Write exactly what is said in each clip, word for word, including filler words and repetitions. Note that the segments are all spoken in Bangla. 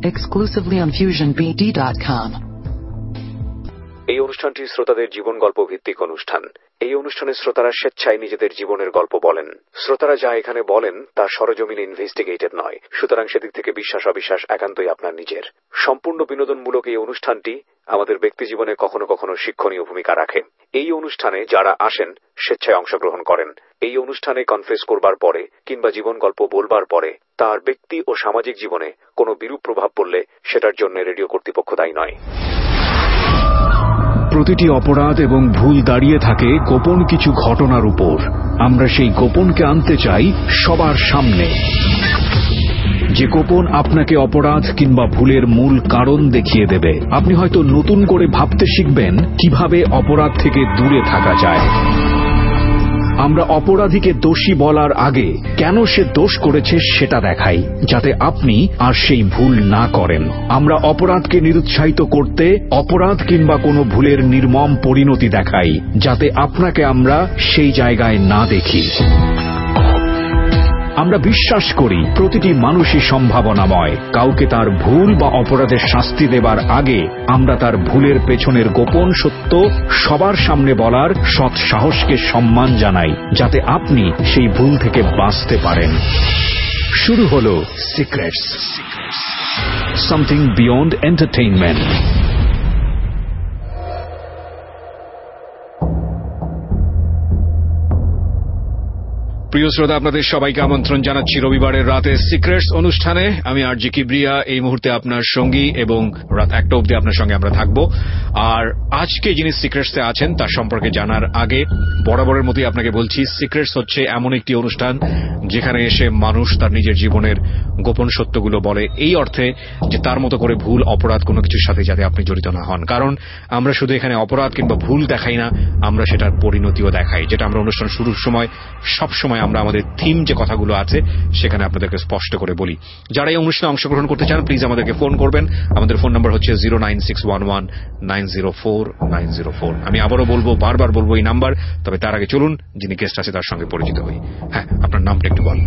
exclusively on fusion b d dot com. এই অনুষ্ঠানটি শ্রোতাদের জীবন গল্প ভিত্তিক অনুষ্ঠান। এই অনুষ্ঠানে শ্রোতারা স্বেচ্ছায় নিজেদের জীবনের গল্প বলেন। শ্রোতারা যা এখানে বলেন তা সরজমিনে ইনভেস্টিগেটেড নয়, সুতরাং সেদিক থেকে বিশ্বাস অবিশ্বাস একান্তই আপনার নিজের। সম্পূর্ণ বিনোদনমূলক এই অনুষ্ঠানটি আমাদের ব্যক্তি জীবনে কখনো কখনো শিক্ষণীয় ভূমিকা রাখে। এই অনুষ্ঠানে যারা আসেন স্বেচ্ছায় অংশগ্রহণ করেন। এই অনুষ্ঠানে কনফেস করবার পরে কিংবা জীবন গল্প বলবার পরে তার ব্যক্তি ও সামাজিক জীবনে কোনো বিরূপ প্রভাব পড়লে সেটার জন্য রেডিও কর্তৃপক্ষ দায়ী নয়। প্রতিটি অপরাধ এবং ভুল দাঁড়িয়ে থাকে গোপন কিছু ঘটনার উপর। আমরা সেই গোপনকে আনতে চাই সবার সামনে, যে গোপন আপনাকে অপরাধ কিংবা ভুলের মূল কারণ দেখিয়ে দেবে। আপনি হয়তো নতুন করে ভাবতে শিখবেন কিভাবে অপরাধ থেকে দূরে থাকা যায়। আমরা অপরাধীকে দোষী বলার আগে কেন সে দোষ করেছে সেটা দেখাই, যাতে আপনি আর সেই ভুল না করেন। আমরা অপরাধকে নিরুৎসাহিত করতে অপরাধ কিংবা কোনো ভুলের নির্মম পরিণতি দেখাই, যাতে আপনাকে আমরা সেই জায়গায় না দেখি। আমরা বিশ্বাস করি প্রতিটি মানুষই সম্ভাবনাময়। কাউকে তার ভুল বা অপরাধের শাস্তি দেবার আগে আমরা তার ভুলের পেছনের গোপন সত্য সবার সামনে বলার সৎ সাহসকে সম্মান জানাই, যাতে আপনি সেই ভুল থেকে বাঁচতে পারেন। শুরু হলো সিক্রেটস, সামথিং বিয়ন্ড এন্টারটেইনমেন্ট। প্রিয় শ্রোতা, আপনাদের সবাইকে আমন্ত্রণ জানাচ্ছি রবিবারের রাতে সিক্রেটস অনুষ্ঠানে। আমি আরজি কিবরিয়া এই মুহূর্তে আপনার সঙ্গী এবং রাত একটা অবধি আপনার সঙ্গে আমরা থাকব। আর আজকে যিনি সিক্রেটসে আছেন তার সম্পর্কে জানার আগে বরাবরের মতোই আপনাকে বলছি, সিক্রেটস হচ্ছে এমন একটি অনুষ্ঠান যেখানে এসে মানুষ তার নিজের জীবনের গোপন সত্যগুলো বলে, এই অর্থে যে তার মতো করে ভুল অপরাধ কোনো কিছুর সাথে যাতে আপনি জড়িত না হন। কারণ আমরা শুধু এখানে অপরাধ কিংবা ভুল দেখাই না, আমরা সেটার পরিণতিও দেখাই, যেটা আমরা অনুষ্ঠান শুরুর সময় সবসময় আমরা আমাদের থিম যে কথাগুলো আছে সেখানে আপনাদেরকে স্পষ্ট করে বলি। যারা এই অনুষ্ঠানে অংশগ্রহণ করতে চান প্লিজ আমাদেরকে ফোন করবেন। আমাদের ফোন নাম্বার হচ্ছে zero nine six one one nine zero four nine zero four. আমি আবারও বলবো, বারবার বলবো এই নাম্বার, তবে তার আগে চলুন যিনি গেস্ট আছে তার সঙ্গে পরিচিত হই। হ্যাঁ, আপনার নামটা একটু বলুন।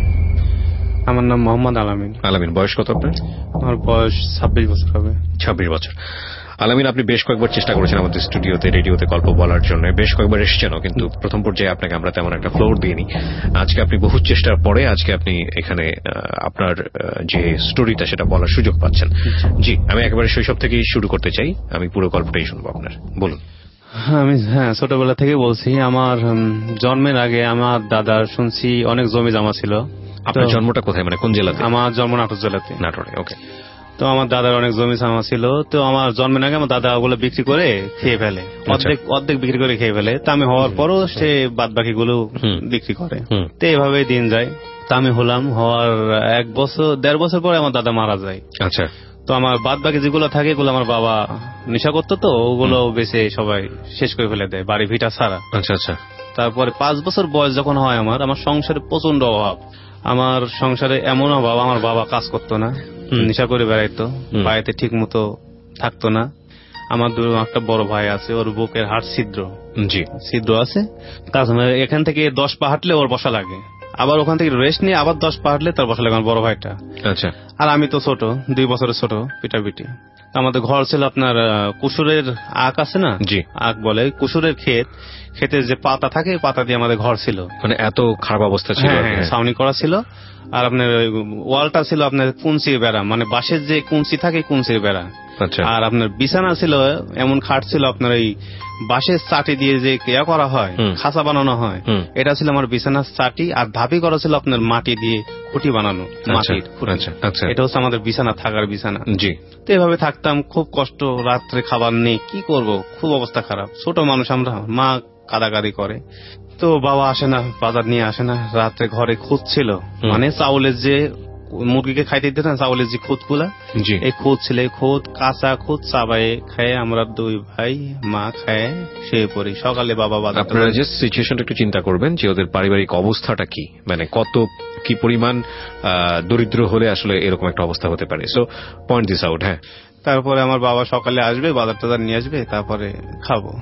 আমার নাম মোহাম্মদ আলামিন। আলামিন, বয়স কত আপনার? আমার বয়স ছাব্বিশ বছর হবে। ছাব্বিশ বছর। আলামিন, আপনি বেশ কয়েকবার চেষ্টা করেছেন আমাদের স্টুডিওতে রেডিওতে গল্প বলার জন্য, বেশ কয়েকবার এসেছেনও, কিন্তু প্রথম পর্যায়ে আপনাকে আমরা তেমন একটা ফ্লোর দিইনি। আজকে আপনি বহু চেষ্টার পরে আজকে আপনি এখানে আপনার যে স্টোরিটা সেটা বলার সুযোগ পাচ্ছেন। জি, আমি একেবারে শৈশব থেকেই শুরু করতে চাই, আমি পুরো গল্পটাই শুনবো আপনার, বলুন। আমি হ্যাঁ ছোটবেলা থেকে বলছি। আমার জন্মের আগে আমার দাদার শুনছি অনেক জমি জমা ছিল। আপনার জন্মটা কোথায়, মানে কোন জেলাতে? আমার জন্ম নাটোর জেলাতে। নাটোরে, ওকে। তো আমার দাদার অনেক জমি জমা ছিল। তো আমার জন্মের আগে আমার দাদা ওগুলো বিক্রি করে খেয়ে ফেলে, অর্ধেক অর্ধেক বিক্রি করে খেয়ে ফেলে। তা আমি হওয়ার পরও সে বাদ বাকি গুলো বিক্রি করে। তো এইভাবে দিন যায়। তা আমি হলাম, হওয়ার এক বছর দেড় বছর পরে আমার দাদা মারা যায়। আচ্ছা। তো আমার বাদ বাকি যেগুলো থাকে এগুলো আমার বাবা নেশা করতো, তো ওগুলো বেঁচে সবাই শেষ করে ফেলে দেয়, বাড়ি ভিটা ছাড়া। আচ্ছা আচ্ছা। তারপরে পাঁচ বছর বয়স যখন হয় আমার আমার সংসারে প্রচন্ড অভাব। আমার সংসারে এমন অভাব, আমার বাবা কাজ করতো না, নেশা করে বেড়াইতো, বাড়িতে ঠিক মতো থাকতো না। আমার দু একটা বড় ভাই আছে, ওর বুকের হাড় ছিদ্র। জি, ছিদ্র আছে। তাছাড়া এখান থেকে দশ পা হাঁটলে ওর বসা লাগে, আবার ওখান থেকে রেস্ট নিয়ে আবার দশ পা হাঁটলে তার বসা লাগে আমার বড় ভাইটা। আচ্ছা। আর আমি তো ছোট, দুই বছরের ছোট, পিটাপিটি। আমাদের ঘর ছিল আপনার কুসুরের আখ আছে না, জি আখ বলে, কুসুরের ক্ষেত, ক্ষেতের যে পাতা থাকে পাতা দিয়ে আমাদের ঘর ছিল। মানে এত খারাপ অবস্থা ছিল, ছাউনি করা ছিল। আর আপনার ওয়ালটা ছিল আপনার কুঞ্চির বেড়া, মানে বাঁশের যে কুঞ্চি থাকে কুঞ্চির বেড়া। আর আপনার বিছানা ছিল এমন খাট ছিল আপনার ওই বাঁশের চাটি দিয়ে যে কেয়া করা হয়, খাঁচা বানানো হয়, এটা ছিল আমার বিছানার চাটি। আর ধাপি করা ছিল আপনার মাটি দিয়ে খুঁটি বানানো, মাটির খুঁটি। এটা হচ্ছে আমাদের বিছানা, থাকার বিছানা। জি। তো এভাবে থাকতাম, খুব কষ্ট, রাত্রে খাবার নেই, কি করব, খুব অবস্থা খারাপ। ছোট মানুষ আমরা, মা কাদাকাদি করে। তো বাবা আসে না, বাজার নিয়ে আসে না, রাত্রে ঘরে খুদ ছিল, মানে চাউলের যে মুরগিকে খাইতে দিতে না চাউলের যে খুদ গুলা, এই খুদ ছিল, এই খুদ কাঁচা খুদ চাবাই খায় আমরা দুই ভাই, মা খায় শুয়ে পড়ি। সকালে বাবা বাজার। আপনারা যে সিচুয়েশনটা একটু চিন্তা করবেন যে ওদের পারিবারিক অবস্থাটা কি, মানে কত কি পরিমাণ দরিদ্র হলে আসলে এরকম একটা অবস্থা হতে পারে। So point this out. হ্যাঁ। তারপরে আমার বাবা সকালে আসবে, বাজার টাজার নিয়ে আসবে, তারপরে খাবো।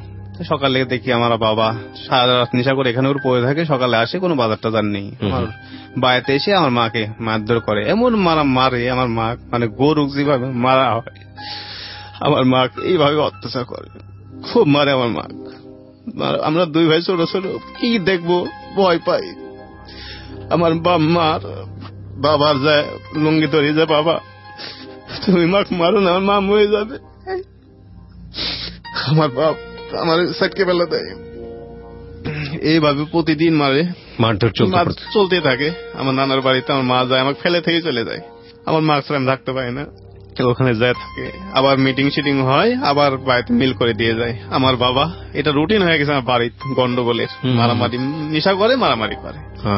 সকালে দেখি আমার বাবা সারা রাত নেশা করে এখানে পড়ে থাকে, সকালে আসে কোনো বাজার টাজার নেই। আমার বাড়িতে এসে আমার মাকে মারধর করে, এমন মারা মারে আমার মা, মানে গরু যেভাবে মারা হয় আমার মা এইভাবে অত্যাচার করে, খুব মারে আমার মা। আমরা দুই ভাই ছোট ছোট, কি দেখবো ভয় পাই। আমার মার বাবার যায় লুঙ্গি ধরে যায়, বাবা তুমি মাক মারো না, আমার মা মরে যাবে। আমার বাপ আমার সাইডকে বেলা দেয়, এইভাবে প্রতিদিন মারে, মারধর চলতে থাকে। আমার নানার বাড়িতে আমার মা যায়, আমাকে ফেলে থেকে চলে যায়। আমার মা ছাড়া আমি থাকতে পারি না, ওখানে যায় থাকে। আবার মিটিং শিটিং হয়, আবার বাড়িতে মিল করে দিয়ে যায়। আমার বাবা এটা রুটিন হয়ে গেছে আমার বাড়ির গন্ডগোলের, মারামারি, নেশা করে মারামারি করে,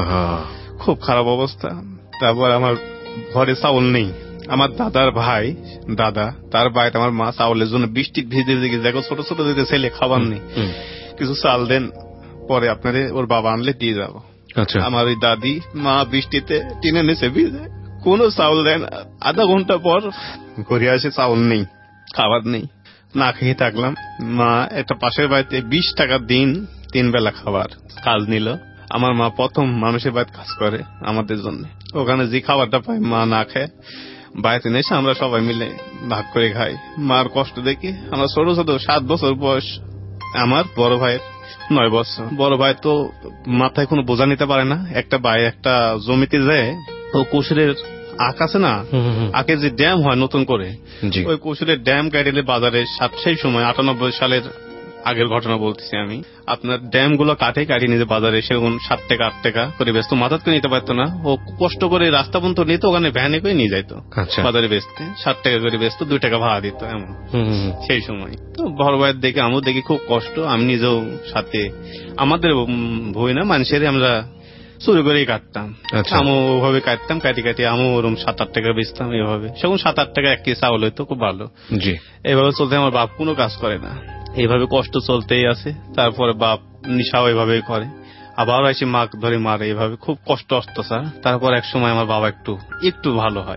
খুব খারাপ অবস্থা। তারপর আমার ঘরে চাউল নেই, আমার দাদার ভাই দাদা তার বাড়িতে আমার মা চাউলের জন্য বৃষ্টি ভিজে ভিজে দেখো ছোট ছোট দিতে ছেলে খাবার নেই, কিছু চাল দেন, পরে আপনাদের ওর বাবা আনলে দিয়ে যাবো। আমার ওই দাদি মা বৃষ্টিতে টিনে নিচে ভিজে, কোনো চাউল দেন। আধা ঘন্টা পর ঘুরে আসে, চাউল নেই, খাবার নেই, না খেয়ে থাকলাম। মা একটা পাশের বাড়িতে বিশ টাকা দিন তিন বেলা খাবার কাজ নিল। আমার মা প্রথম মানুষের বাড়িতে কাজ করে আমাদের জন্য, ওখানে যে খাবারটা পাই মা না খায়, বাড়িতে এসে আমরা সবাই মিলে ভাগ করে খাই। মার কষ্ট দেখি আমরা ছোট ছোট, সাত বছর বয়স আমার, বড় ভাইয়ের নয় বছর। বড় ভাই তো মাথায় কোনো বোঝা নিতে পারে না। একটা ভাই একটা জমিতে যায়, ও কুশলের আখ আছে না, আখের যে ড্যাম হয় নতুন করে, ওই কুশলের ড্যাম কাটিলে বাজারে সেই সময় আটানব্বই সালের আগের ঘটনা বলতেছি আমি, আপনার ড্যাম গুলো কাটে কাটিয়ে নিতে বাজারে সেগুন সাত টাকা আট টাকা করে ব্যস্ত, মাথাত করে নিতে পারতো না। ও কষ্ট করে রাস্তা পর্যন্ত নিত, ওখানে ভ্যানে করে নিয়ে যাইতো বাজারে বেচতে, ষাট টাকা করে ব্যস্ত, দুই টাকা ভাড়া দিত এমন সেই সময়। তো বড় ভাইয়ের দেখে আমিও দেখি খুব কষ্ট, আমি নিজেও সাথে, আমাদের ভয় না মানুষের, আমরা চুরি করেই কাটতাম, আমও ওভাবে কাটতাম, কাটি কাটি আমও ওরকম সাত আট টাকা বেচতাম এইভাবে। সেগুন সাত আট টাকা এক কেজি চাউল হইতো, খুব ভালো। এইভাবে চলতে আমার বাপ কোনো কাজ করে না, এইভাবে কষ্ট চলতেই আছে। তারপরে বাপ নিশাও এইভাবেই করে, আবার এসে মা ধরে মারে, এইভাবে খুব কষ্ট অত্যাচার। তারপর এক সময় আমার বাবা একটু একটু ভালো হয়,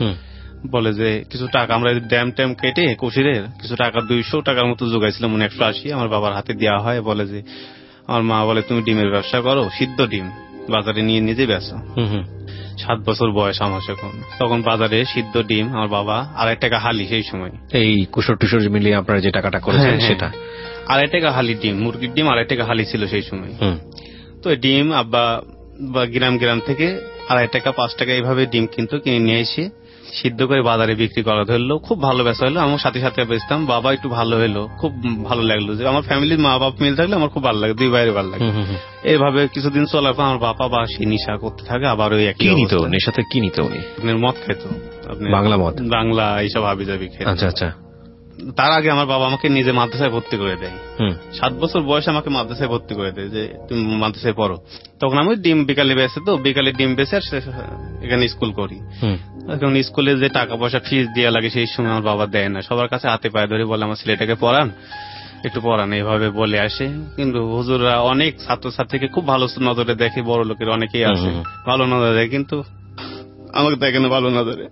বলে যে কিছু টাকা আমরা ড্যাম ট্যাম কেটে কুশিরের কিছু টাকা দুইশো টাকার মতো জোগাইছিলাম, মনে একশো আশি আমার বাবার হাতে দেওয়া হয়। বলে যে আমার মা বলে তুমি ডিমের ব্যবসা করো, সিদ্ধ ডিম বাজারে নিয়ে নিজে বেচো। সাত বছর বয়স আমার এখন, তখন বাজারে সিদ্ধ ডিম আমার বাবা আড়াই টাকা হালি, সেই সময় এই কুশর টুসর মিলিয়ে আপনারা যে টাকাটা করেছেন সেটা আড়াই টাকা হালি ডিম, মুরগির ডিম আড়াই টাকা হালি ছিল সেই সময়। তো ডিম আব্বা বা গ্রাম গ্রাম থেকে আড়াই টাকা পাঁচ টাকা এইভাবে ডিম কিন্তু কিনে নিয়ে এসে সিদ্ধ করে বাজারে বিক্রি করা ধরলো, খুব ভালো বেচা হলো। আমার সাথে সাথে বেচতাম, বাবা একটু ভালো হলো, খুব ভালো লাগলো যে আমার ফ্যামিলির মা বাপ মিল থাকলে আমার খুব ভালো লাগে, দুই ভাইয়ের ভালো লাগে। এইভাবে কিছুদিন চলার পর আমার বাবা বা সে নেশা করতে থাকে, আবার ওই একই নিত। নেশাতে কি নিত উনি? মদ খেত, বাংলা মদ, বাংলা এইসব হাবি জাবি খেত। আচ্ছা আচ্ছা। তার আগে আমার বাবা আমাকে নিজে মাদ্রাসায় ভর্তি করে দেয়, সাত বছর বয়সে আমাকে মাদ্রাসায় ভর্তি করে দেয় যে তুমি মাদ্রাসায় পড়ো। তখন আমি ডিম বিকালে বেচে, তো বিকালে ডিম বেচে আর এখানে স্কুল করি। এখন স্কুলে যে টাকা পয়সা ফিস দেওয়া লাগে সেই সময় আমার বাবা দেয় না, সবার কাছে হাতে পায়ে ধরে বলে আমার ছেলেটাকে পড়ান, একটু পড়ান, এইভাবে বলে আসে। কিন্তু হুজুররা অনেক ছাত্রছাত্রীকে খুব ভালো নজরে দেখে, বড় লোকের অনেকেই আছে ভালো নজরে দেখে, কিন্তু আমাকে দেখে না ভালো নজরে।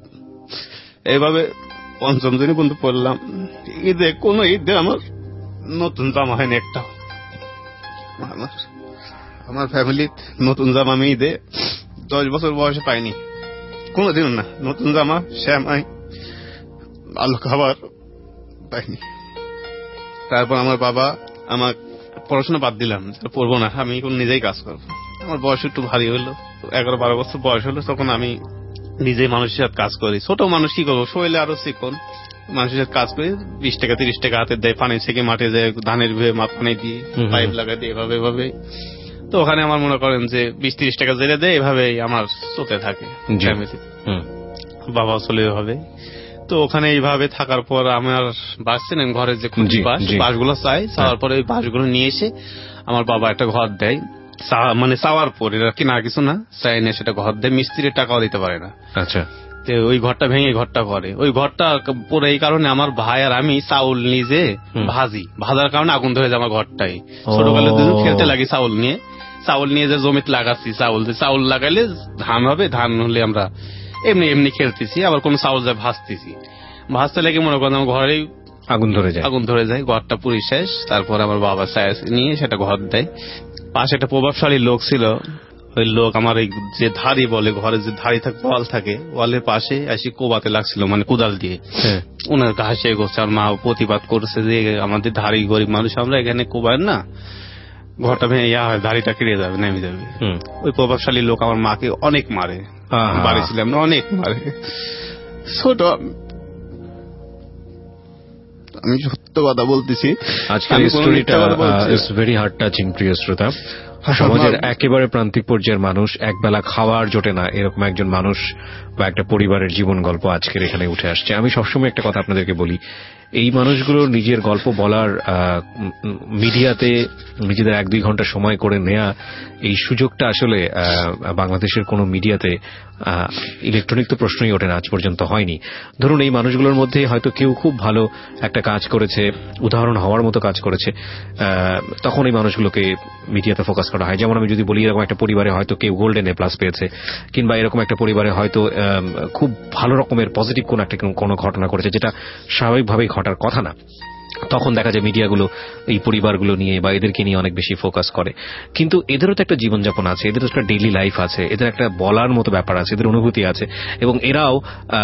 এইভাবে পঞ্চম দিনে পর্যন্ত পড়লাম। ঈদে কোন ঈদে আমার নতুন জামা হয়নি একটা, আমার আমার ফ্যামিলির নতুন জামা আমি ঈদে দশ বছর বয়সে পাইনি কোনদিন না, নতুন জামা শ্যামাই ভালো খাবার পাইনি। তারপর আমার বাবা আমার পড়াশোনা বাদ দিলাম, পড়বো না, আমি এখন নিজেই কাজ করবো। আমার বয়স একটু ভারী হলো, এগারো বারো বছর বয়স হলো, তখন আমি নিজে মানুষের সাথে কাজ করি। ছোট মানুষ কি করবো, শরীরে আরো চিকন, মানুষের সাথে কাজ করি, বিশ টাকা তিরিশ টাকা হাতে দেয়, পানি থেকে মাঠে যায়, ধানের ভেবে মাঠ পানি দিয়ে পাইপ লাগাই দিয়ে এভাবে এভাবে। তো ওখানে আমার মনে করেন যে বিশ তিরিশ টাকা জেলে দেয়, এভাবেই আমার চলতে থাকে। বাবা চলে এভাবে। তো ওখানে এইভাবে থাকার পর আমার বাসছিলেন ঘরে যে বাস, বাসগুলো চাই, চাওয়ার পরে ওই বাসগুলো নিয়ে এসে আমার বাবা একটা ঘর দেয়, মানে চাওয়ার পর এরা কি না কিছু না চাই না, সেটা ঘর দেয়, মিস্ত্রির টাকাও দিতে পারে না। আচ্ছা। ওই ঘরটা ভেঙে ঘরটা করে, ওই ঘরটা পরে এই কারণে আমার ভাই আর আমি চাউল নিজে ভাজি, ভাজার কারণে আগুন ধরে যায় আমার ঘরটাই। ছোটকালে দুজন খেলতে লাগি চাউল নিয়ে, চাউল নিয়ে যে জমিতে লাগাচ্ছি, চাউল চাউল লাগাইলে ধান হবে, ধান হলে আমরা এমনি এমনি খেলতেছি, আবার কোন চাউল যা ভাজতেছি, ভাজতে লেগে মনে করেন আমার ঘরেই আগুন ধরে যায় আগুন ধরে যায় ঘরটা পুরি শেষ। তারপর আমার বাবা সায়াস নিয়ে সেটা ঘর দেয়। পাশে একটা প্রভাবশালী লোক ছিল, ওই লোক আমার এই যে ধাড়ি বলে ঘরে যে ধাড়ি থাকে ওয়াল থাকে, ওয়ালের পাশে এসে কোবাতে লাগছিল মানে কোদাল দিয়ে। ওনার ঘাসে করছে, আমার মা প্রতিবাদ করছে যে আমাদের ধাড়ি গরিব মানুষ আমরা, এখানে কোবায় না, ঘরটা ভেঙে ইয়া হয় ধাড়িটা কেটে যাবে নেমে যাবে। ওই প্রভাবশালী লোক আমার মাকে অনেক মারে, বাড়ি ছিলাম না অনেক মারে। ছোট আমি সত্য কথা বলতেছি, আজকের এই স্টোরিটা ইজ ভেরি হার্ট টাচিং প্রিয় শ্রোতা। সমাজের একেবারে প্রান্তিক পর্যায়ের মানুষ, একবেলা খাওয়ার জোটে না এরকম একজন মানুষ বা একটা পরিবারের জীবন গল্প আজকের এখানে উঠে আসছে। আমি সবসময় একটা কথা আপনাদেরকে বলি, এই মানুষগুলোর নিজের গল্প বলার মিডিয়াতে নিজেদের এক দুই ঘন্টা সময় করে নেয়া, এই সুযোগটা আসলে বাংলাদেশের কোনো মিডিয়াতে ইলেকট্রনিক তো প্রশ্নই ওঠে না, আজ পর্যন্ত হয়নি। ধরুন এই মানুষগুলোর মধ্যে হয়তো কেউ খুব ভালো একটা কাজ করেছে, উদাহরণ হওয়ার মতো কাজ করেছে, তখন এই মানুষগুলোকে মিডিয়াতে ফোকাস করা হয়। যেমন আমি যদি বলি, এরকম একটা পরিবারে হয়তো কেউ গোল্ডেন এ প্লাস পেয়েছে, কিংবা এরকম একটা পরিবারে হয়তো খুব ভালো রকমের পজিটিভ কোন একটা কোনো ঘটনা করেছে যেটা স্বাভাবিকভাবেই ঘটার কথা না, তখন দেখা যায় মিডিয়াগুলো এই পরিবারগুলো নিয়ে বা এদেরকে নিয়ে অনেক বেশি ফোকাস করে। কিন্তু এদেরও তো একটা জীবনযাপন আছে, এদেরও একটা ডেইলি লাইফ আছে, এদের একটা বলার মতো ব্যাপার আছে, এদের অনুভূতি আছে, এবং এরাও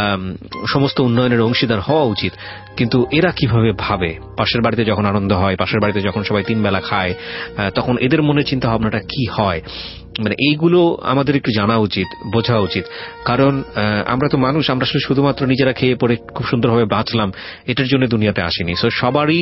সমস্ত উন্নয়নের অংশীদার হওয়া উচিত। কিন্তু এরা কিভাবে ভাবে, পাশের বাড়িতে যখন আনন্দ হয়, পাশের বাড়িতে যখন সবাই তিন বেলা খায়, তখন এদের মনে চিন্তা ভাবনাটা কি হয়, মানে এইগুলো আমাদের একটু জানা উচিত, বোঝা উচিত। কারণ আমরা তো মানুষ, আমরা শুধুমাত্র নিজেরা খেয়ে পড়ে খুব সুন্দরভাবে বাঁচলাম এটার জন্য দুনিয়াতে আসিনি। সো সবারই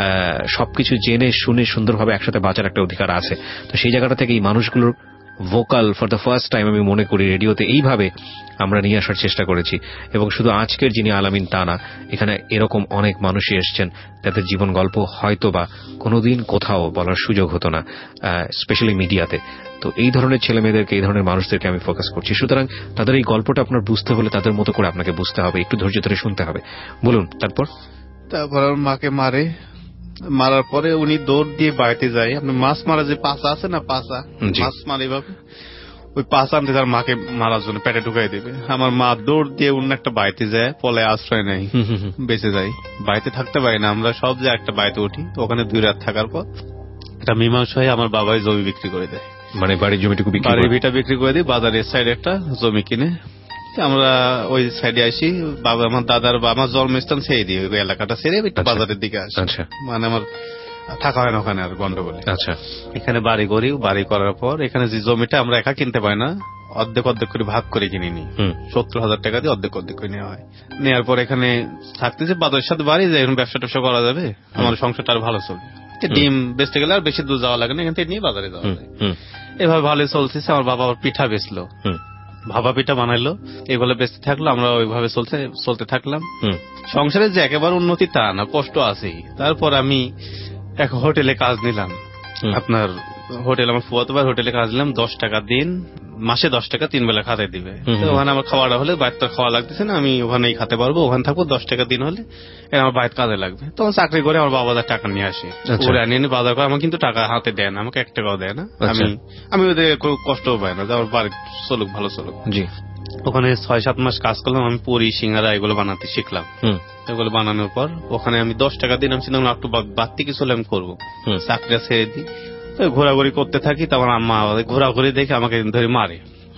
সবকিছু জেনে শুনে সুন্দরভাবে একসাথে বাঁচার একটা অধিকার আছে। তো সেই জায়গাটা থেকে এই মানুষগুলোর vocal for the first time আমি মনে করি রেডিওতে এইভাবে আমরা নিয়ে আসার চেষ্টা করেছি। এবং শুধু আজকের যিনি আলামিন তা না, এখানে এরকম অনেক মানুষই এসছেন তাদের জীবন গল্প হয়তো বা কোনোদিন কোথাও বলার সুযোগ হতো না, স্পেশালি মিডিয়াতে। তো এই ধরনের ছেলে মেয়েদেরকে, এই ধরনের মানুষদেরকে আমি ফোকাস করছি। সুতরাং তাদের এই গল্পটা আপনার বুঝতে হলে তাদের মতো করে আপনাকে বুঝতে হবে, একটু ধৈর্য ধরে শুনতে হবে। বলুন তারপর। তারপর মাকে মারে, মারার পরে উনি দৌড় দিয়ে বাড়িতে যায়। আপনি মাছ মারা যে পাশা আছে না, পাশা মাছ মারে এভাবে, ওই পাশা আনতে তার মাকে মারার জন্য পেটে ঢুকাই দেবে। আমার মা দৌড় দিয়ে অন্য একটা বাড়িতে যায়, পলে আশ্রয় নেই, বেঁচে যায়। বাড়িতে থাকতে পারি না আমরা, সব যে একটা বাড়িতে উঠি। ওখানে দুই রাত থাকার পর একটা মীমাংসা হয়ে আমার বাবাই জমি বিক্রি করে দেয়, মানে বাড়ির জমিটুকু বাড়ির ভিটা বিক্রি করে দিই, বাজারের সাইডে একটা জমি কিনে আমরা ওই সাইডে আসি। বাবা আমার দাদার বা আমার জন্মস্থান ছেড়ে দিই, ওই এলাকাটা ছেড়ে বাজারের দিকে আসি। মানে আমার থাকা হয় না ওখানে আর গন্ডগোলে। আচ্ছা, এখানে বাড়ি করি, বাড়ি করার পর এখানে যে জমিটা আমরা একা কিনতে পারি না, অর্ধেক অর্ধেক করে ভাগ করে কিনে নিই। সত্তর হাজার টাকা দিয়ে অর্ধেক অর্ধেক করে নেওয়া হয়। নেওয়ার পর এখানে থাকতেছে, বাজারের সাথে বাড়ি যায়, এখন ব্যবসা ট্যাবসা করা যাবে, আমার সংসারটা আর ভালো চলবে। ডিম বেচতে গেলে আর বেশি দূর যাওয়া লাগে না, এখান থেকে নিয়ে বাজারে যাওয়া যায়। এভাবে ভালোই চলতেছে। আমার বাবা পিঠা বেচলো, ভাবা পিঠা বানাইলো, এগুলো বেঁচতে থাকলো, আমরা ওইভাবে চলতে চলতে থাকলাম। সংসারে যে একেবারে উন্নতি তা না, কষ্ট আছেই। তারপর আমি এক হোটেলে কাজ নিলাম, আপনার হোটেল, আমার ফুয়াতো ভাই হোটেলে কাজ নিলাম। দশ টাকা দিন, মাসে দশ টাকা তিন বেলা খাতে দিবে। ওখানে আমার খাওয়াটা হলে বাড়িতে খাওয়া লাগতেছে না, আমি ওখানেই খাতে পারবো, ওখানে থাকবো। দশ টাকা দিন হলে আমার বাড়িতে কাজে লাগবে। তখন চাকরি করে আমার বাবা টাকা নিয়ে আসে, ওরা নিয়ে বাজার করে, আমার কিন্তু টাকা হাতে দেয় না, আমাকে এক টাকাও দেয় না। আমি আমি ওদের খুব কষ্টও পাই না, আমার বাড়ি চলুক, ভালো চলুক। ওখানে ছয় সাত মাস কাজ করলাম, আমি পুরি সিঙ্গারা এগুলো বানাতে শিখলাম। এগুলো বানানোর পর ওখানে আমি দশ টাকা দিন আমি চিন্তা একটু বাড়তি কিছু হলে আমি করবো, চাকরিটা ছেড়ে দিই। ঘোরাঘুরি করতে থাকি, তখন আম্মা ঘোরাঘুরি দেখে আমাকে ধরে মারে।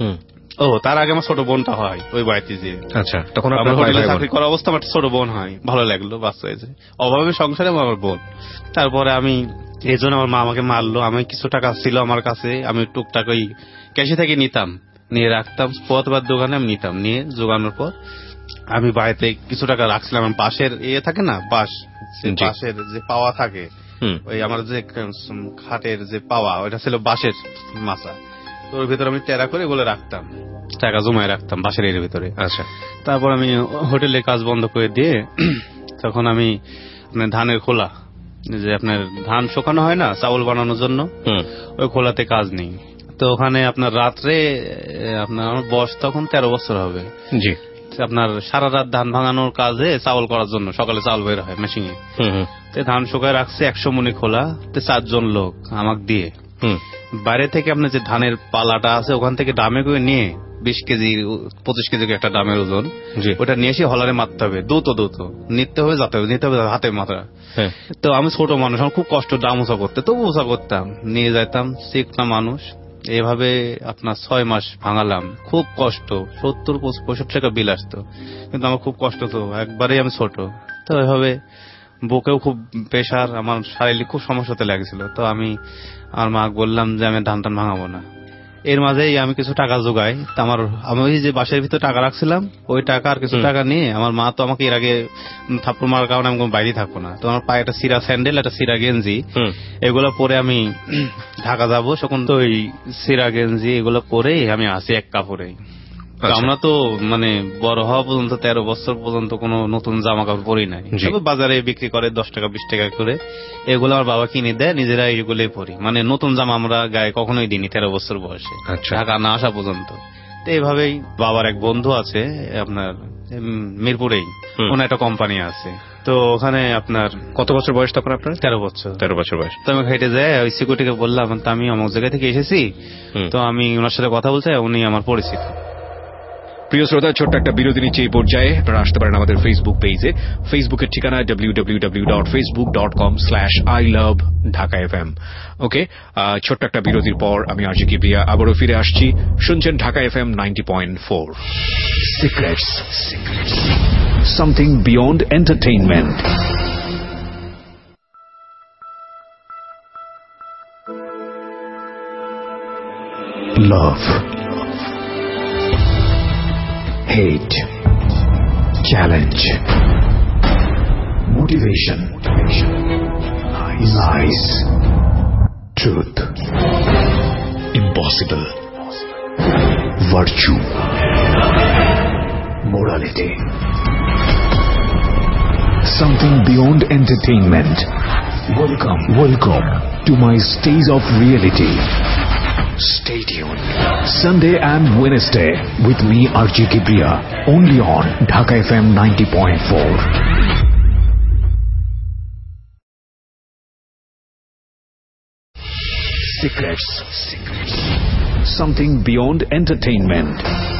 ও তার আগে আমার ছোট বোনটা হয় ওই বাড়িতে, যে আচ্ছা তখন আমার হোটেলে চাকরি করা অবস্থা আমার ছোট বোন হয়, ভালো লাগলো, বাচ্চা হয়েছে, অভাবে সংসারে আমার বোন। তারপরে আমি এই জন্য আমার মা আমাকে মারলো। আমি কিছু টাকা ছিল আমার কাছে, আমি টুকটাক ওই ক্যাশে থেকে নিতাম, নিয়ে রাখতাম, পথবার দোকানে আমি নিতাম, নিয়ে জোগানোর পর আমি বাড়িতে কিছু টাকা রাখছিলাম। আমার বাঁশের ইয়ে থাকে না, বাঁশ, বাঁশের যে পাওয়া থাকে, ওই আমার যে খাটের যে পাওয়া, ওইটা ছিল বাঁশের মাচা, ওর ভিতরে আমি টেরা করে এগুলো রাখতাম, টাকা জমায় রাখতাম বাঁশের এর ভিতরে। আচ্ছা, তারপর আমি হোটেলে কাজ বন্ধ করে দিয়ে তখন আমি আপনার ধানের খোলা, যে আপনার ধান শুকানো হয় না চাউল বানানোর জন্য, ওই খোলাতে কাজ নেই। তো ওখানে আপনার রাত্রে আপনার আমার বয়স তখন তেরো বছর হবে, জি, আপনার সারা রাত ধান ভাঙানোর কাজে চাউল করার জন্য সকালে চাউল বের হয় মেশিনে, ধান শুকায় রাখছে একশো মনি খোলা, চারজন লোক আমাকে দিয়ে বাইরে থেকে আপনার যে ধানের পালাটা আছে ওখান থেকে ডামে করে নিয়ে বিশ কেজি পঁচিশ কেজি একটা দামের ওজন, ওটা নিয়ে এসে হলারে মারতে হবে, দ্রুত দ্রুত নিতে হবে, যাতে হবে, নিতে হবে হাতে মাথা। তো আমি ছোট মানুষ, আমার খুব কষ্ট দাম ওষা করতে, তবু ওষা করতাম, নিয়ে যাইতাম, শিখতাম মানুষ। এভাবে আপনার ছয় মাস ভাঙালাম, খুব কষ্ট, সত্তর পঁয়ষট্টি টাকা বিল আসতো, কিন্তু আমার খুব কষ্ট, তো একবারেই আমি ছোট, তো এভাবে বুকেও খুব প্রেশার, আমার শারীরিক খুব সমস্যা হতে লাগছিল। তো আমি আমার মা বললাম যে আমি ধান টান ভাঙাবো না। এর মাঝেই আমি কিছু টাকা জোগাই, আমার আমি ওই যে বাসের ভিতরে টাকা রাখছিলাম, ওই টাকা আর কিছু টাকা নিয়ে, আমার মা তো আমাকে এর আগে থাপ্পড় মারার কারণে আমি বাইরে থাকবো না, তো আমার পায়ে একটা সিরা স্যান্ডেল, একটা সিরা গেঞ্জি, এগুলো পরে আমি ঢাকা যাবো, তখন তো ওই সিরা গেঞ্জি এগুলো পরেই আমি আসি এক কাপড়েই। আমরা তো মানে বড় হওয়া পর্যন্ত তেরো বছর পর্যন্ত কোনো নতুন জামা কাপড় পরি নাই, বাজারে বিক্রি করে দশ টাকা বিশ টাকা করে, এগুলো আমার বাবা কিনে দেয়, নিজেরা এগুলোই পরি, মানে নতুন জামা আমরা গায়ে কখনোই দিইনি তেরো বছর বয়সে, ঢাকা না আসা পর্যন্ত। তো এইভাবেই বাবার এক বন্ধু আছে আপনার মিরপুরেই, ওনার একটা কোম্পানি আছে, তো ওখানে আপনার কত বছর বয়স তখন আপনার? তেরো বছর তেরো বছর বয়স। তো আমি হেঁটে যাই, ওই সিকিউরিটিকে বললাম আমি অমুক জায়গা থেকে এসেছি, তো আমি ওনার সাথে কথা বলতে, উনি আমার পরিচিত। প্রিয় শ্রোতা, ছোট্ট একটা বিরতি নিচ্ছে এই পর্যায়ে। আপনারা আসতে পারেন আমাদের ফেসবুক পেজে, ফেসবুকের ঠিকানা W W W dot Facebook dot com slash I love Dhaka F M. Okay, ছোট্ট একটা বিরতির পর আমি আরজি কিবরিয়া আবারও ফিরে আসছি। শুনছেন Dhaka F M ninety point four. Secrets, something beyond entertainment. Love, hate, challenge, motivation, lies, truth, impossible, virtue, morality, something beyond entertainment. Welcome, welcome to my stage of reality. Stay tuned. Sunday and Wednesday with me R J Kibriya, only on Dhaka F M ninety point four. Secrets, secrets, something beyond entertainment.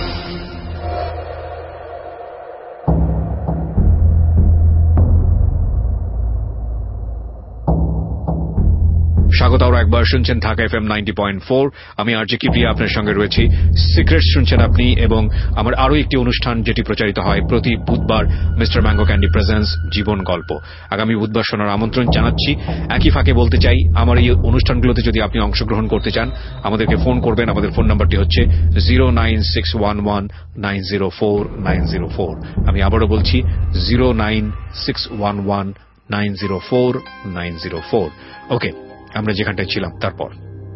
স্বাগত আরো একবার। শুনছেন Dhaka F M ninety point four. আমি আরজি কিবরিয়া আপনার সঙ্গে রয়েছি। সিক্রেটস শুনছেন আপনি, এবং আমার আরো একটি অনুষ্ঠান যেটি প্রচারিত হয় প্রতি বুধবার, মিস্টার ম্যাঙ্গো ক্যান্ডি প্রেজেন্স জীবন গল্প। আগামী বুধবার শোনার আমন্ত্রণ জানাচ্ছি। একই ফাঁকে বলতে চাই, আমার এই অনুষ্ঠানগুলোতে যদি আপনি অংশগ্রহণ করতে চান, আমাদেরকে ফোন করবেন। আমাদের ফোন নাম্বারটি হচ্ছে zero nine six one one nine zero four nine zero four. আমি আবারও বলছি zero nine six one one nine zero four nine zero four. Okay, আমরা যেখানটায় ছিলাম তারপর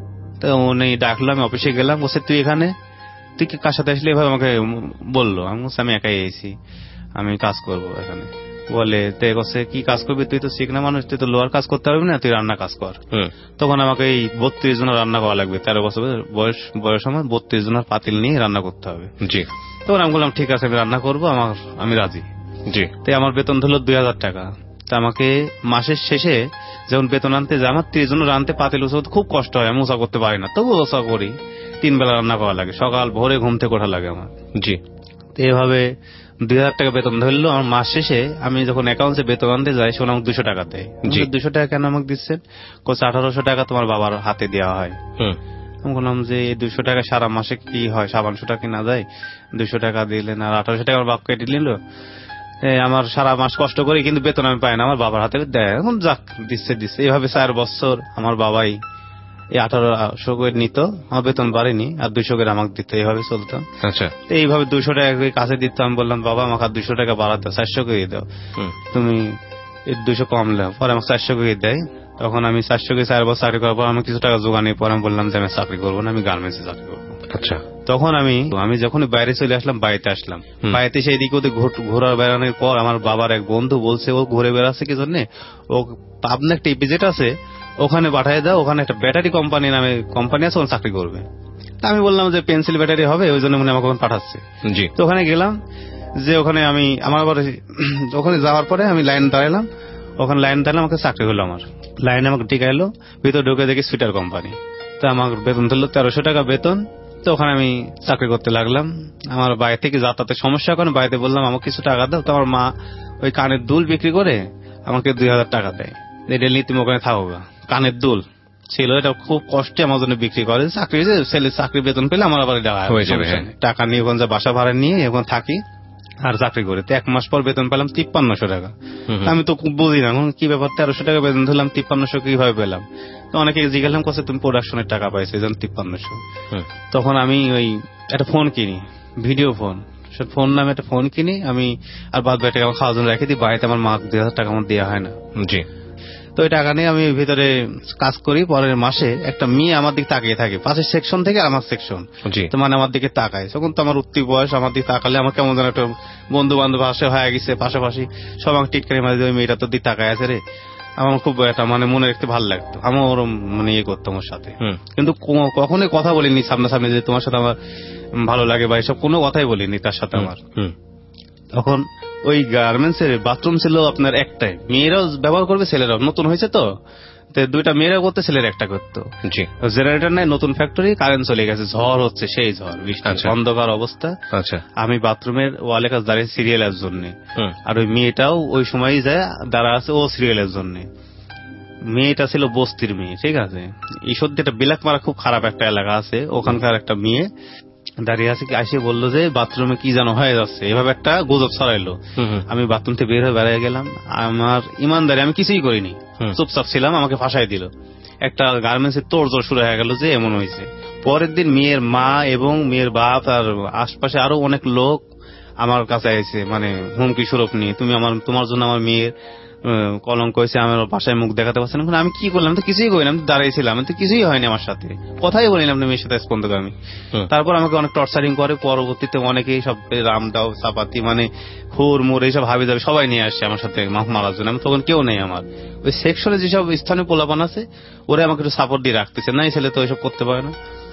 তো উনি ডাকলো, আমি অফিসে গেলাম, বসে তুই এখানে, তুই কি কার সাথে আসলে, এভাবে আমাকে বললো। আমি আমি একাই এসেছি, আমি কাজ করবো এখানে। বলে তে বসে কি কাজ করবি, তুই তো শিখনা মানুষ, তুই তো লোয়ার কাজ করতে পারবি না, তুই রান্না কাজ কর। তখন আমাকে এই বত্রিশ জনের রান্না করা লাগবে, তেরো বছর বয়স বয়স আমার, বত্রিশ জনের পাতিল নিয়ে রান্না করতে হবে। জি। তখন আমি বললাম ঠিক আছে, আমি রান্না করবো, আমার আমি রাজি। জি। তাই আমার বেতন ধরলো দুই হাজার টাকা। তা আমাকে মাসের শেষে যখন বেতন আনতে যায়, আমার ত্রিশ জন রানতে পাতিল উঁচা খুব কষ্ট হয়, আমি উঁচা করতে পারি না, তবু উঁচা করি। তিন বেলা রান্না করা লাগে, সকাল ভোরে ঘুম থেকে ওঠা লাগে আমার। জি। তো এভাবে দুই হাজার টাকা বেতন ধরলো। আমার মাস শেষে আমি যখন অ্যাকাউন্টে বেতন আনতে যাই, সে আমাকে দুশো টাকা দেয়। দুশো টাকা কেন আমাকে দিচ্ছেন? কোচ আঠারোশো টাকা তোমার বাবার হাতে দেওয়া হয়। আমি বললাম যে এই দুশো টাকা সারা মাসে কি হয়, সাবানশো টাকা না যায়, দুশো টাকা দিলেন আর আঠারোশো টাকা আমার বাপ কেটে নিল, আমার সারা মাস কষ্ট করি কিন্তু বেতন আমি পাই না, আমার বাবার হাতে দেয়। এখন যাক, দিচ্ছে দিচ্ছে এইভাবে চার বছর আমার বাবাই এই আঠারোশো করে নিত, আমার বেতন বাড়েনি, আর দুইশো করে আমাকে দিত, এইভাবে চলতাম। আচ্ছা। এইভাবে দুইশো টাকা কাছে দিত। আমি বললাম বাবা আমাকে আর দুইশো টাকা বাড়াতে, চারশো করে দাও, তুমি দুইশো কম লেও। পরে আমাকে চারশো করে দেয়। তখন আমি চারশো করে চার বছর চাকরি করার পর আমি কিছু টাকা জোগানোর পর আমি বললাম যে আমি চাকরি করবো না, আমি গার্মেন্টসে চাকরি করবো। আচ্ছা। তখন আমি আমি যখন বাইরে চলে আসলাম, বাড়িতে আসলাম, বাড়িতে সেই দিকে ওদের ঘোরা বেড়ানোর পর আমার বাবার এক বন্ধু বলছে ও ঘুরে বেড়াচ্ছে কি জন্য, ও পাবনা একটা ইপিজেট আছে, ওখানে পাঠিয়ে দাও, ওখানে একটা ব্যাটারি কোম্পানি নামে কোম্পানি আছে, ওখানে চাকরি করবে। তা আমি বললাম যে পেন্সিল ব্যাটারি হবে, ওই জন্য মনে আমাকে ওখানে পাঠাচ্ছে। জি। তো ওখানে গেলাম, যে ওখানে আমি আমার ওখানে যাওয়ার পরে আমি লাইন দাঁড়ালাম, ওখানে লাইন দাঁড়ালাম, আমাকে চাকরি হলো। আমার লাইনে আমাকে টিকা এলো, ভিতরে ঢুকে দেখি সুইটার কোম্পানি। তো আমার বেতন ধরলো তেরোশো টাকা বেতন। তো ওখানে আমি চাকরি করতে লাগলাম। আমার বাড়ি থেকে যাতায়াতের সমস্যার কারণে বাড়িতে বললাম আমাকে কিছু টাকা দাও। তো আমার মা ওই কানের দুল বিক্রি করে আমাকে দুই হাজার টাকা দেয়, ডেলি তুমি ওখানে থাকো। কানের দুল ছিল, এটা খুব কষ্টে আমার জন্য বিক্রি করে। চাকরি ছেলে চাকরি বেতন পেলে আমার আবার টাকা নিয়ে ওখানে বাসা ভাড়া নিয়ে ওখানে থাকি আর চাকরি করে। তো এক মাস পর বেতন পেলাম তিপ্পান্নশো টাকা। আমি তো বুঝি না কি ব্যাপার, তেরোশো টাকা বেতন ধরলাম, তিপ্পান্নশো কিভাবে পেলাম। তো অনেকে জিজ্ঞাসা করছে তুমি প্রোডাকশনের টাকা পাইছো এই জন্য তিপ্পান্নশো। তখন আমি ওই একটা ফোন কিনি, ভিডিও ফোন, ফোন নামে একটা ফোন কিনি আমি, আর বাদ বাকি টাকা আমার খাওয়ার জন্য রেখে দিই। বাড়িতে আমার মা দুই হাজার টাকা আমার দেওয়া হয় না। জি। তো ওই টাকা নিয়ে আমি ভিতরে কাজ করি। পরের মাসে একটা মেয়ে আমার দিকে তাকিয়ে থাকে, পাশের সেকশন থেকে আমার সেকশন, তো মানে আমার দিকে তাকায়। তখন তো আমার উত্তি বয়স, আমার দিকে তাকালে আমার কেমন যেন একটা বন্ধু বান্ধব আসে হয়ে গেছে পাশাপাশি, সব আমাকে টিটকারি মাঝে ওই মেয়েটা তোর দিকে তাকায় আছে রে। আমার খুব একটা মানে মনে রাখতে ভালো লাগতো, আমার ওরম মানে ইয়ে করতাম ওর সাথে, কিন্তু কখনোই কথা বলিনি সামনাসামনি যে তোমার সাথে আমার ভালো লাগে বা এসব কোনো কথাই বলিনি তার সাথে আমার। তখন ওই গার্মেন্টস এর বাথরুম ছিল আপনার একটাই, মেয়েরাও ব্যবহার করবে ছেলেরাও, নতুন হয়েছে তো দুইটা মেয়েরা করতে ছেলেরা একটা করতো। জেনারেটর নাই, নতুন ফ্যাক্টরি, কারেন্ট চলে গেছে, ঝড় হচ্ছে, সেই ঝড় বৃষ্টি, অন্ধকার অবস্থা। আমি বাথরুমের ওয়ালে কাছে দাঁড়িয়ে সিরিয়ালের জন্য, আর ওই মেয়েটাও ওই সময়ই যায় দাঁড়া আছে ও সিরিয়ালের জন্য। মেয়েটা ছিল বস্তির মেয়ে, ঠিক আছে, ঈশ্বর যেটা বিলাকমারা খুব খারাপ একটা এলাকা আছে, ওখানকার একটা মেয়ে দাঁড়িয়ে আছে। আসে বললো যে বাথরুমে কি যেন হয়ে যাচ্ছে, এভাবে একটা গুজব ছড়াইলো। আমি বাথরুম থেকে বের হয়ে বেড়াই গেলাম। আমার ইমানদারি, আমি কিছুই করিনি, চুপচাপ ছিলাম, আমাকে ফাঁসাই দিল। একটা গার্মেন্টস এর তোড়জোড় শুরু হয়ে গেল যে এমন হয়েছে। পরের দিন মেয়ের মা এবং মেয়ের বাপ আর আশপাশে আরো অনেক লোক আমার কাছে এসে মানে হুমকি স্বরূপ নিয়ে, তুমি আমার তোমার জন্য আমার মেয়ের কলঙ্ক হয়েছে, আমার বাসায় মুখ দেখাতে পারছে না। আমি কি করলাম, তো কিছুই করিলাম, দাঁড়িয়েছিলাম, তো কিছুই হয়নি আমার সাথে, কথাই বলিলাম না মেয়ের সাথে স্পন্দ আমি। তারপর আমাকে অনেক টর্চারিং করে, পরবর্তীতে অনেকেই সব রামদাও চাপাতি মানে খুর মুর এইসব হাবি যাবে সবাই নিয়ে আসছে আমার সাথে মাফ মারার জন্য। আমি তখন কেউ নেই আমার, ওই সেকশনে যেসব স্থানীয় পোলাপান আছে ওরা আমাকে একটু সাপোর্ট দিয়ে রাখতেছে, না এই ছেলে তো এইসব করতে পারে না।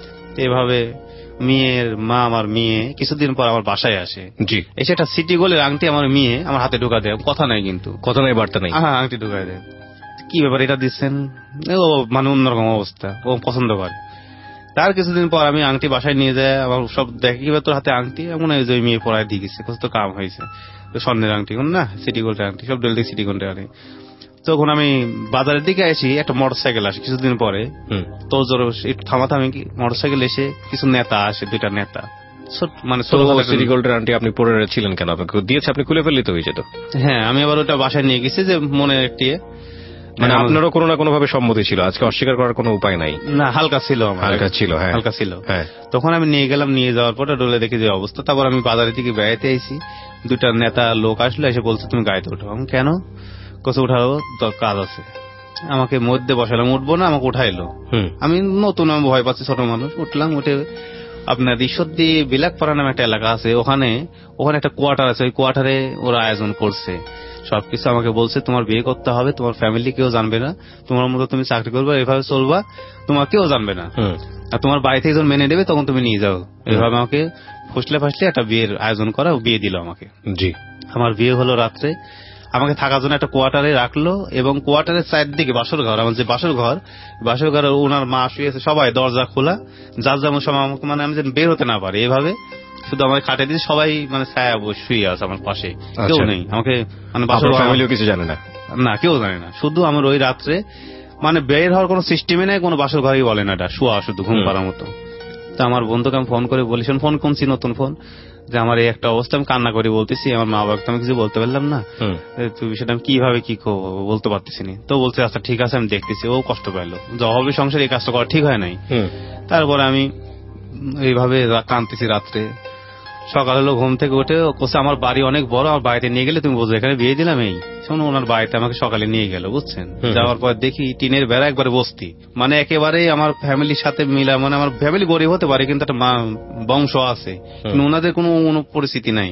এভাবে মেয়ের মা আমার মেয়ে কিছুদিন পর আমার বাসায় আসে। জি। এসে একটা সিটি গোলের আংটি আমার মেয়ে আমার হাতে ঢুকা দেয়, কথা নাই কিন্তু, কথা নাই বার্তা নাই, হ্যাঁ আংটি ঢুকাই দেয়। কি ব্যাপার এটা দিচ্ছেন, ও মানে অন্যরকম অবস্থা, ও পছন্দ করে। তার কিছুদিন পর আমি আংটি বাসায় নিয়ে যাই, আমার সব দেখে কি তোর হাতে আংটি, এমন হয় যে ওই মেয়ে পড়ায় দিয়ে গেছে, তো কাম হয়েছে, স্বর্ণের আংটি না সিটি গোল্ডের আংটি, সব ডেল সিটি গোল্ডের আংটি। তখন আমি বাজারের দিকে আসি, একটা মোটর সাইকেল আসে কিছুদিন পরে, তো একটু থামাথামি মোটর সাইকেল এসে কিছু নেতা আসে, দুইটা নেতা মানে সিটি গোল্ডের আংটি আপনি পরে ছিলেন কেন, আপনাকে দিয়েছে, আপনি খুলে ফেললে তো হয়ে যেত। হ্যাঁ আমি আবার ওটা বাসায় নিয়ে গেছি যে মনে একটি মানে আপনারও কোনো না কোনো ভাবে সম্মতি ছিল, আজকে অস্বীকার করার কোনো উপায় নাই। না হালকা ছিল, হালকা ছিল, হ্যাঁ হালকা ছিল। তখন আমি নিয়ে গেলাম, নিয়ে যাওয়ার পরে ডলে দেখি যে অবস্থা। তারপর আমি বাজারের দিকে বেড়াইতে আইছি, দুটা নেতা লোক আসলো, এসে বলছে তুমি গাড়িতে উঠো। আমি কেন, কোথাও উঠাবো, কাজ আছে। আমাকে মধ্যে বসালাম, উঠবো না, আমাকে উঠাইলো। আমি নতুন, আমি ভয় পাচ্ছি, ছোট মানুষ। উঠলাম, উঠে আপনার ঈশ্বরদী বিলাকপাড়া নামে একটা এলাকা আছে, ওখানে ওখানে একটা কোয়ার্টার আছে, ওই কোয়ার্টারে ওরা আয়োজন করছে সবকিছু। আমাকে বলছে তোমার বিয়ে করতে হবে, তোমার ফ্যামিলি কেউ জানবে না, তোমার মতো তুমি চাকরি করবে, এভাবে চলবা, তোমার কেউ জানবে না, আর তোমার বাড়ি থেকে যখন মেনে নেবে তখন তুমি নিয়ে যাও। এভাবে আমাকে ফুসলে ফাসলে একটা বিয়ের আয়োজন করা, বিয়ে দিল আমাকে। জি। আমার বিয়ে হলো রাত্রে, আমাকে থাকার জন্য একটা কোয়ার্টারে রাখলো, এবং কোয়ার্টারের চারদিকে বাসর ঘর, আমার যে বাসর ঘর, বাসর ঘরে ওনার মা শুয়েছে, সবাই দরজা খোলা, যার যেমন সময় আমাকে মানে আমি যেন বের হতে না পারি এভাবে, শুধু আমাকে খাটে দিয়ে সবাই মানে ছায়া শুয়ে আছে আমার পাশে, কেউ নেই। আমাকে মানে বাসর ফ্যামিলিও কিছু জানে না, না কেউ জানে না, শুধু আমার ওই রাত্রে মানে বের হওয়ার কোনো সিস্টেমে নেই, কোনো বাসর ঘরেই বলে না, এটা শোয়া শুধু ঘুম পাড়ার মতো। তো আমার বন্ধুকে আমি ফোন করে বলিস, ফোন কোনছি নতুন ফোন, যে আমার এই একটা অবস্থা, আমি কান্না করে বলতেছি, আমার মা বাবাকে আমি কিছু বলতে পারলাম না, তুই বিষয়টা আমি কিভাবে কি বলতে পারতেছি না। তো বলছে আচ্ছা ঠিক আছে আমি দেখতেছি। ও কষ্ট পাইলো, জবাবে সংসারে এই কাজটা করা ঠিক হয় নাই। তারপরে আমি এইভাবে কাঁদতেছি রাত্রে। সকাল হলো, ঘুম থেকে উঠে কোসে আমার বাড়ি অনেক বড়, আমার বাড়িতে নিয়ে গেলে তুমি বুঝো এখানে বিয়ে দিলাম। এই শোনো, ওনার বাড়িতে আমাকে সকালে নিয়ে গেল, বুঝছেন। যাওয়ার পর দেখি টিনের বেড়া, একবারে বস্তি, মানে একেবারে আমার ফ্যামিলির সাথে মিলা, মানে আমার ফ্যামিলি গরিব হতে পারে কিন্তু একটা বংশ আছে, কিন্তু ওনাদের কোনো পরিস্থিতি নাই।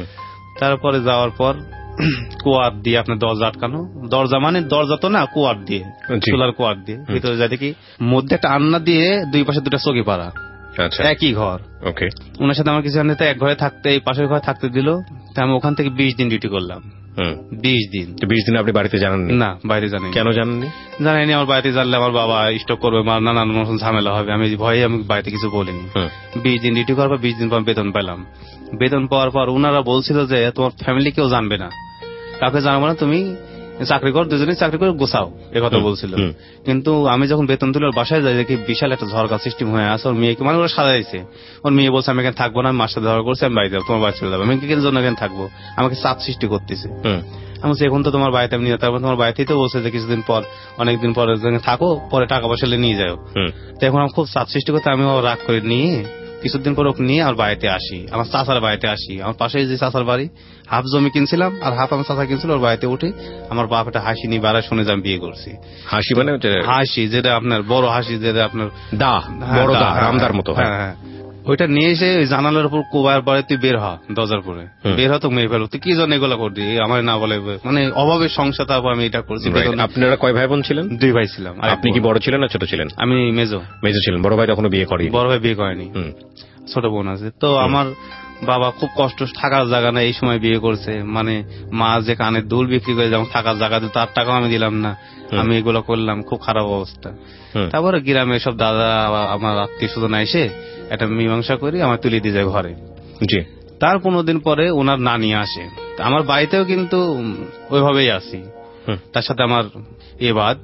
তারপরে যাওয়ার পর কুয়ার দিয়ে আপনার দরজা আটকানো, দরজা মানে দরজা তো না, কুয়ার দিয়ে, চুলার কুয়ার দিয়ে ভিতরে যায়, দেখি মধ্যে একটা আন্না দিয়ে দুই পাশে দুটা চকি পাড়া, একই ঘর। ওকে, ওনার সাথে আমার কিছু জানতে এক ঘরে থাকতে, এই পাশের ঘরে থাকতে দিল। আমি ওখান থেকে বিশ দিন ডিউটি করলাম। বিশ দিন। বিশ দিন আপনি বাড়িতে জানাননি? না, বাইরে জানি। কেন জানাননি? জানাইনি, আমার বাড়িতে জানলে আমার বাবা স্টক করবে, আমার নানান মতন ঝামেলা হবে, আমি ভয়ে আমি বাড়িতে কিছু বলিনি। বিশ দিন ডিউটি করার পর বিশ দিন পর বেতন পেলাম। বেতন পাওয়ার পর ওনারা বলছিল যে তোমার ফ্যামিলি কেউ জানবে না, কাউকে জানাবো না, তুমি চাকরি কর, দুজনেই চাকরি করে গোছাও, এ কথা বলছিল। কিন্তু আমি যখন বেতন তুলে বাসায় যাই দেখি বিশাল একটা ঝরকা সিস্টেম হয়ে আছে। ওর মেয়েকে মানে ওরা সাজাইছে, ওর মেয়ে বলছে আমি এখানে থাকবো না, আমি মার সাথে ঝগড়া করছি, আমি বাড়িতে যাবো, তোমার বাড়ি চলে যাবো। আমি কি জন্য এখানে থাকবো, আমাকে চাপ সৃষ্টি করতেছে। আমি বলছি এখন তো তোমার বাড়িতে আমি নিয়ে যেতে পারবো, তোমার বাড়িতেই তো বলছে যে কিছুদিন পর অনেকদিন পর থাকো, পরে টাকা পয়সা নিয়ে যাও। তো এখন আমি খুব চাপ সৃষ্টি করতে আমি রাগ করে নিয়ে কিছুদিন পর ওকে নিয়ে আমার বাড়িতে আসি, আমার চাচার বাড়িতে আসি। আমার পাশে যে চাচার বাড়ি, হাফ জমি কিনছিলাম আর হাফ আমার চাচা কিনছিল, ওর বাড়িতে উঠে আমার বাপ একটা হাসি নিয়ে বেড়ায় শুনে যে আমি বিয়ে করছি। হাসি মানে হাসি যেটা আপনার বড় হাসি, যেটা আপনার দা বড় দা রামদার মতো। হ্যাঁ হ্যাঁ, ওইটা নিয়ে এসে ওই জানালার উপর কোবার পরে তুই বের হ, দরজার পরে বের হ, তো মেয়ে ফেলো, তুই কি জন্য এগুলো করবি আমার না বলে, মানে অভাবের সংসার। তারপর আমি এটা করছি। আপনারা কয় ভাই বোন ছিলেন? দুই ভাই ছিলাম। আপনি কি বড় ছিলেন না ছোট ছিলেন? আমি মেজো। মেজো ছিলেন। বড় ভাই তখনও বিয়ে করেনি? বড় ভাই বিয়ে করেনি, ছোট বোন আছে। তো আমার বাবা খুব কষ্ট, থাকার জায়গা না, এই সময় বিয়ে করছে। মানে মা যে কানের দুল বিক্রি করে যেমন থাকার জায়গা দিত, তার টাকাও আমি দিলাম না, আমি এগুলো করলাম, খুব খারাপ অবস্থা। তারপরে গ্রামে সব দাদা আমার আত্মীয় স্বজন এসে একটা মীমাংসা করি আমার তুলে দিয়ে যায় ঘরে। জি। তার পনেরো দিন পরে ওনার নানি আসে, আমার বাড়িতেও কিন্তু ওইভাবেই আসি, তার সাথে আমার এ বাদ।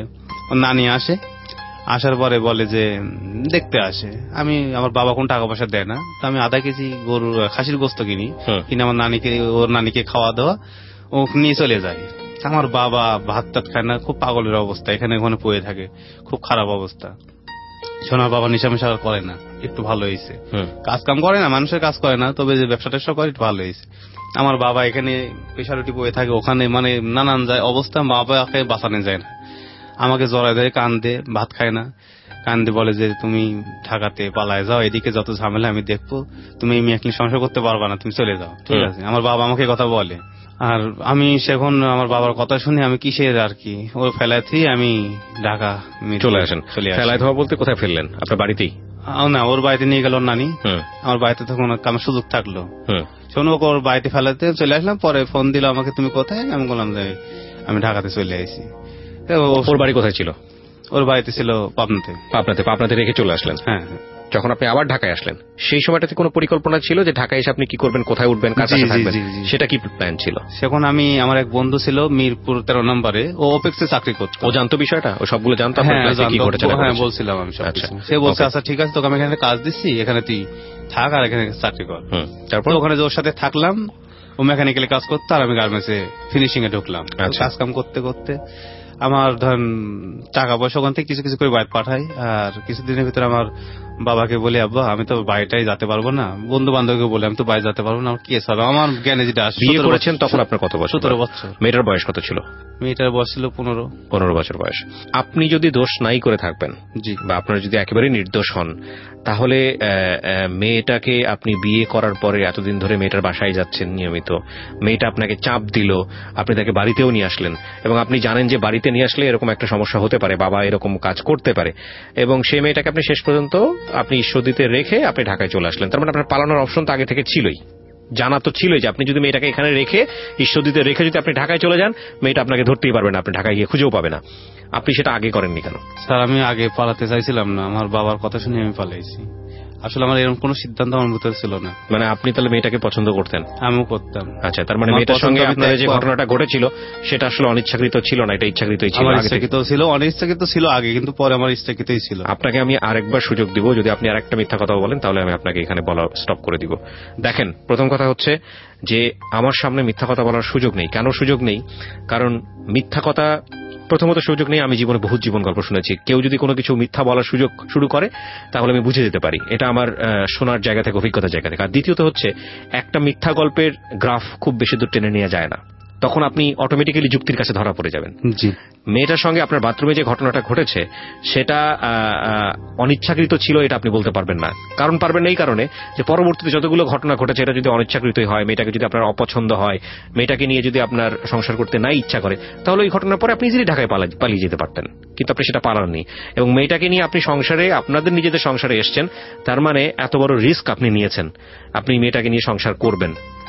নানি আসে, আসার পরে বলে যে দেখতে আসে। আমি আমার বাবা কোন টাকা পয়সা দেয় না, তো আমি আধা কেজি গরুর খাসির গোস্ত কিনি, কিনে আমার নানিকে ওর নানিকে খাওয়া দাওয়া ও নিয়ে চলে যায়। আমার বাবা ভাত টাত খায় না, খুব পাগলের অবস্থা, এখানে ওখানে পড়ে থাকে, খুব খারাপ অবস্থা। সোনার বাবা নেশা মেশা করে না, একটু ভালো হয়েছে, কাজ কাম করে না, মানুষের কাজ করে না, তবে যে ব্যবসা ট্যাবসা করে একটু ভালো হয়েছে। আমার বাবা এখানে পেশারুটি পড়ে থাকে, ওখানে মানে নানান যায় অবস্থা, বাবাকে বাঁচানো যায় না, আমাকে জড়ায় ধরে কান্দে, ভাত খায় না, কান্দে বলে যে তুমি ঢাকাতে পালায় যাও, এদিকে যত ঝামেলা আমি দেখবো, তুমি এই মেয়ে সংসার করতে পারবা না, তুমি চলে যাও। ঠিক আছে, আমার বাবা আমাকে কথা বলে, আর আমি সেখন আমার বাবার কথা শুনে আমি কিসের আর কি ওই ফেলাইতে আমি ঢাকা চলে আসেন। ফেলায় দেওয়া বলতে কোথায় ফেললেন? আপনার বাড়িতেই? না, ওর বাড়িতে নিয়ে গেল নানি, আমার বাড়িতে তখন আমার সুযোগ থাকলো, শোনো ওর বাড়িতে ফেলাতে চলে আসলাম। পরে ফোন দিল আমাকে, তুমি কোথায়? আমি বললাম যে আমি ঢাকাতে চলে আসি। ওর বাড়ি কোথায় ছিল? ওর বাড়িতে ছিল পাবনাতে। পাবনাতে? পাবনাতে রেখে চলে আসলেন? হ্যাঁ। যখন আপনি আবার ঢাকায় আসলেন সেই সময়টাতে কোনো পরিকল্পনা ছিল যে ঢাকায় এসে আপনি কি করবেন, কোথায় উঠবেন, কার কাছে থাকবেন, সেটা কি প্ল্যান ছিল? সেখন আমি আমার এক বন্ধু ছিল মিরপুর তেরো নম্বরে, ও ওপেক্সে চাকরি করতো। ও জানতো বিষয়টা? ও সবগুলো জানতো? হ্যাঁ, বলছিলাম আমি সব। সে বলছে আচ্ছা ঠিক আছে, তোকে আমি এখানে কাজ দিচ্ছি, এখানে তুই থাক আর এখানে চাকরি কর। তারপর ওখানে ওর সাথে থাকলাম, ও মেকানিক্যালি কাজ করতো আর আমি গার্মেন্টসে ফিনিশিং এ ঢুকলাম। কাজ কাম করতে করতে আমার ধরেন টাকা পয়সা ওখান থেকে কিছু কিছু করে বাইরে পাঠাই, আর কিছুদিনের ভিতরে আমার বাবাকে বলি আব্বা আমি তো বাড়িটাই যেতে পারবো না, বন্ধু বান্ধবকে বলে আমি তো বাইরে যেতে পারবো না, আমার কেস হবে। আমার জ্ঞানে যেটা আসে। বিয়ে করেছেন তখন আপনার কত বছর? সতেরো বছর। মেয়েটার বয়স কত ছিল? মেয়েটার বয়স ছিল পনেরো। পনেরো বছর বয়স। আপনি যদি দোষ নাই করে থাকবেন, জি, বা আপনারা যদি একেবারে নির্দোষ হন, তাহলে মেয়েটাকে আপনি বিয়ে করার পরে এতদিন ধরে মেয়েটার বাসায় যাচ্ছেন নিয়মিত, মেয়েটা আপনাকে চাপ দিল, আপনি তাকে বাড়িতেও নিয়ে আসলেন, এবং আপনি জানেন যে বাড়িতে নিয়ে আসলে এরকম একটা সমস্যা হতে পারে, বাবা এরকম কাজ করতে পারে, এবং সেই মেয়েটাকে আপনি শেষ পর্যন্ত আপনি ঈশ্বরদীতে রেখে আপনি ঢাকায় চলে আসলেন। তার মানে আপনার পালানোর অপশন তো আগে থেকে ছিলই, জানা তো ছিলই যে আপনি যদি মেয়েটাকে এখানে রেখে ঈশ্বরদীতে রেখে যদি আপনি ঢাকায় চলে যান, মেয়েটা আপনাকে ধরতেই পারবে না, আপনি ঢাকায় গিয়ে খুঁজেও পাবে না। আপনি সেটা আগে করেননি কেন? স্যার আমি আগে পালাতে চাইছিলাম না, আমার বাবার কথা শুনে আমি পালাইছি। আসলে আমার এরকম কোন সিদ্ধান্ত আমার ভিতরে ছিল না। মানে আপনি তাহলে মেয়েটাকে পছন্দ করতেন? আমিও করতাম। আচ্ছা, তার মানে মেয়েটার সঙ্গে আপনার যে ঘটনাটা ঘটেছিল সেটা আসলে অনিচ্ছাকৃত ছিল না, এটা ইচ্ছাকৃতই ছিল? ইচ্ছাকৃত ছিল, অনিচ্ছাকৃত ছিল আগে, কিন্তু পরে আমার ইচ্ছাকৃতই ছিল। আপনাকে আমি আরেকবার সুযোগ দিব, যদি আপনি আরেকটা মিথ্যা কথা বলেন তাহলে আমি আপনাকে এখানে বলা স্টপ করে দিব। দেখেন, প্রথম কথা হচ্ছে যে আমার সামনে মিথ্যা কথা বলার সুযোগ নেই। কেন সুযোগ নেই? কারণ মিথ্যা কথা প্রথমত সুযোগ নেই, আমি জীবনে বহুত জীবন গল্প শুনেছি, কেউ যদি কোনো কিছু মিথ্যা বলার সুযোগ শুরু করে তাহলে আমি বুঝে যেতে পারি, এটা আমার শোনার জায়গা থেকে, অভিজ্ঞতার জায়গা থেকে। আর দ্বিতীয়ত হচ্ছে একটা মিথ্যা গল্পের গ্রাফ খুব বেশি দূর টেনে নেওয়া যায় না, তখন আপনি অটোমেটিক্যালি যুক্তির কাছে ধরা পড়ে যাবেন। জি, মেয়েটার সঙ্গে আপনার বাথরুমে যে ঘটনাটা ঘটেছে সেটা অনিচ্ছাকৃত ছিল এটা আপনি বলতে পারবেন না। কারণ পারবেন না এই কারণে যে পরবর্তীতে যতগুলো ঘটনা ঘটেছে এটা যদি অনিচ্ছাকৃতই হয়, মেয়েটাকে যদি আপনার অপছন্দ হয়, মেয়েটাকে নিয়ে যদি আপনার সংসার করতে নাই ইচ্ছা করে, তাহলে ওই ঘটনার পরে আপনি ইজিলি ঢাকায় পালিয়ে যেতে পারতেন, কিন্তু আপনি সেটা পালাননি। এবং মেয়েটাকে নিয়ে আপনি সংসারে, আপনাদের নিজেদের সংসারে এসছেন, তার মানে এত বড় রিস্ক আপনি নিয়েছেন, আপনি মেয়েটাকে নিয়ে সংসার করবেন,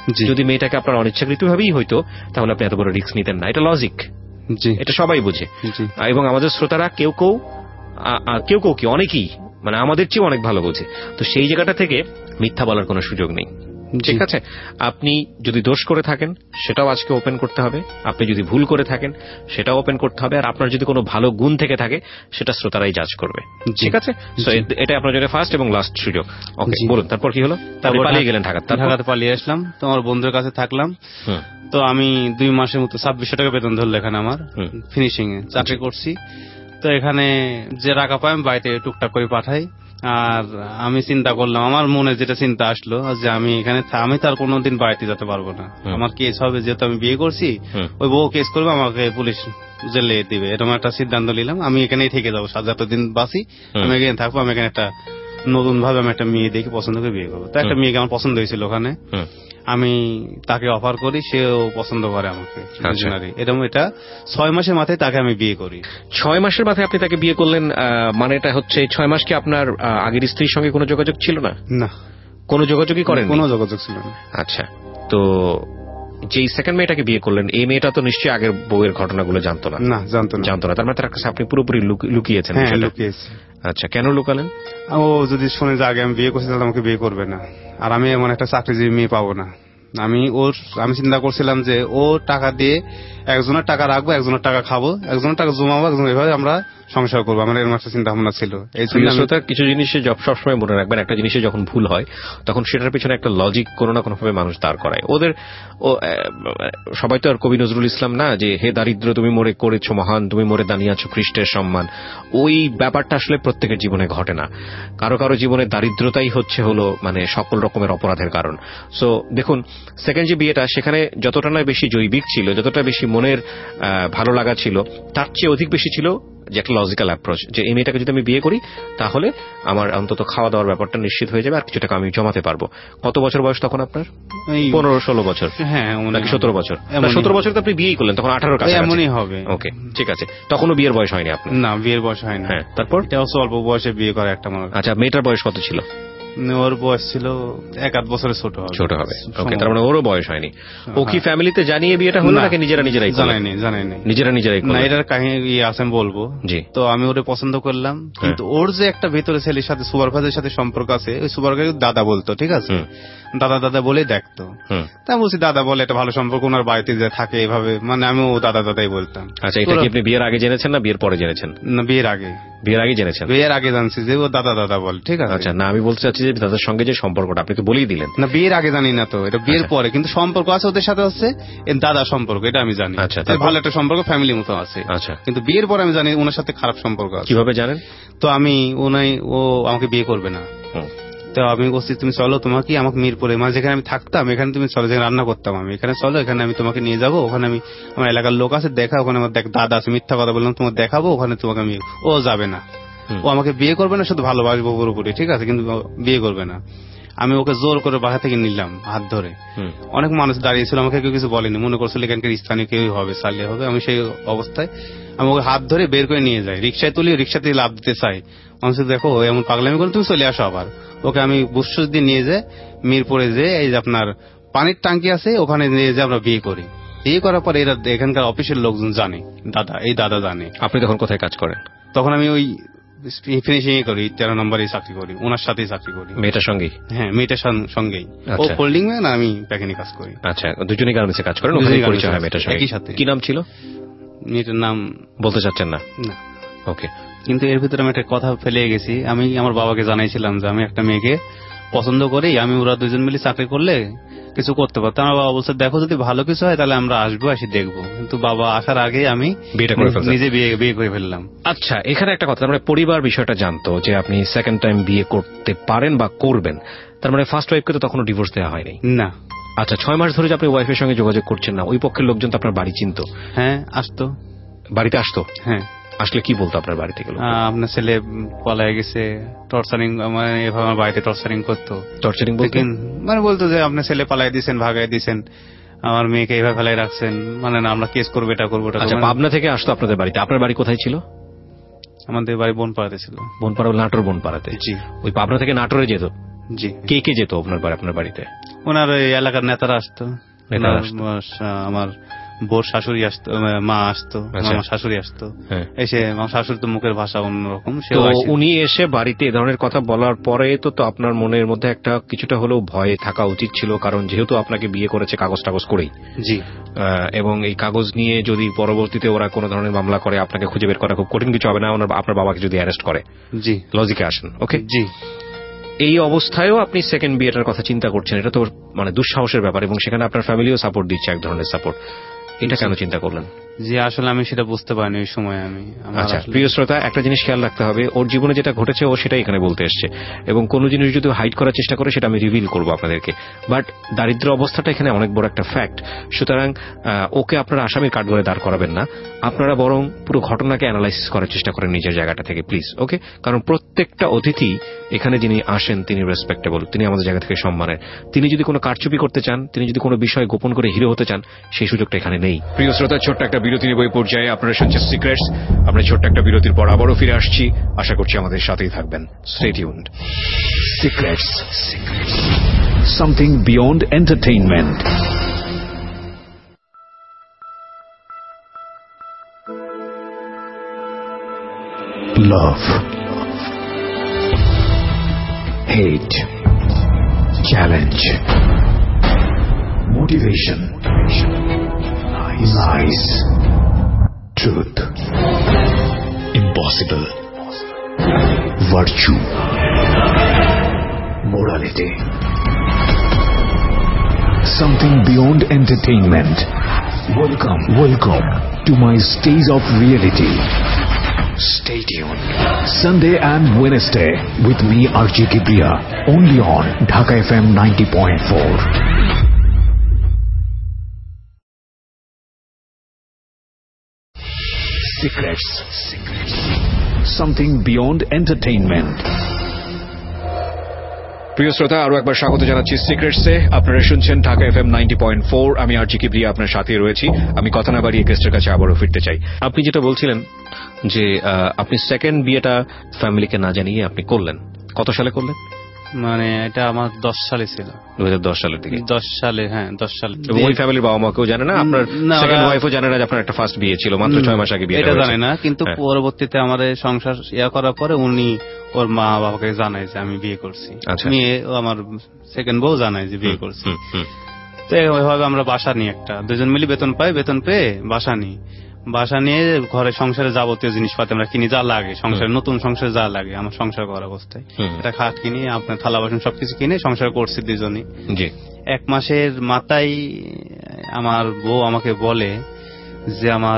যদি মেয়েটাকে আপনার অনিচ্ছাকৃতভাবেই হয়তো, তাহলে আপনি এত বড় রিস্ক নিতেন না। এটা লজিক, এটা সবাই বুঝে। এবং আমাদের শ্রোতারা কেউ কেউ কেউ কেউ কি অনেকেই মানে আমাদের চেয়ে অনেক ভালো বোঝে। তো সেই জায়গাটা থেকে মিথ্যা বলার কোনো সুযোগ নেই, ঠিক আছে? আপনি যদি দোষ করে থাকেন সেটাও আজকে ওপেন করতে হবে, আপনি যদি ভুল করে থাকেন সেটাও ওপেন করতে হবে, আর আপনার যদি কোনো ভালো গুণ থেকে থাকে সেটা শ্রোতারাই জাজ করবে, ঠিক আছে? এটা আপনার জন্য ফার্স্ট এবং লাস্ট সুযোগ। ওকে, বলুন তারপর কি হলো? তারপর পালিয়ে গেলেন ঢাকা? ঢাকাতে পালিয়ে আসলাম, তোমার বন্ধুর কাছে থাকলাম। তো আমি দুই মাসের মতো ছাব্বিশশো টাকা বেতন ধরলো এখানে আমার ফিনিশিং এ চাকরি করছি। তো এখানে যে টাকা পাই আমি বাড়িতে টুকটাক করে পাঠাই। আর আমি চিন্তা করলাম, আমার মনে যেটা চিন্তা আসলো যে আমি এখানে আমি তার কোনোদিন বাড়িতে যেতে পারবো না, আমার কেস হবে, যেহেতু আমি বিয়ে করছি ওই বউ কেস করবে, আমাকে পুলিশ জেলে দিবে, এরকম একটা সিদ্ধান্ত নিলাম। আমি এখানেই থেকে যাবো, যতদিন বাঁচি আমি এখানে থাকবো। আমি এখানে একটা নতুন ভাবে আমি একটা মেয়ে দেখে পছন্দ করে বিয়ে করবো। তো একটা মেয়েকে আমার পছন্দ হয়েছিল ওখানে, আমি তাকে অফার করি, সেও পছন্দ করে আমাকে। এরকম এটা ছয় মাসের মাথায় তাকে আমি বিয়ে করি। ছয় মাসের মাথায় আপনি তাকে বিয়ে করলেন, মানে এটা হচ্ছে ছয় মাস কি আপনার আগের স্ত্রীর সঙ্গে কোনো যোগাযোগ ছিল না? না, কোনো যোগাযোগই করেন? কোনো যোগাযোগ ছিল না। আচ্ছা, তো যেই সেকেন্ড মেয়েটাকে বিয়ে করলেন এই মেয়েটা তো নিশ্চয়ই আগের বউয়ের ঘটনাগুলো জানতো না? না, জানতো না। জানতো না, তার মানে তার কাছে আপনি পুরোপুরি লুকিয়েছেন? হ্যাঁ, লুকিয়েছি। আচ্ছা, কেন লুকালেন? ও যদি শুনে যে আগে আমি বিয়ে করছি তাহলে আমাকে বিয়ে করবে না, আর আমি এমন একটা চাকরিজীবী মেয়ে পাবো না। আমি ওর আমি চিন্তা করছিলাম যে ও টাকা দিয়ে একজনের টাকা রাখবো, একজনের টাকা খাবো, একজনের টাকা জমাবো, একজন এভাবে আমরা সংসার করবো। আমার এরকম একটা চিন্তা ভাবনা ছিল। এই কিছু জিনিসে সবসময় মনে রাখবেন, একটা জিনিসে যখন ভুল হয় তখন সেটার পিছনে একটা লজিক কোনো না কোনো ভাবে মানুষ দাঁড় করায়। ওদের সবাই তো আর কবি নজরুল ইসলাম না যে হে দারিদ্র তুমি মোরে করেছো মহান, তুমি মোরে দানিয়েছো খ্রিস্টের সম্মান। ওই ব্যাপারটা আসলে প্রত্যেকের জীবনে ঘটে না। কারো কারো জীবনে দারিদ্রতাই হচ্ছে হলো মানে সকল রকমের অপরাধের কারণ। সো দেখুন, সেকেন্ড যে বিয়েটা সেখানে যতটা না বেশি জৈবিক ছিল, যতটা বেশি মনের ভালো লাগা ছিল, তার চেয়ে অধিক বেশি ছিল যে একটা লজিক্যাল অ্যাপ্রোচ, যে এই মেয়েটাকে যদি আমি বিয়ে করি তাহলে আমার অন্তত খাওয়া দাওয়ার ব্যাপারটা নিশ্চিত হয়ে যাবে, আর কিছু টাকা আমি জমাতে পারবো। কত বছর বয়স তখন আপনার? পনেরো ষোলো বছর? হ্যাঁ, নাকি সতেরো বছর? সতেরো বছর তো আপনি বিয়েই করলেন, তখন আঠারোর কাছে এমনই হবে। ওকে, ঠিক আছে। তখনও বিয়ের বয়স হয়নি আপনার? না, বিয়ের বয়স হয়নি। হ্যাঁ, তারপর? এটা অল্প বয়সে বিয়ে করে একটা মানুষ। আচ্ছা, মেয়েটার বয়স কত ছিল? ওর বয়স ছিল এক আধ বছরের ছোট হবে। ছোট হবে, ওকে। তার মানে ওরও বয়স হয়নি। ও কি ফ্যামিলিতে জানিয়ে বিয়েটা হলো নাকি নিজেরা নিজেরাই? জানায়নি, জানায়নি, নিজেরা নিজেরাই। না, এটার কাহিনী আছে বলবো। জি। তো আমি ওরে পছন্দ করলাম, কিন্তু ওর যে একটা ভেতরে ছেলের সাথে সুপারভাইজারের সাথে সম্পর্ক আছে, ওই সুপারভাইজার দাদা বলতো, ঠিক আছে, দাদা দাদা বলে দেখতো। তা বলছি দাদা বলে এটা ভালো সম্পর্ক, ওনার বাড়িতে যে থাকে এভাবে, মানে আমি ও দাদা দাদাই বলতাম। আচ্ছা, এটা কি আপনি বিয়ের আগে জেনেছেন না বিয়ের পরে জেনেছেন? না, বিয়ের আগে। বিয়ের আগে জেনেছেন? বিয়ের আগে জানছি যে ও দাদা দাদা বলে, ঠিক আছে। আচ্ছা, না আমি বলতে চাচ্ছি যে দাদার সঙ্গে যে সম্পর্কটা আপনি তো বলেই দিলেন। না, বিয়ের আগে জানি না, তো এটা বিয়ের পরে কিন্তু সম্পর্ক আছে ওদের সাথে, হচ্ছে দাদা সম্পর্ক, এটা আমি জানি। আচ্ছা, ভালো একটা সম্পর্ক, ফ্যামিলির মতো আছে। আচ্ছা, কিন্তু বিয়ের পরে আমি জানি ওনার সাথে খারাপ সম্পর্ক আছে। কিভাবে জানেন? তো আমি ওনাই ও আমাকে বিয়ে করবে না, তো আমি বলছি তুমি চলো, তোমাকে আমাকে মিরপুরে মানে যেখানে আমি থাকতাম এখানে তুমি চলো, যেখানে রান্না করতাম আমি, এখানে চলো, এখানে আমি তোমাকে নিয়ে যাবো, ওখানে আমি আমার এলাকার লোক আছে দেখা, ওখানে আমার দেখ দাদা আছে, মিথ্যা কথা বললাম, তোমাকে দেখাবো, ওখানে তোমাকে আমি। ও যাবে না, ও আমাকে বিয়ে করবে না, শুধু ভালোবাসবো পুরোপুরি, ঠিক আছে, কিন্তু বিয়ে করবে না। আমি ওকে জোর করে বাসা থেকে নিলাম হাত ধরে। অনেক মানুষ দাঁড়িয়েছিল, আমাকে কেউ কিছু বলেনি, মনে করছিল এখানকার স্থানীয় কেউ হবে, চালিয়ে হবে। আমি সেই অবস্থায় আমি ওকে হাত ধরে বের করে নিয়ে যাই, রিক্সায় তুলি, রিক্সা থেকে লাভ দিতে চাই। মানুষ দেখো এমন পাগলামি করে তুমি চলে আসো আবার। ওকে আমি বুসুস দিয়ে নিয়ে যাই মিরপুরে, যে এই যে আপনার পানির টাঙ্কি আছে ওখানে নিয়ে যে আমরা বিয়ে করি। বিয়ে করার পর এরা এখানকার অফিসের লোকজন জানে, দাদা এই দাদা জানে। আপনি তখন কোথায় কাজ করেন? তখন আমি ওই ফিনিশিং করি, তেরো নম্বরে চাকরি করি, ওনার সাথেই চাকরি করি। মেয়েটার সঙ্গেই? হ্যাঁ, মেয়েটার সঙ্গেই। ও ফোল্ডিং ম্যান, আমি প্যাকেনিং কাজ করি। আচ্ছা, দুজনেই গার্মেন্টসে কাজ করেন? ওখানে পরিচয় হয় মেয়েটার সঙ্গে? একই সাথে। কি নাম ছিল মেয়েটার? নাম বলতে চাচ্ছেন না? না। ওকে। কিন্তু এর ভিতরে আমি একটা কথা ফেলে গেছি, আমি আমার বাবাকে জানাইছিলাম যে আমি একটা মেয়েকে পছন্দ করি, আমি ওরা দুজন মিলে চাকরি করলে কিছু করতে পারতো। আমার বাবা বলছে দেখো যদি ভালো কিছু হয় তাহলে আমরা আসবো, এসে দেখবো। কিন্তু বাবা আসার আগে আমি বিয়েটা করে ফেললাম, নিজে বিয়ে বিয়ে করে ফেললাম। আচ্ছা, এখানে একটা কথা, মানে পরিবার বিষয়টা জানতো যে আপনি সেকেন্ড টাইম বিয়ে করতে পারেন বা করবেন, তার মানে ফার্স্ট ওয়াইফকে তো তখনও ডিভোর্স দেওয়া হয়নি? না। আচ্ছা, ছয় মাস ধরে যে আপনি ওয়াইফের সঙ্গে যোগাযোগ করছেন না, ওই পক্ষের লোকজন তো আপনার বাড়ি চিনতো? হ্যাঁ, আসতো। বাড়িতে আসতো? হ্যাঁ। আসলে কি বলতো আপনার বাড়ি থেকে? আপনার ছেলে পলায় গেছে, টর্চারিং, মানে এভাবে আমার বাড়িতে টর্চারিং করতো। টর্চারিং বলতে মানে বলতো যে আপনার ছেলে পালাই দিয়েছেন, ভাগাই দিয়েছেন, আমার মেয়েকে এইভাবে ফেলাই রাখছেন, মানে না আমরা কেস করবো, এটা করবো। আচ্ছা, পাবনা থেকে আসতো আপনাদের বাড়িতে? আপনার বাড়ি কোথায় ছিল? আমাদের বাড়ি বনপাড়াতে ছিল। বনপাড়া, নাটোর বনপাড়াতে? জি। ওই পাবনা থেকে নাটোরে যেত? জি। কে কে যেত আপনার বাড়ি আপনার বাড়িতে? ওনার ওই এলাকার নেতারা আসতো, আমার বোর শাশুড়ি আসতো, মা আসতো, আমার শাশুড়ি আসতো, এসে আমার শাশুড়ি তো মুখের ভাষা অন্যরকম। তো উনি এসে বাড়িতে এ ধরনের কথা বলার পরে তো তো আপনার মনের মধ্যে একটা কিছুটা হলেও ভয় থাকা উচিত ছিল, কারণ যেহেতু আপনাকে বিয়ে করেছে কাগজ টাগজ করেই। জি। এবং এই কাগজ নিয়ে যদি পরবর্তীতে ওরা কোনো ধরনের মামলা করে আপনাকে খুঁজে বের করা খুব কঠিন কিছু হবে না, আপনার বাবাকে যদি অ্যারেস্ট করে। জি। লজিকে আসেন। ওকে। জি। এই অবস্থায়ও আপনি সেকেন্ড বিয়েটার কথা চিন্তা করছেন, এটা তো মানে দুঃসাহসের ব্যাপার, এবং সেখানে আপনার ফ্যামিলিও সাপোর্ট দিচ্ছে, এক ধরনের সাপোর্ট। এটা কেন চিন্তা করলেন? জি, আসলে আমি সেটা বুঝতে পারিনি ওই সময়। আমি আচ্ছা, প্রিয় শ্রোতা, একটা জিনিস খেয়াল রাখতে হবে, ওর জীবনে যেটা ঘটেছে ও সেটাই এখানে বলতে এসছে, এবং কোনো জিনিস যদি হাইড করার চেষ্টা করে সেটা আমি রিভিল করবো আপনাদেরকে। বাট দারিদ্র অবস্থাটা এখানে অনেক বড় একটা ফ্যাক্ট, সুতরাং ওকে আপনারা আসামির কাঠগড়ায় দাঁড় করাবেন না, আপনারা বরং পুরো ঘটনাকে অ্যানালাইসিস করার চেষ্টা করেন নিজের জায়গাটা থেকে, প্লিজ। ওকে? কারণ প্রত্যেকটা অতিথি এখানে যিনি আসেন তিনি রেসপেক্টেবল, তিনি আমাদের জায়গা থেকে সম্মানের। তিনি যদি কোনো কারচুপি করতে চান, তিনি যদি কোনো বিষয় গোপন করে হিরো হতে চান, সেই সুযোগটা এখানে নেই। প্রিয় শ্রোতা, ছোট্ট একটা বিরতি নেব এই পর্যায়ে। আপনারা শুনছেন সিক্রেটস। আমরা ছোট্ট একটা বিরতির পর আবারও ফিরে আসছি, আশা করছি আমাদের সাথেই থাকবেন। Stay tuned. Secrets, something beyond entertainment. Love, hate, challenge, motivation, lies, truth, impossible, virtue, morality, something beyond entertainment. Welcome, welcome to my stage of reality. Stay tuned. Sunday and Wednesday with me R J Kibriya, only on Dhaka F M ninety point four. Secrets, secrets, something beyond entertainment. প্রিয় শ্রোতা, আরো একবার স্বাগত জানাচ্ছি সিক্রেটসে। আপনারা শুনছেন Dhaka F M ninety point four. আমি আর জি কিবরিয়া আপনার সাথে রয়েছি। আমি কথা না বাড়িয়ে গেস্টের কাছে আবারও ফিরতে চাই। আপনি যেটা বলছিলেন যে আপনি সেকেন্ড বিয়েটা ফ্যামিলিকে না জানিয়ে আপনি করলেন, কত সালে করলেন? মানে এটা আমার দশ সালে ছিল, দু হাজার দশ সালের দিকে। দশ সালে, হ্যাঁ দশ সালে। ওই ফ্যামিলির বাবা মা কেউ জানে না, আপনার সেকেন্ড ওয়াইফও জানে না যে আপনার একটা ফার্স্ট বিয়ে ছিল, মাত্র ছয় মাস আগে বিয়ে। এটা জানে না, কিন্তু পরবর্তীতে আমাদের সংসার ইয়া করার পরে উনি ওর মা বাবাকে জানায় যে আমি বিয়ে করছি। মেয়ে আমার সেকেন্ড বউ জানায় যে বিয়ে করছি। তো ওইভাবে আমরা বাসা নিই, একটা দুজন মিলে বেতন পাই, বেতন পেয়ে বাসা নিই। বাসা নিয়ে ঘরে সংসারে যাবতীয় জিনিসপাতি আমরা কিনি, যা লাগে সংসারে, নতুন সংসারে যা লাগে আমার সংসার করার অবস্থায়, এটা খাট কিনি, আপনার থালা বাসন সবকিছু কিনে সংসার করছি দুজনই। এক মাসের মাথায় আমার বউ আমাকে বলে যে আমার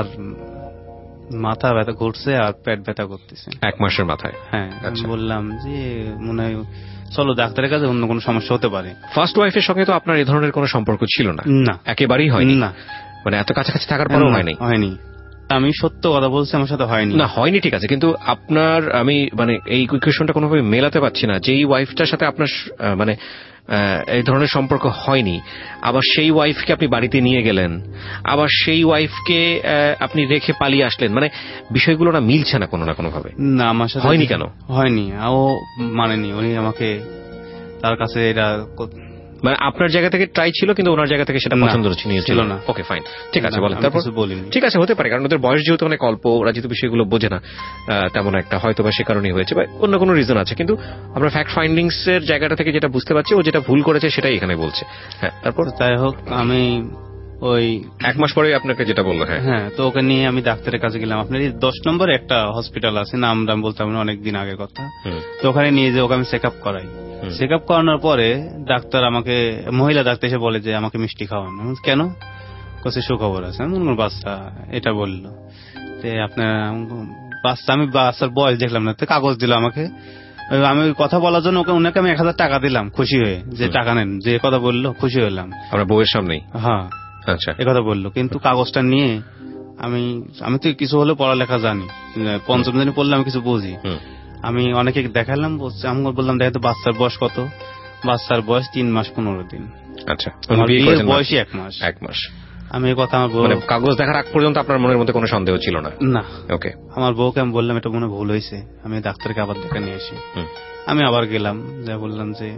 মাথা ব্যথা ঘুরছে আর পেট ব্যথা করতেছে। এক মাসের মাথায়? হ্যাঁ। বললাম যে মনে হয় চলো ডাক্তারের কাছে, অন্য কোনো সমস্যা হতে পারে। ফার্স্ট ওয়াইফের সঙ্গে তো আপনার এই ধরনের কোনো সম্পর্ক ছিল না? না, একেবারেই হয়নি। না, মানে এত কাছাকাছি থাকার পরেও হয়নি? হয়নি। আমি সত্য কথা বলছি, আমার সাথে হয়নি। না, হয়নি ঠিক আছে, কিন্তু আপনার আমি মানে এই ইকুয়েশনটা কোনোভাবে মেলাতে পারছি না। যেই ওয়াইফটার সাথে আপনার মানে এই ধরনের সম্পর্ক হয়নি, আবার সেই ওয়াইফকে আপনি বাড়িতে নিয়ে গেলেন, আবার সেই ওয়াইফকে আপনি রেখে পালিয়ে আসলেন, মানে বিষয়গুলো না মিলছে না কোনো না কোনো ভাবে। না, আমার সাথে হয়নি। কেন হয়নি? ও মানেনি, উনি আমাকে তার কাছে এটা মানে আপনার জায়গা থেকে ট্রাই ছিল, কিন্তু ওনার জায়গা থেকে সেটা পছন্দ ছিল না। ওকে, ফাইন, ঠিক আছে, বলেন। তারপর? ঠিক আছে, হতে পারে, কারণ ওদের বয়স যেহেতু অনেক অল্প, ওরা যেহেতু বিষয়গুলো বোঝে না তেমন একটা, হয়তো বা সে কারণেই হয়েছে, বা অন্য কোনো রিজন আছে। কিন্তু আমরা ফ্যাক্ট ফাইন্ডিংস এর জায়গাটা থেকে যেটা বুঝতে পারছি, ও যেটা ভুল করেছে সেটাই এখানে বলছে। হ্যাঁ, তারপর? তাই হোক, আমি ওই এক মাস পরে আপনাকে যেটা বললো, হ্যাঁ হ্যাঁ তো ওকে নিয়ে আমি ডাক্তারের কাছে গেলাম। আপনার দশ নম্বরে একটা হসপিটাল আছে, নাম দাম বলতে হবে না, অনেকদিন আগের কথা। তো ওখানে নিয়ে যে ওকে আমি চেক আপ করাই। চেক আপ করানোর পরে ডাক্তার আমাকে, মহিলা ডাক্তার এসে বলে যে আমাকে মিষ্টি খাওয়ানো। কেন? কাছে সুখবর আছে, বাচ্চা, এটা বললো। আপনার বাচ্চা, আমি বাচ্চার বয়স দেখলাম না, তো কাগজ দিল আমাকে। আমি ওই কথা বলার জন্য ওকে, ওনাকে আমি এক হাজার টাকা দিলাম খুশি হয়ে, যে টাকা নেন, যে কথা বললো খুশি হলাম। আমরা বউয়ের সামনেই? হ্যাঁ, আচ্ছা, এ কথা বললো। কিন্তু কাগজটা নিয়ে আমি আমি তো কিছু হলে পড়ালেখা জানি, পঞ্চম শ্রেণী পড়লে আমি কিছু বুঝি। আমি অনেকে দেখালাম, আমি বললাম দেখো তো বাচ্চার বয়স কত? বাচ্চার বয়স তিন মাস পনেরো দিন। আচ্ছা, বয়সই এক মাস। এক মাস আমি এই কথা আমার মানে কাগজ দেখার আগ পর্যন্ত আপনার মনের মধ্যে কোনো সন্দেহ ছিল না? না। ওকে। আমার বউকে আমি বললাম এটা মনে ভুল হয়েছে, আমি ডাক্তারকে আবার দেখা নিয়ে আসি। আমি আবার গেলাম, যা বললাম যে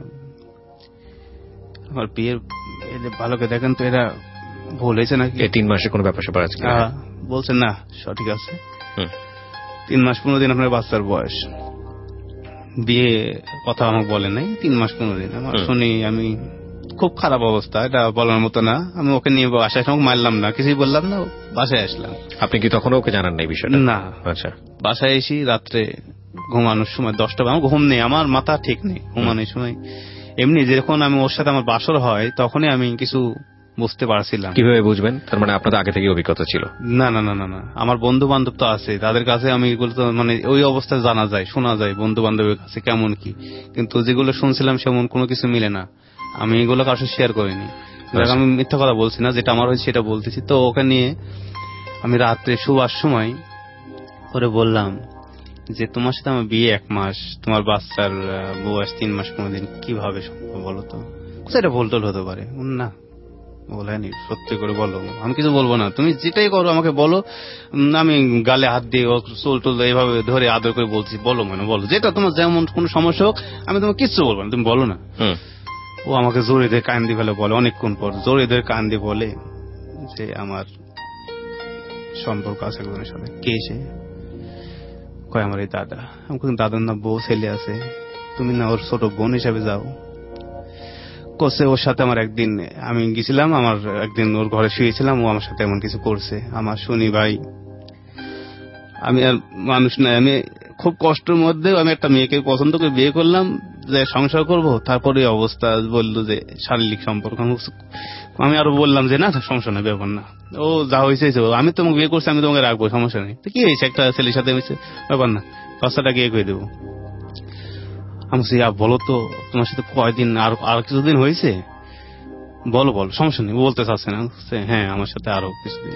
আমার বিয়ের ভালো করে দেখেন তো এটা ভুল হয়েছে নাকি, এই তিন মাসে কোনো ব্যাপার স্যাপার আছে? বলছে না সঠিক আছে, তিন মাস পনেরো দিন আপনার বাচ্চার বয়স, বিয়ে কথা আমাকে বলে নাই, তিন মাস পনেরো দিন। আমার শুনি আমি খুব খারাপ অবস্থা, এটা বলার মতো না। আমি ওকে নিয়ে বাসায় সময় মারলাম না, কিছুই বললাম না, বাসায় আসলাম। আপনি কি তখন ওকে জানান না এই বিষয়টা? না। আচ্ছা। বাসায় এসি রাত্রে ঘুমানোর সময় দশটা, আমার ঘুম নেই, আমার মাথা ঠিক নেই ঘুমানোর সময়। এমনি যখন আমি ওর সাথে আমার বাসর হয় তখনই আমি কিছু বুঝতে পারছিলাম। কিভাবে বুঝবেন? তার মানে আপনাদের আগে থেকে অভিজ্ঞতা ছিল? না না না না না আমার বন্ধু বান্ধব তো আছে, তাদের কাছে আমি এগুলো তো মানে ওই অবস্থায় জানা যায়, শোনা যায় বন্ধু বান্ধবের কাছে কেমন কি, কিন্তু যেগুলো শুনছিলাম সেমন কোনো কিছু মিলে না। আমি এগুলো কারোর সাথে শেয়ার করিনি। আমি মিথ্যা কথা বলছি না, যেটা আমার হয়েছে সেটা বলতেছি। তো ওকে নিয়ে আমি রাত্রে শোবার সময় করে বললাম যে তোমার সাথে আমার বিয়ে এক মাস, তোমার বাচ্চার বয়স তিন মাস কোনদিন, কিভাবে সম্ভব বলো তো? সেটা ভুল টল হতে পারে না, বলেনি, সত্যি করে বলো, আমি কিছু বলবো না, তুমি যেটাই করো আমাকে বলো। আমি গালে হাত দিয়ে চোল টোল এইভাবে ধরে আদর করে বলছি, বলো মানে বলো, যেটা তোমার যেমন কোনো সমস্যা হোক আমি তোমাকে কিচ্ছু বলবো না, তুমি বলো না। ও আমাকে জোরে দিয়ে কান্দি ফেলে বলে, অনেকক্ষণ পর জোরে দিয়ে কান্দি বলে যে আমার সম্পর্ক আছে একজনের সাথে। কে সে? কয় আমার এই দাদা। আমি দাদার না বউ ছেলে আছে, তুমি না ওর ছোট বোন হিসাবে যাও। করছে ওর সাথে আমার একদিন, আমি গেছিলাম, আমার একদিন ওর ঘরে শুয়েছিলাম, ও আমার সাথে এমন কিছু করছে। আমার শুনি ভাই, আমি আর মানুষ নাই, আমি খুব কষ্টের মধ্যে আমি একটা মেয়েকে পছন্দ করে বিয়ে করলাম, যে সংসার করব, তারপরে অবস্থা বললো যে শারীরিক সম্পর্ক। আমি আরো বললাম যে না সমস্যা নেই, ব্যাপার না, ও যা হয়েছে, আমি তোমাকে বিয়ে করছি, আমি তোমাকে রাখবো, সমস্যা নেই। তো কি হয়েছে, একটা ছেলের সাথে হয়েছে, ব্যাপার না, বাচ্চাটা গিয়ে করে দেবো। আমি বলো তো তোমার সাথে কয়দিন, আর আর কিছুদিন হয়েছে, বলো বলো, সমস্যা নেই। বলতে চাচ্ছে না। হ্যাঁ আমার সাথে আরো কিছুদিন।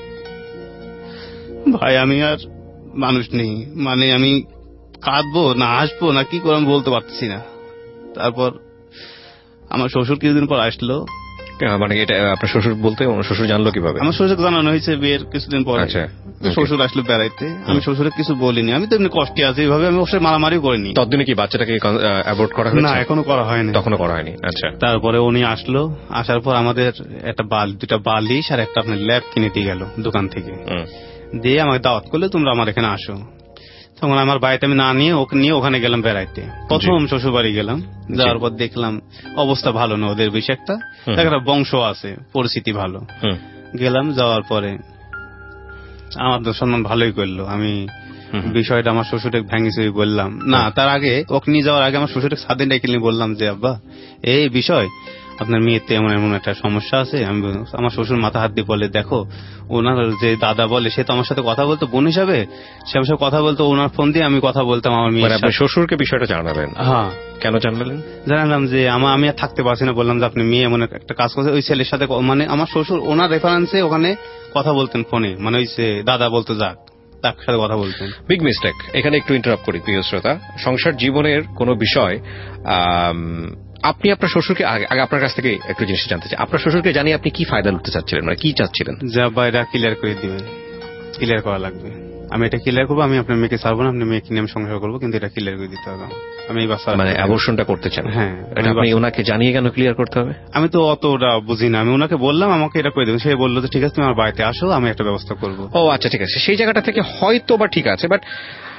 ভাই আমি আর মানুষ নেই, মানে আমি কাঁদবো না হাসবো না কি করে আমি বলতে পারছি না। তারপর আমার শ্বশুর কিছুদিন পর আসলো। মানে এটা আপনার শ্বশুর বলতে শ্বশুর জানলো কিভাবে? আমার শ্বশুরকে জানানো হয়েছে বিয়ের কিছুদিন পর। শ্বশুর আসলো বেড়াইতে, আমি শ্বশুরের কিছু বলিনি, আমি তো এমনি কষ্টে আছি, এইভাবে আমি ওর সাথে মারামারিও করিনি। ততদিনে কি বাচ্চাটাকে অ্যাবর্ট করা হয়েছে? না এখনো করা হয়নি। তখনো করা হয়নি। আচ্ছা। তারপরে উনি আসলো, আসার পর আমাদের একটা বাল দুটা বালিশ আর একটা আপনার ল্যাব কিনে দিয়ে গেল দোকান থেকে, দিয়ে আমাকে দাওয়াত করলে তোমরা আমার এখানে আসো। তখন আমার বাড়িতে আমি না নিয়ে ওকে নিয়ে ওখানে গেলাম বেড়াইতে। প্রথম শ্বশুর বাড়ি গেলাম, যাওয়ার পর দেখলাম অবস্থা ভালো না ওদের, বেশি একটা একটা বংশ আছে, পরিস্থিতি ভালো। গেলাম, যাওয়ার পরে আমার তো সম্মান ভালোই করলো। আমি বিষয়টা আমার শ্বশুরকে ভেঙেছি বললাম না, তার আগে ওকে নিয়ে যাওয়ার আগে আমার শ্বশুরকে সাথে ডেকে নিয়ে বললাম যে আব্বা এই বিষয় আপনার মেয়েতে এমন এমন একটা সমস্যা আছে। আমি আমার শ্বশুর মাথা হাত দিয়ে বলে, দেখো ওনার যে দাদা বলে সে তো আমার সাথে কথা বলতো বোন হিসাবে, সে আমার সাথে কথা বলতো, ওনার ফোন দিয়ে আমি কথা বলতাম আমার মেয়ের সাথে। শ্বশুরকে বিষয়টা জানালেন? হ্যাঁ। কেন জানালেন? জানালাম যে আমার আমি আর থাকতে পারছি না, বললাম যে আপনি মেয়ে এমন একটা কাজ করছে, ওই ছেলের সাথে, মানে আমার শ্বশুর ওনার রেফারেন্সে ওখানে কথা বলতেন ফোনে, মানে ওই দাদা বলতো যাক তার সাথে কথা বলতেন। Big mistake. এখানে একটু ইন্টারাপ্ট করি প্রিয় শ্রোতা। সংসার জীবনের কোনো বিষয় আপনি আপনার শ্বশুরকে আগে আপনার কাছ থেকে একটু জিনিস জানতে চাই, আপনার শ্বশুরকে জানিয়ে আপনি কি ফায়দা লুটতে চাচ্ছিলেন, মানে কি চাচ্ছিলেন? যা বাইরা ক্লিয়ার করে দিবেন, ক্লিয়ার করা লাগবে, আমি এটা ক্লিয়ার করবো, আমি আপনার মেয়েকে ছাড়বো না, আপনি মেয়েকে নিয়ে আমি সংসার করবো, কিন্তু এটা ক্লিয়ার করে দিতে হবে। আমি এই বাচ্চা মানে অ্যাবর্শনটা করতে চান? হ্যাঁ। আপনি ওনাকে জানিয়ে কেন ক্লিয়ার করতে হবে? আমি তো অতটা বুঝি না, আমি ওনাকে বললাম আমাকে এটা করে দেবেন, সে বললো যে ঠিক আছে তুমি আমার বাড়িতে আসো, আমি একটা ব্যবস্থা করবো। ও আচ্ছা ঠিক আছে, সেই জায়গাটা থেকে হয়তো বা ঠিক আছে, বাট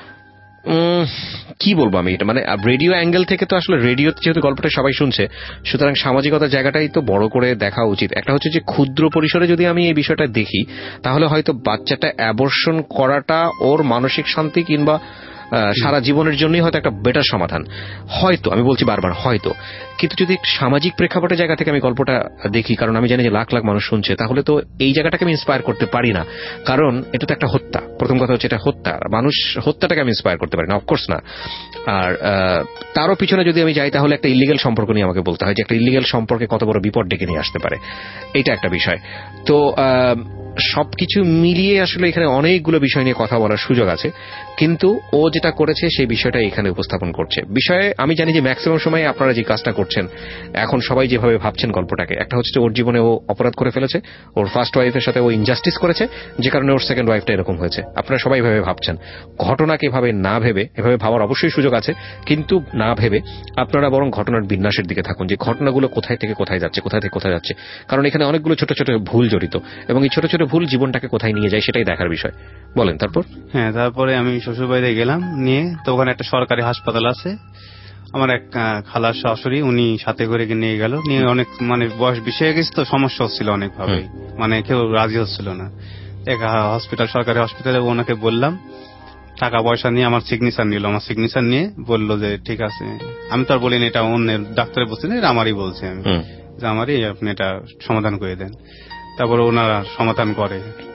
কি বলবো আমি এটা, মানে রেডিও অ্যাঙ্গেল থেকে তো আসলে রেডিওতে যেহেতু গল্পটা সবাই শুনছে, সুতরাং সামাজিকতার জায়গাটাই তো বড় করে দেখা উচিত। একটা হচ্ছে যে ক্ষুদ্র পরিসরে যদি আমি এই বিষয়টা দেখি, তাহলে হয়তো বাচ্চাটা অ্যাবর্শন করাটা ওর মানসিক শান্তি কিংবা সারা জীবনের জন্যই হয়তো একটা বেটার সমাধান, হয়তো, আমি বলছি বারবার হয়তো। কিন্তু যদি সামাজিক প্রেক্ষাপটের জায়গা থেকে আমি গল্পটা দেখি, কারণ আমি জানি যে লাখ লাখ মানুষ শুনছে, তাহলে তো এই জায়গাটাকে আমি ইন্সপায়ার করতে পারি না, কারণ এটা তো একটা হত্যা। প্রথম কথা হচ্ছে এটা হত্যা, মানুষ হত্যাটাকে আমি ইন্সপায়ার করতে পারি না, অফকোর্স না। আর তারও পিছনে যদি আমি যাই, তাহলে একটা ইলিগাল সম্পর্ক নিয়ে আমাকে বলতে হয় যে একটা ইলিগাল সম্পর্কে কত বড় বিপদ ডেকে নিয়ে আসতে পারে, এটা একটা বিষয়। তো সবকিছু মিলিয়ে আসলে এখানে অনেকগুলো বিষয় নিয়ে কথা বলার সুযোগ আছে, কিন্তু ও যেটা করেছে সেই বিষয়টা এখানে উপস্থাপন করছে। বিষয়ে আমি জানি যে ম্যাক্সিমাম সময় আপনারা যে কাজটা করছেন এখন সবাই যেভাবে ভাবছেন গল্পটাকে, একটা হচ্ছে ওর জীবনে ও অপরাধ করে ফেলেছে, ওর ফার্স্ট ওয়াইফের সাথে ও ইনজাস্টিস করেছে, যে কারণে ওর সেকেন্ড ওয়াইফটা এরকম হয়েছে। আপনারা সবাই এভাবে ভাবছেন। ঘটনাকে এভাবে না ভেবে, এভাবে ভাবার অবশ্যই সুযোগ আছে, কিন্তু না ভেবে আপনারা বরং ঘটনার বিন্যাসের দিকে থাকুন, যে ঘটনাগুলো কোথায় থেকে কোথায় যাচ্ছে, কোথায় থেকে কোথায় যাচ্ছে। কারণ এখানে অনেকগুলো ছোট ছোট ভুল জড়িত, এবং এই ছোট ছোট ভুল জীবনটাকে কোথায় নিয়ে যায় সেটাই দেখার বিষয়। বলেন তারপর। হ্যাঁ, তারপরে আমি শ্বশুর বাড়িতে গেলাম নিয়ে, তো ওখানে একটা সরকারি হাসপাতাল আছে, আমার এক খালার শাশুড়ি উনি সাথে করে নিয়ে গেল, নিয়ে অনেক মানে বয়স বেশি হয়ে গেছে তো সমস্যা হচ্ছিল অনেক ভাবে, মানে কেউ রাজি হচ্ছিল না। এক হসপিটাল, সরকারি হসপিটালে ওনাকে বললাম, টাকা পয়সা নিয়ে আমার সিগনেচার নিল, আমার সিগনেচার নিয়ে বললো যে ঠিক আছে। আমি তো আর বলিনি এটা অন্যের ডাক্তারে বলছি না, এটা আমারই বলছি আমি, যে আমারই, আপনি এটা সমাধান করে দেন। তারপরে ওনারা সমাধান করে।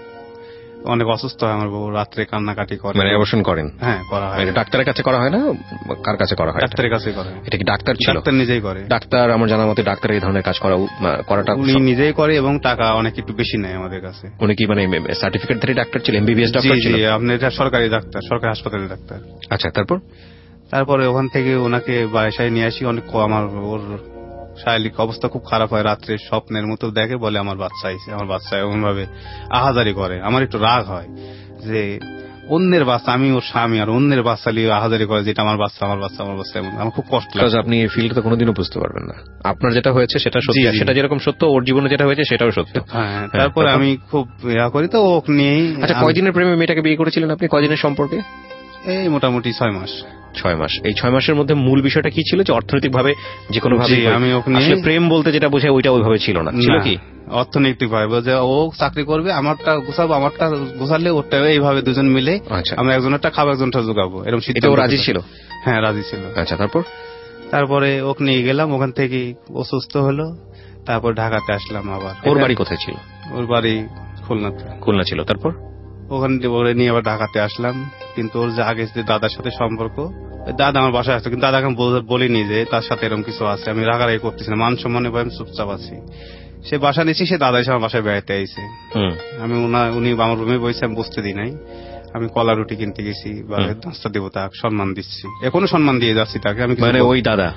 অনেক অসুস্থ হয় আমার বউ, রাত্রে কান্নাকাটি করে। মানে অবসান করেন? হ্যাঁ, করা হয়। ডাক্তারের কাছে করা হয় না, কার কাছে করা হয়? ডাক্তারের কাছে করা হয়। এটা কি ডাক্তার ছিল? ডাক্তার নিজেই করে। ডাক্তার, আমার জানা মতে ডাক্তার এই ধরনের কাজ করা করাটা উনি নিজেই করে, এবং টাকা অনেক একটু বেশি নেয় আমাদের কাছে। উনি কি মানে সার্টিফিকেটধারী ডাক্তার ছিল, এমবিবিএস ডাক্তার ছিল? জি, আপনি এটা সরকারি ডাক্তার, সরকারি হাসপাতালের ডাক্তার। আচ্ছা, তারপর? তারপরে ওখান থেকে ওনাকে বাসায় নিয়ে আসি। অনেক আমার ওর শারীরিক অবস্থা খুব খারাপ হয়, রাত্রে স্বপ্নের মতো দেখে, বলে আমার বাচ্চা আইছে, আমার বাচ্চা এমন ভাবে আহাজারি করে। আমার একটু রাগ হয় যে অন্যের বাচ্চা, আমি ওর স্বামী, আর অন্যের বাচ্চা নিয়ে আহাজারি করে, যেটা আমার বাচ্চা, আমার বাচ্চা, আমার বাচ্চা। আমার খুব কষ্ট লাগে। আপনি এই ফিল্ডটা কোনোদিনও বুঝতে পারবেন না। আপনার যেটা হয়েছে সেটা সত্যি, সেটা যেরকম সত্য, ওর জীবনে যেটা হয়েছে সেটাও সত্য। হ্যাঁ, তারপরে আমি খুব ইয়া করি তো ওকে নিয়েই। আচ্ছা, কয়দিনের প্রেমে মেয়েটাকে বিয়ে করেছিলেন আপনি? কয়দিনের সম্পর্কে? এই মোটামুটি ছয় মাস। ছয় মাস। এই ছয় মাসের মধ্যে মূল বিষয়টা কি ছিল? যে অর্থনৈতিক ভাবে যে কোনো ভাবে আমি ওখানে প্রেম বলতে যেটা বোঝায় ওইটা ওইভাবে ছিল না, ছিল কি অর্থনৈতিক ভাবে, যে ও চাকরি করবে, আমারটা গুছাবো, আমারটা গুছালে ওরটা, এইভাবে দুজন মিলে আমরা একজনেরটা খাবো, একজনটা জোগাবো, এরকম সিদ্ধান্ত। ও রাজি ছিল? হ্যাঁ, রাজি ছিল। আচ্ছা, তারপর? তারপরে ওকে নিয়ে গেলাম, ওখান থেকে অসুস্থ হলো, তারপর ঢাকাতে আসলাম আবার। ওর বাড়ি কোথায় ছিল? ওর বাড়ি খুলনাতে। খুলনা ছিল। তারপর ওখান থেকে নিয়ে আবার ঢাকাতে আসলাম। কিন্তু ওর যে আগে যে দাদার সাথে সম্পর্ক, দাদা আমার বাসায় আসতো, কিন্তু দাদাকে বলিনি যে তার সাথে এরকম কিছু আছে। আমি রাগারাগি করতেছি না, মান সম্মানে আমি চুপচাপ আছি। সে বাসা নিয়েছি, সে দাদা এসে আমার বাসায় বেড়াতে আইছে। আমি উনি আমার রুমে বসে, আমি বসতে দিই নাই। আমি কলা রুটি কিনতে গেছি বা নাস্তা দেবো, তাকে সম্মান দিচ্ছি, এখনো সম্মান দিয়ে যাচ্ছি তাকে। আমি মানে ওই দাদা,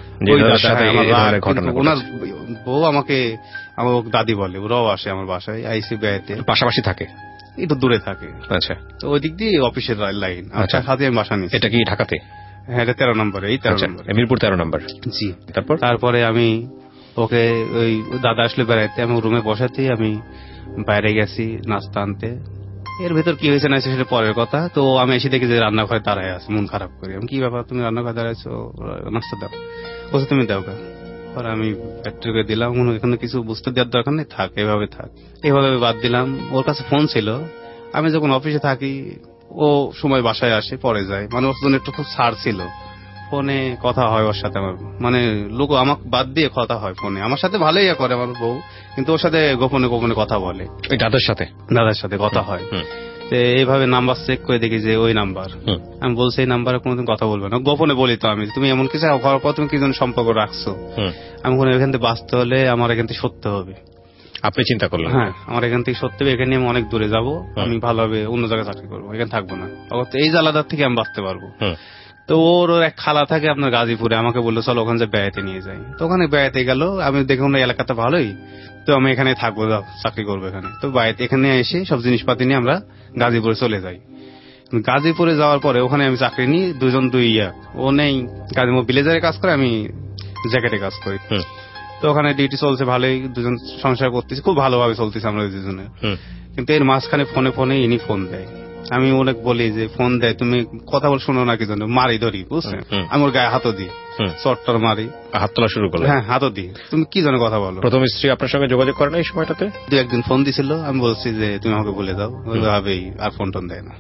ওনার বউ আমাকে আমার দাদি বলে, ওরাও আসে আমার বাসায়, আইসি বেড়াতে, পাশাপাশি থাকে, একটু দূরে থাকে। আচ্ছা, তো ওই দিক দিয়ে অফিসের লাইন। আচ্ছা, হাতে আমি বাসা নিচ্ছি। এটা কি ঢাকাতে? হ্যাঁ, এটা তেরো নম্বরে। এই তেরো নম্বর, মিরপুর তেরো নম্বর। জি। তারপর তারপরে আমি ওকে, ওই দাদা আসলে বেড়াইতে, আমি রুমে বসাতেই আমি বাইরে গেছি নাস্তা আনতে। এর ভেতর কি হয়েছে না সেটা পরের কথা। তো আমি এসে দেখি যে রান্নাঘরে দাঁড়ায় আছে, মন খারাপ করি। আমি কি ব্যাপার, তুমি রান্নাঘরে দাঁড়াইছো, নাস্তা দাও। বলছে তুমি দাও গা। পরে আমি ফ্যাক্টরিকে দিলাম, এখানে কিছু বুঝতে দেওয়ার দরকার নেই, থাক, এভাবে থাক। এভাবে বাদ দিলাম। ওর কাছে ফোন ছিল, আমি যখন অফিসে থাকি ও সময় বাসায় আসে, পরে যায়, মানে ওর জন্য একটু খুব ছাড় ছিল। ফোনে কথা হয় ওর সাথে আমার, মানে লোক আমাকে বাদ দিয়ে কথা হয় ফোনে। আমার সাথে ভালোই করে আমার বউ, কিন্তু ওর সাথে গোপনে গোপনে কথা বলে। ওই দাদার সাথে দাদার সাথে কথা হয়। এইভাবে নাম্বার চেক করে দেখি যে ওই নাম্বার। আমি বলছি এই নাম্বারে কোনোদিন কথা বলবে না। গোপনে বলি তো আমি, তুমি এমন কিছু হওয়ার পর তুমি কি জন্য সম্পর্ক রাখছো। আমি কোনো এখান থেকে বাঁচতে হলে আমার এখান থেকে সত্যি হবে। আপনি চিন্তা করলেন? হ্যাঁ, আমার এখান থেকে সত্যি হবে, এখানে আমি অনেক দূরে যাবো, আমি ভালোভাবে অন্য জায়গায় চাকরি করবো, এখানে থাকবো না। এই জ্বালাদার থেকে আমি বাঁচতে পারবো। তো ওর ওর এক খালা থাকে আপনার গাজীপুরে, আমাকে বললো চলো ওখানে বেড়াতে নিয়ে যাই। তো ওখানে বেড়াতে গেল, আমি দেখুন এলাকাটা ভালোই, তো আমি এখানে থাকবো, চাকরি করবো এখানে। তো বাড়িতে এখানে এসে সব জিনিসপাতি নিয়ে আমরা গাজীপুরে চলে যাই। গাজীপুরে যাওয়ার পরে ওখানে আমি চাকরি নিই, দুজন দুই ইয়া। ও নেই গাজীপুর ভিলেজারে কাজ করে, আমি জ্যাকেটে কাজ করি। তো ওখানে ডিউটি চলছে ভালোই, দুজন সংসার করতেছি, খুব ভালোভাবে চলতেছে আমরা দুজনে। কিন্তু এর মাঝখানে ফোনে ফোনে ইনি ফোন দেয়। আমি অনেক বলি যে ফোন দেয়, তুমি কথা বল শোনো না, কি জন্য মারি ধরি, বুঝছেন? আমি ওর গায়ে হাতও দিই, চট্টর মারি, হাত তোলা শুরু করলো। হ্যাঁ, হাতও দিই, তুমি কি জন্য কথা বলো। প্রথম স্ত্রী আপনার সঙ্গে যোগাযোগ করে না এই সময়টাতে? দু একদিন ফোন দিছিল, আমি বলছি যে তুমি আমাকে বলে দাও, ওইভাবেই আর ফোন টোন দেয় না।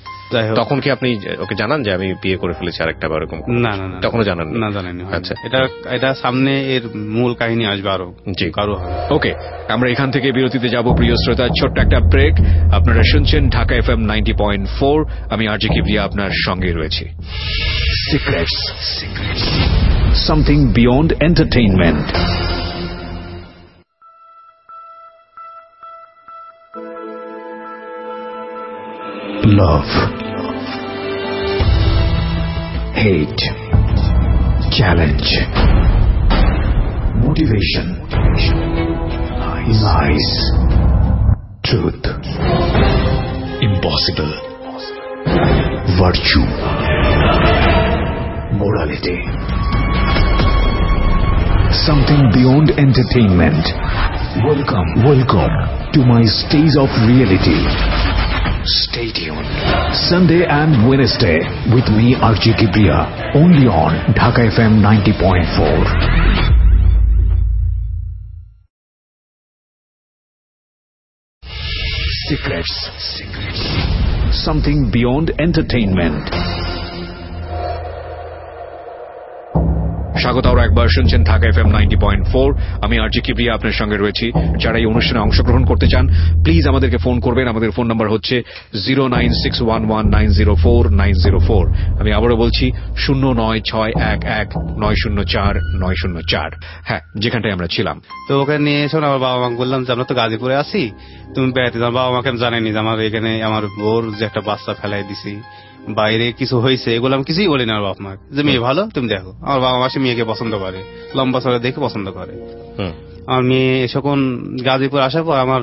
তখন কি আপনি ওকে জানান যে আমি বিয়ে করে ফেলেছি আরেকটা বা এরকম? না না না, তখনও জানান না? জানেনি। আচ্ছা, এটা এটা সামনে এর মূল কাহিনী আসবে আরো। জি, কারো। ওকে, আমরা এখান থেকে বিরতিতে যাব। প্রিয় শ্রোতা, ছোট্ট একটা ব্রেক। আপনারা শুনছেন Dhaka F M ninety point four. আমি আরজে কিবরিয়া আপনার সঙ্গে রয়েছি। Secrets. Something beyond entertainment. Love, hate, challenge, motivation, lies, truth, impossible, virtue, morality. Something beyond entertainment. Welcome, welcome to my stage of reality. Stay tuned. Sunday and Wednesday with me R J Kibriya, only on Dhaka F M ninety point four. Secrets. Secrets. Something beyond entertainment. স্বাগত আরো একবার শুনছেন Dhaka F M ninety point four. আমি আর জি কিবরিয়া আপনার সঙ্গে রয়েছি। যারা এই অনুষ্ঠানে অংশগ্রহণ করতে চান প্লিজ আমাদেরকে ফোন করবেন। আমাদের ফোন নাম্বার হচ্ছে zero nine six one one nine zero four nine zero four. আমি আবারও বলছি শূন্য নয় ছয় এক এক নয় শূন্য চার নয় শূন্য চার। হ্যাঁ, যেখানটায় আমরা ছিলাম। তো ওকে নিয়ে এসে আমার বাবা মাকে বললাম যে আমরা তো গাজীপুরে আছি, তুমি বেড়াতে যাও। বাবা মাকে জানাইনি যে আমার এখানে আমার বোর যে একটা বাচ্চা ফেলাই দিছি, বাইরে কিছু হয়েছে, এগুলো আমি কিছুই বলি না আমার বাপ মাকে, যে মেয়ে ভালো তুমি দেখো। আমার বাবা মা সে মেয়েকে পছন্দ করে, লম্বা চড়া দেখে পছন্দ করে। আমার মেয়ে যখন গাজীপুর আসার পর আমার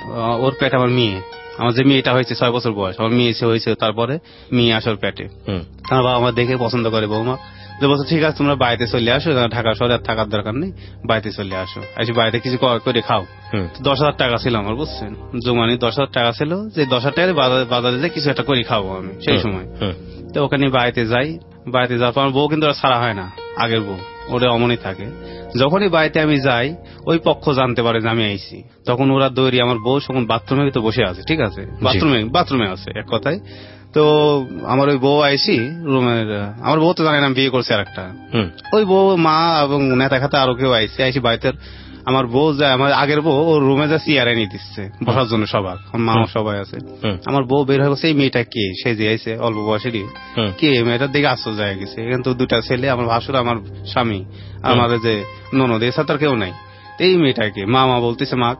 ওর পেটে আমার মেয়ে, আমার যে মেয়েটা হয়েছে ছয় বছর বয়স, আমার মেয়ে এসে হয়েছে তারপরে মেয়ে আসার পেটে। আমার বাবা মা দেখে পছন্দ করে, বৌমা যে বলছে ঠিক আছে তোমরা বাড়িতে চলে আসো, ঢাকা শহরে আর থাকার দরকার নেই, বাড়িতে চলে আসো, এসে বাড়িতে কিছু করে খাও। দশ হাজার টাকা ছিল আমার, বুঝছেন, জমানি দশ হাজার টাকা ছিল, যে দশ হাজার টাকা বাজারে যে কিছু একটা করে খাবো আমি সেই সময়। তো ওখানে বাড়িতে যাই, বাড়িতে যাওয়ার পর আমার বউ কিন্তু ওরা ছাড়া হয় না, আগের বউ ওরা অমনই থাকে। যখনই বাড়িতে আমি যাই ওই পক্ষ জানতে পারে যে আমি আইছি, তখন ওরা দৌড়ি, আমার বউ তখন বাথরুমে তো বসে আছে, ঠিক আছে, বাথরুমে বাথরুমে আছে এক কথায়। তো আমার ওই বউ আইসি রুমের, আমার বউ তো জানে না আমি বিয়ে করছি আর একটা, ওই বউ মা এবং নেতা খাতা আরো কেউ আইসি আইসি বাড়িতে। আমার বউ যায়, আমার আগের বউ ওর রুমে যা চেয়ারে নিয়ে দিচ্ছে বসার জন্য সবার, মা সবাই আছে। আমার বউ বের হয়ে গেছে, এই মেয়েটা কে, সে যে আইসে অল্প বয়সেরই, কে মেয়েটার দিকে আশ্চর্য হয়ে গেছে। এখানে তো দুটা ছেলে, আমার ভাসুর, আমার স্বামী, আমার যে ননদ, এছাড়া তার কেউ নাই। এই মেয়েটাকে মা মা বলতেছে, মা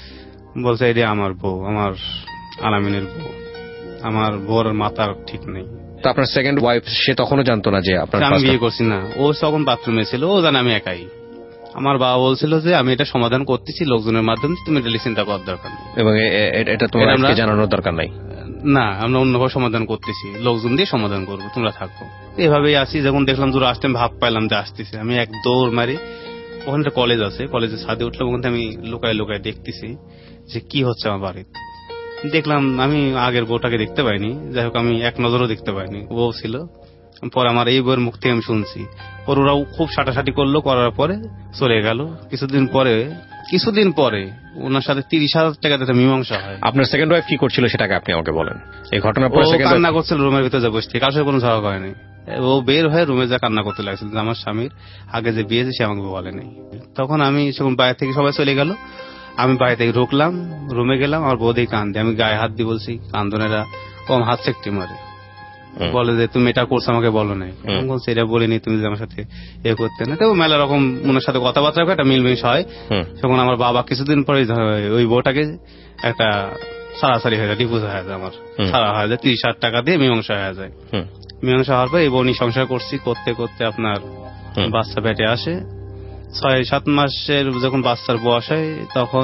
বলছে এটা আমার বউ, আমার আলামিনের বউ, আমার বউর মাথার ঠিক নেই। তো আপনার সেকেন্ড ওয়াইফ সে তখনও জানতো না যে আপনার আমি বিয়ে করছি না, ও তখন বাথরুমে ছিল, ও জানে আমি একাই। আমার বাবা বলছিল যে আমি এটা সমাধান করতেছি লোকজনের মাধ্যমে, তুমি এটা চিন্তা করার দরকার নেই, এবং এটা তোমার জানানোর দরকার নাই। না, আমরা অন্যভাবে সমাধান করতেছি, লোকজন দিয়ে সমাধান করবো, তোমরা থাকো। এভাবেই আসি। যখন দেখলাম দূরে আসতে, ভাব পাইলাম যে আসতেছে, আমি এক দৌড় মারি, ওখানে একটা কলেজ আছে, কলেজের ছাদে উঠলাম, ওখানে আমি লুকায় লুকায় দেখতেছি যে কি হচ্ছে আমার বাড়িতে। দেখলাম আমি আগের বউটাকে দেখতে পাইনি, যাই হোক আমি এক নজরও দেখতে পাইনি, বউ ছিল। পরে আমার এই বউয়ের মুখ থেকে আমি শুনছি, পর ওরাও খুব সাটাসাটি করলো, করার পরে চলে গেল। কিছুদিন পরে কিছুদিন পরে ওনার সাথে তিরিশ হাজার টাকা একটা মীমাংসা হয়। আপনার সেকেন্ড ওয়াইফ কি করছিল সেটাকে আপনি আমাকে বলেন। এই ঘটনার পরে কান্না করছিল রুমের ভিতরে, যা বসছে, কারোর সাথে কোনো ঝগড়া করেনি। ও বের হয়ে রুমে যা কান্না করতে লাগছিল, আমার স্বামীর আগে যে বিয়ে সে আমাকে বলেনি। তখন আমি যখন বাইরে থেকে সবাই চলে গেল, আমি বাইরে থেকে ঢুকলাম, রুমে গেলাম, আমার বৌদি কান্দে, আমি গায়ে হাত দিয়ে বলছি, কান্দনেরা কম হাত সেকটি মারে, বলে যে তুমি এটা করছো আমাকে বলো নাই। বলছে এটা বলিনি, তুমি যে আমার সাথে এ করতে না। তো মেলা রকম ওনার সাথে কথাবার্তা একটা মিলমিশ হয়। তখন আমার বাবা কিছুদিন পরে ওই বউটাকে একটা সারাসারি হয়ে যায়, ডিভোর্স হয়ে যায়, আমার সারা হয়ে যায়, তিরিশ হাজার টাকা দিয়ে মীমাংসা হয়ে যায়। মীমাংসা হওয়ার পর এই বউ নিয়ে সংসার করছি, করতে করতে আপনার বাচ্চা পেটে আসে। ছয় সাত মাসের যখন বাচ্চার বয়স হয়, তখন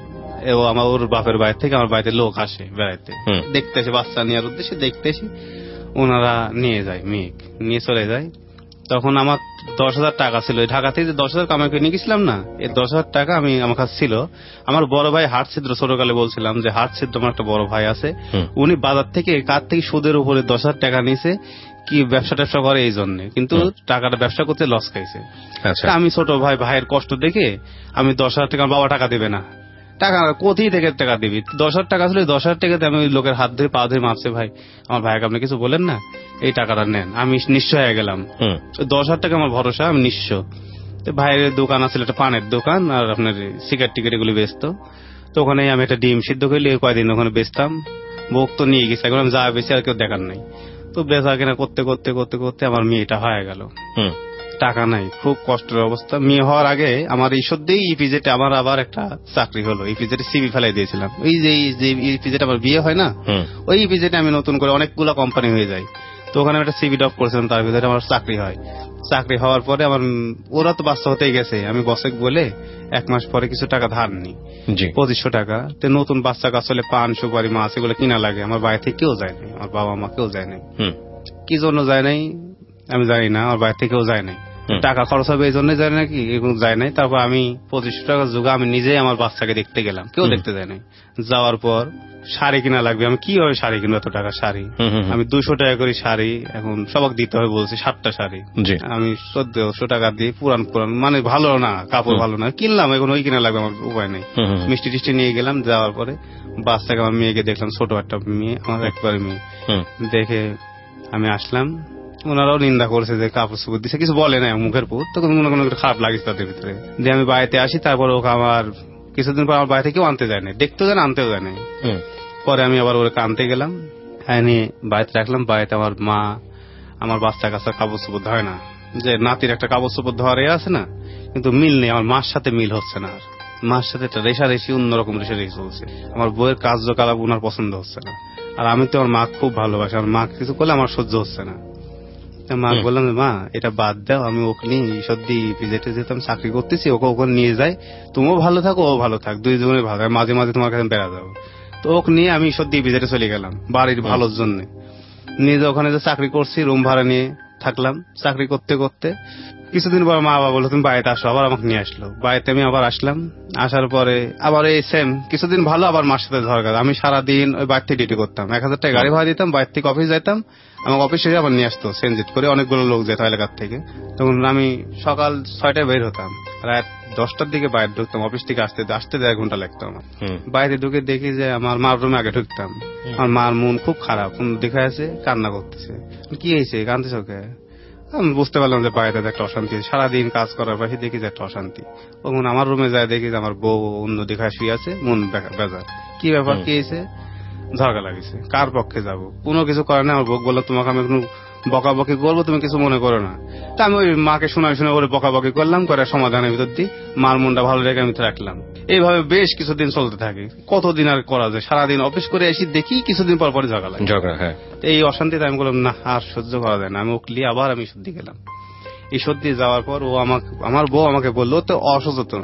ও আমার ওর বাপের বাড়ি থেকে আমার বাড়িতে লোক আসে বেড়াইতে, দেখতে আসে, বাচ্চা নেওয়ার উদ্দেশ্যে দেখতে এসে ওনারা নিয়ে যায়, মেয়ে নিয়ে চলে যায়। তখন আমার দশ হাজার টাকা ছিল, ঢাকা থেকে যে দশ হাজার কামাই করে নিয়ে গেছিলাম না, এই দশ হাজার টাকা আমি আমার কাছে ছিল। আমার বড় ভাই হাট ছিদ্র, ছোটকালে বলছিলাম যে হাট ছিদ্র আমার একটা বড় ভাই আছে, উনি বাজার থেকে কার থেকে সুদের উপরে দশ হাজার টাকা নিয়েছে, কি ব্যবসা ট্যাবসা করে এই জন্য, কিন্তু টাকাটা ব্যবসা করতে লস খাইছে। আমি ছোট ভাই, ভাইয়ের কষ্ট দেখে আমি দশ হাজার টাকা, বাবা টাকা দেবে না, টাকা কোথায় থেকে টাকা দিবি, দশ হাজার টাকা ছিল, দশ হাজার টাকাতে আমি ওই লোকের হাত ধরে পা ধরে মাপছে, ভাই আমার ভাইকে আপনি কিছু বলেন না, এই টাকাটা নেন। আমি নিঃস্ব হয়ে গেলাম, দশ হাজার টাকা আমার ভরসা, আমি নিঃস্ব। ভাইয়ের দোকান আছে, একটা পানের দোকান, আর আপনার সিগারেট টিকেট এগুলি বেচতো। তো ওখানে আমি একটা ডিম সিদ্ধ করলে কয়দিন ওখানে বেচতাম, বুক তো নিয়ে গেছে, এখন আমি যা বেশি আর কেউ দেখার নাই। তো বেচা কেনা করতে করতে করতে করতে আমার মেয়েটা হয়ে গেল। টাকা নাই, খুব কষ্টের অবস্থা। মেয়ে হওয়ার আগে আমার ঈশ্বর দিয়ে ইপিজেটে আমার আবার একটা চাকরি হলো। ইপিজেটে সিবি ফেলাই দিয়েছিলাম। ওই যে ইপিজেটে আমার বিয়ে হয় না, ওই ইপিজেটে আমি নতুন করে অনেকগুলো কোম্পানি হয়ে যায়, তো ওখানে একটা সিবি ড্রপ করেছিলাম, তার ভিতরে আমার চাকরি হয়। চাকরি হওয়ার পরে আমার ওরা তো বাচ্চা হতেই গেছে, আমি বসে বলে এক মাস পরে কিছু টাকা ধার নিই, পঁচিশশো টাকা। তো নতুন বাচ্চা কাছে হলে পান সুপারি মাছ এগুলো কিনা লাগে। আমার বাড়ি থেকে কেউ যায় নাই, আমার বাবা মা কেউ যায় নাই। কি জন্য যায় নাই আমি জানি না, আমার বাড়ি থেকেও যায় নাই। টাকা খরচ হবে এই জন্যই যায় নাকি এরকম যায় নাই। তারপর আমি পঁচিশশো টাকা যোগা আমি নিজেই আমার বাচ্চাকে দেখতে গেলাম, কেউ দেখতে যায় নাই। যাওয়ার পর শাড়ি কিনা লাগবে, আমি কিভাবে শাড়ি কিনবো, এত টাকা শাড়ি, আমি দুইশো টাকা করে শাড়ি এখন সবাক দিতে হবে বলছি, সাতটা শাড়ি আমি চোদ্দশো টাকা দিয়ে পুরান পুরান মানে ভালো না কাপড় ভালো না কিনলাম, এখন ওই কিনা লাগবে, আমার উপায় নেই। মিষ্টি টিষ্টি নিয়ে গেলাম, যাওয়ার পরে বাচ্চাকে আমার মেয়েকে দেখলাম, ছোট একটা মেয়ে, আমার একবারে মেয়ে দেখে আমি আসলাম। ওনারাও নিন্দা করছে যে কাপড় চোপড় দিচ্ছে, কিছু বলে না মুখের পুর, তখন মনে কোনো খারাপ লাগিস তাদের ভিতরে। দিয়ে আমি বাড়িতে আসি, তারপর ওকে আমার কিছুদিন পর আমার বাড়িতে কেউ আনতে যায় না, দেখতেও যায় না আনতেও যায় না। পরে আমি আবার ওকে আনতে গেলাম, এনে বাড়িতে রাখলাম। বাড়িতে আমার মা আমার বাচ্চা কাচ্চা কাপড় চোপড় ধরে না, যে নাতির একটা কাপড় চোপড় ধরে আছে না, কিন্তু মিল নেই, আমার মার সাথে মিল হচ্ছে না। আর মার সাথে একটা রেশারেশি অন্যরকম রেশারেশি চলছে। আমার বইয়ের কার্যকলাপ ওনার পছন্দ হচ্ছে না। আর আমি তো আমার মা খুব ভালোবাসি, আমার মা কিছু করলে আমার সহ্য হচ্ছে না। মা বললাম মা এটা বাদ দাও, আমি ওকে নিয়ে সত্যি ভিজিটে যেহেতু আমি চাকরি করতেছি, ওকে ওখানে নিয়ে যাই, তুমিও ভালো থাকো ও ভালো থাক, দুই জনের ভালো, মাঝে মাঝে তোমার কাছে বেড়া যাবো। তো ওকে নিয়ে আমি সত্যি ভিজিটে চলে গেলাম বাড়ির ভালোর জন্য। নিজে ওখানে যে চাকরি করছি রুম ভাড়া নিয়ে থাকলাম। চাকরি করতে করতে কিছুদিন পর মা বাবা বললো তুমি বাড়িতে আসো, আবার আমাকে নিয়ে আসলো। বাড়িতে আমি আবার আসলাম, আসার পরে আবার এই সেম কিছুদিন ভালো, আবার মার সাথে ঝগড়া। আমি সারাদিন ওই বাড়ি থেকে ডিউটি করতাম, এক হাজার টাকা গাড়ি ভাড়া দিতাম, বাড়ি থেকে অফিস যাইতাম, আমাকে অফিসে আবার নিয়ে আসতো সেনজিট করে, অনেকগুলো লোক যেত এলাকার থেকে। তখন আমি সকাল ছয়টায় বের হতাম, রাত দশটার দিকে বাইরে ঢুকতাম, অফিস থেকে আসতে আসতে দেড় ঘন্টা লাগতো আমার। বাইরে ঢুকে দেখি যে আমার মার রুমে আগে ঢুকতাম, আমার মার মন খুব খারাপ, দেখা আছে কান্না করতেছে। কি হয়েছে কাঁদতেছ কে? আমি বুঝতে পারলাম যে বাড়িতে একটা অশান্তি, সারাদিন কাজ করার পাশে দেখি যে একটা অশান্তি। তখন আমার রুমে যায় দেখি যে আমার বউ অন্য দেখায় শুয়ে আছে, মন বেজার। কি ব্যাপার, কি হয়েছে? ঝগড়া লাগিয়েছে, কার পক্ষে যাব, কোনো কিছু করে না। আমার বউ বললো তোমাকে আমি কোনো বকাবকি করবো, তুমি কিছু মনে করো না। তা আমি ওই মাকে শোনায় শুনে করে বকাবকি করলাম, করে সমাধানের ভিতর দিয়ে মার মনটা ভালো রেখে আমি রাখলাম। এইভাবে বেশ কিছুদিন চলতে থাকে। কতদিন আর করা যায়, সারাদিন অফিস করে এসে দেখি কিছুদিন পর পরে ঝগড়া লাগে। ঝগড়া হ্যাঁ, এই অশান্তিতে আমি বললাম না আর সহ্য করা যায় না। আমি উঠলি আবার আমি সর্দি গেলাম। এই সর্দি যাওয়ার পর ও আমাকে, আমার বউ আমাকে বললো তো অসচেতন,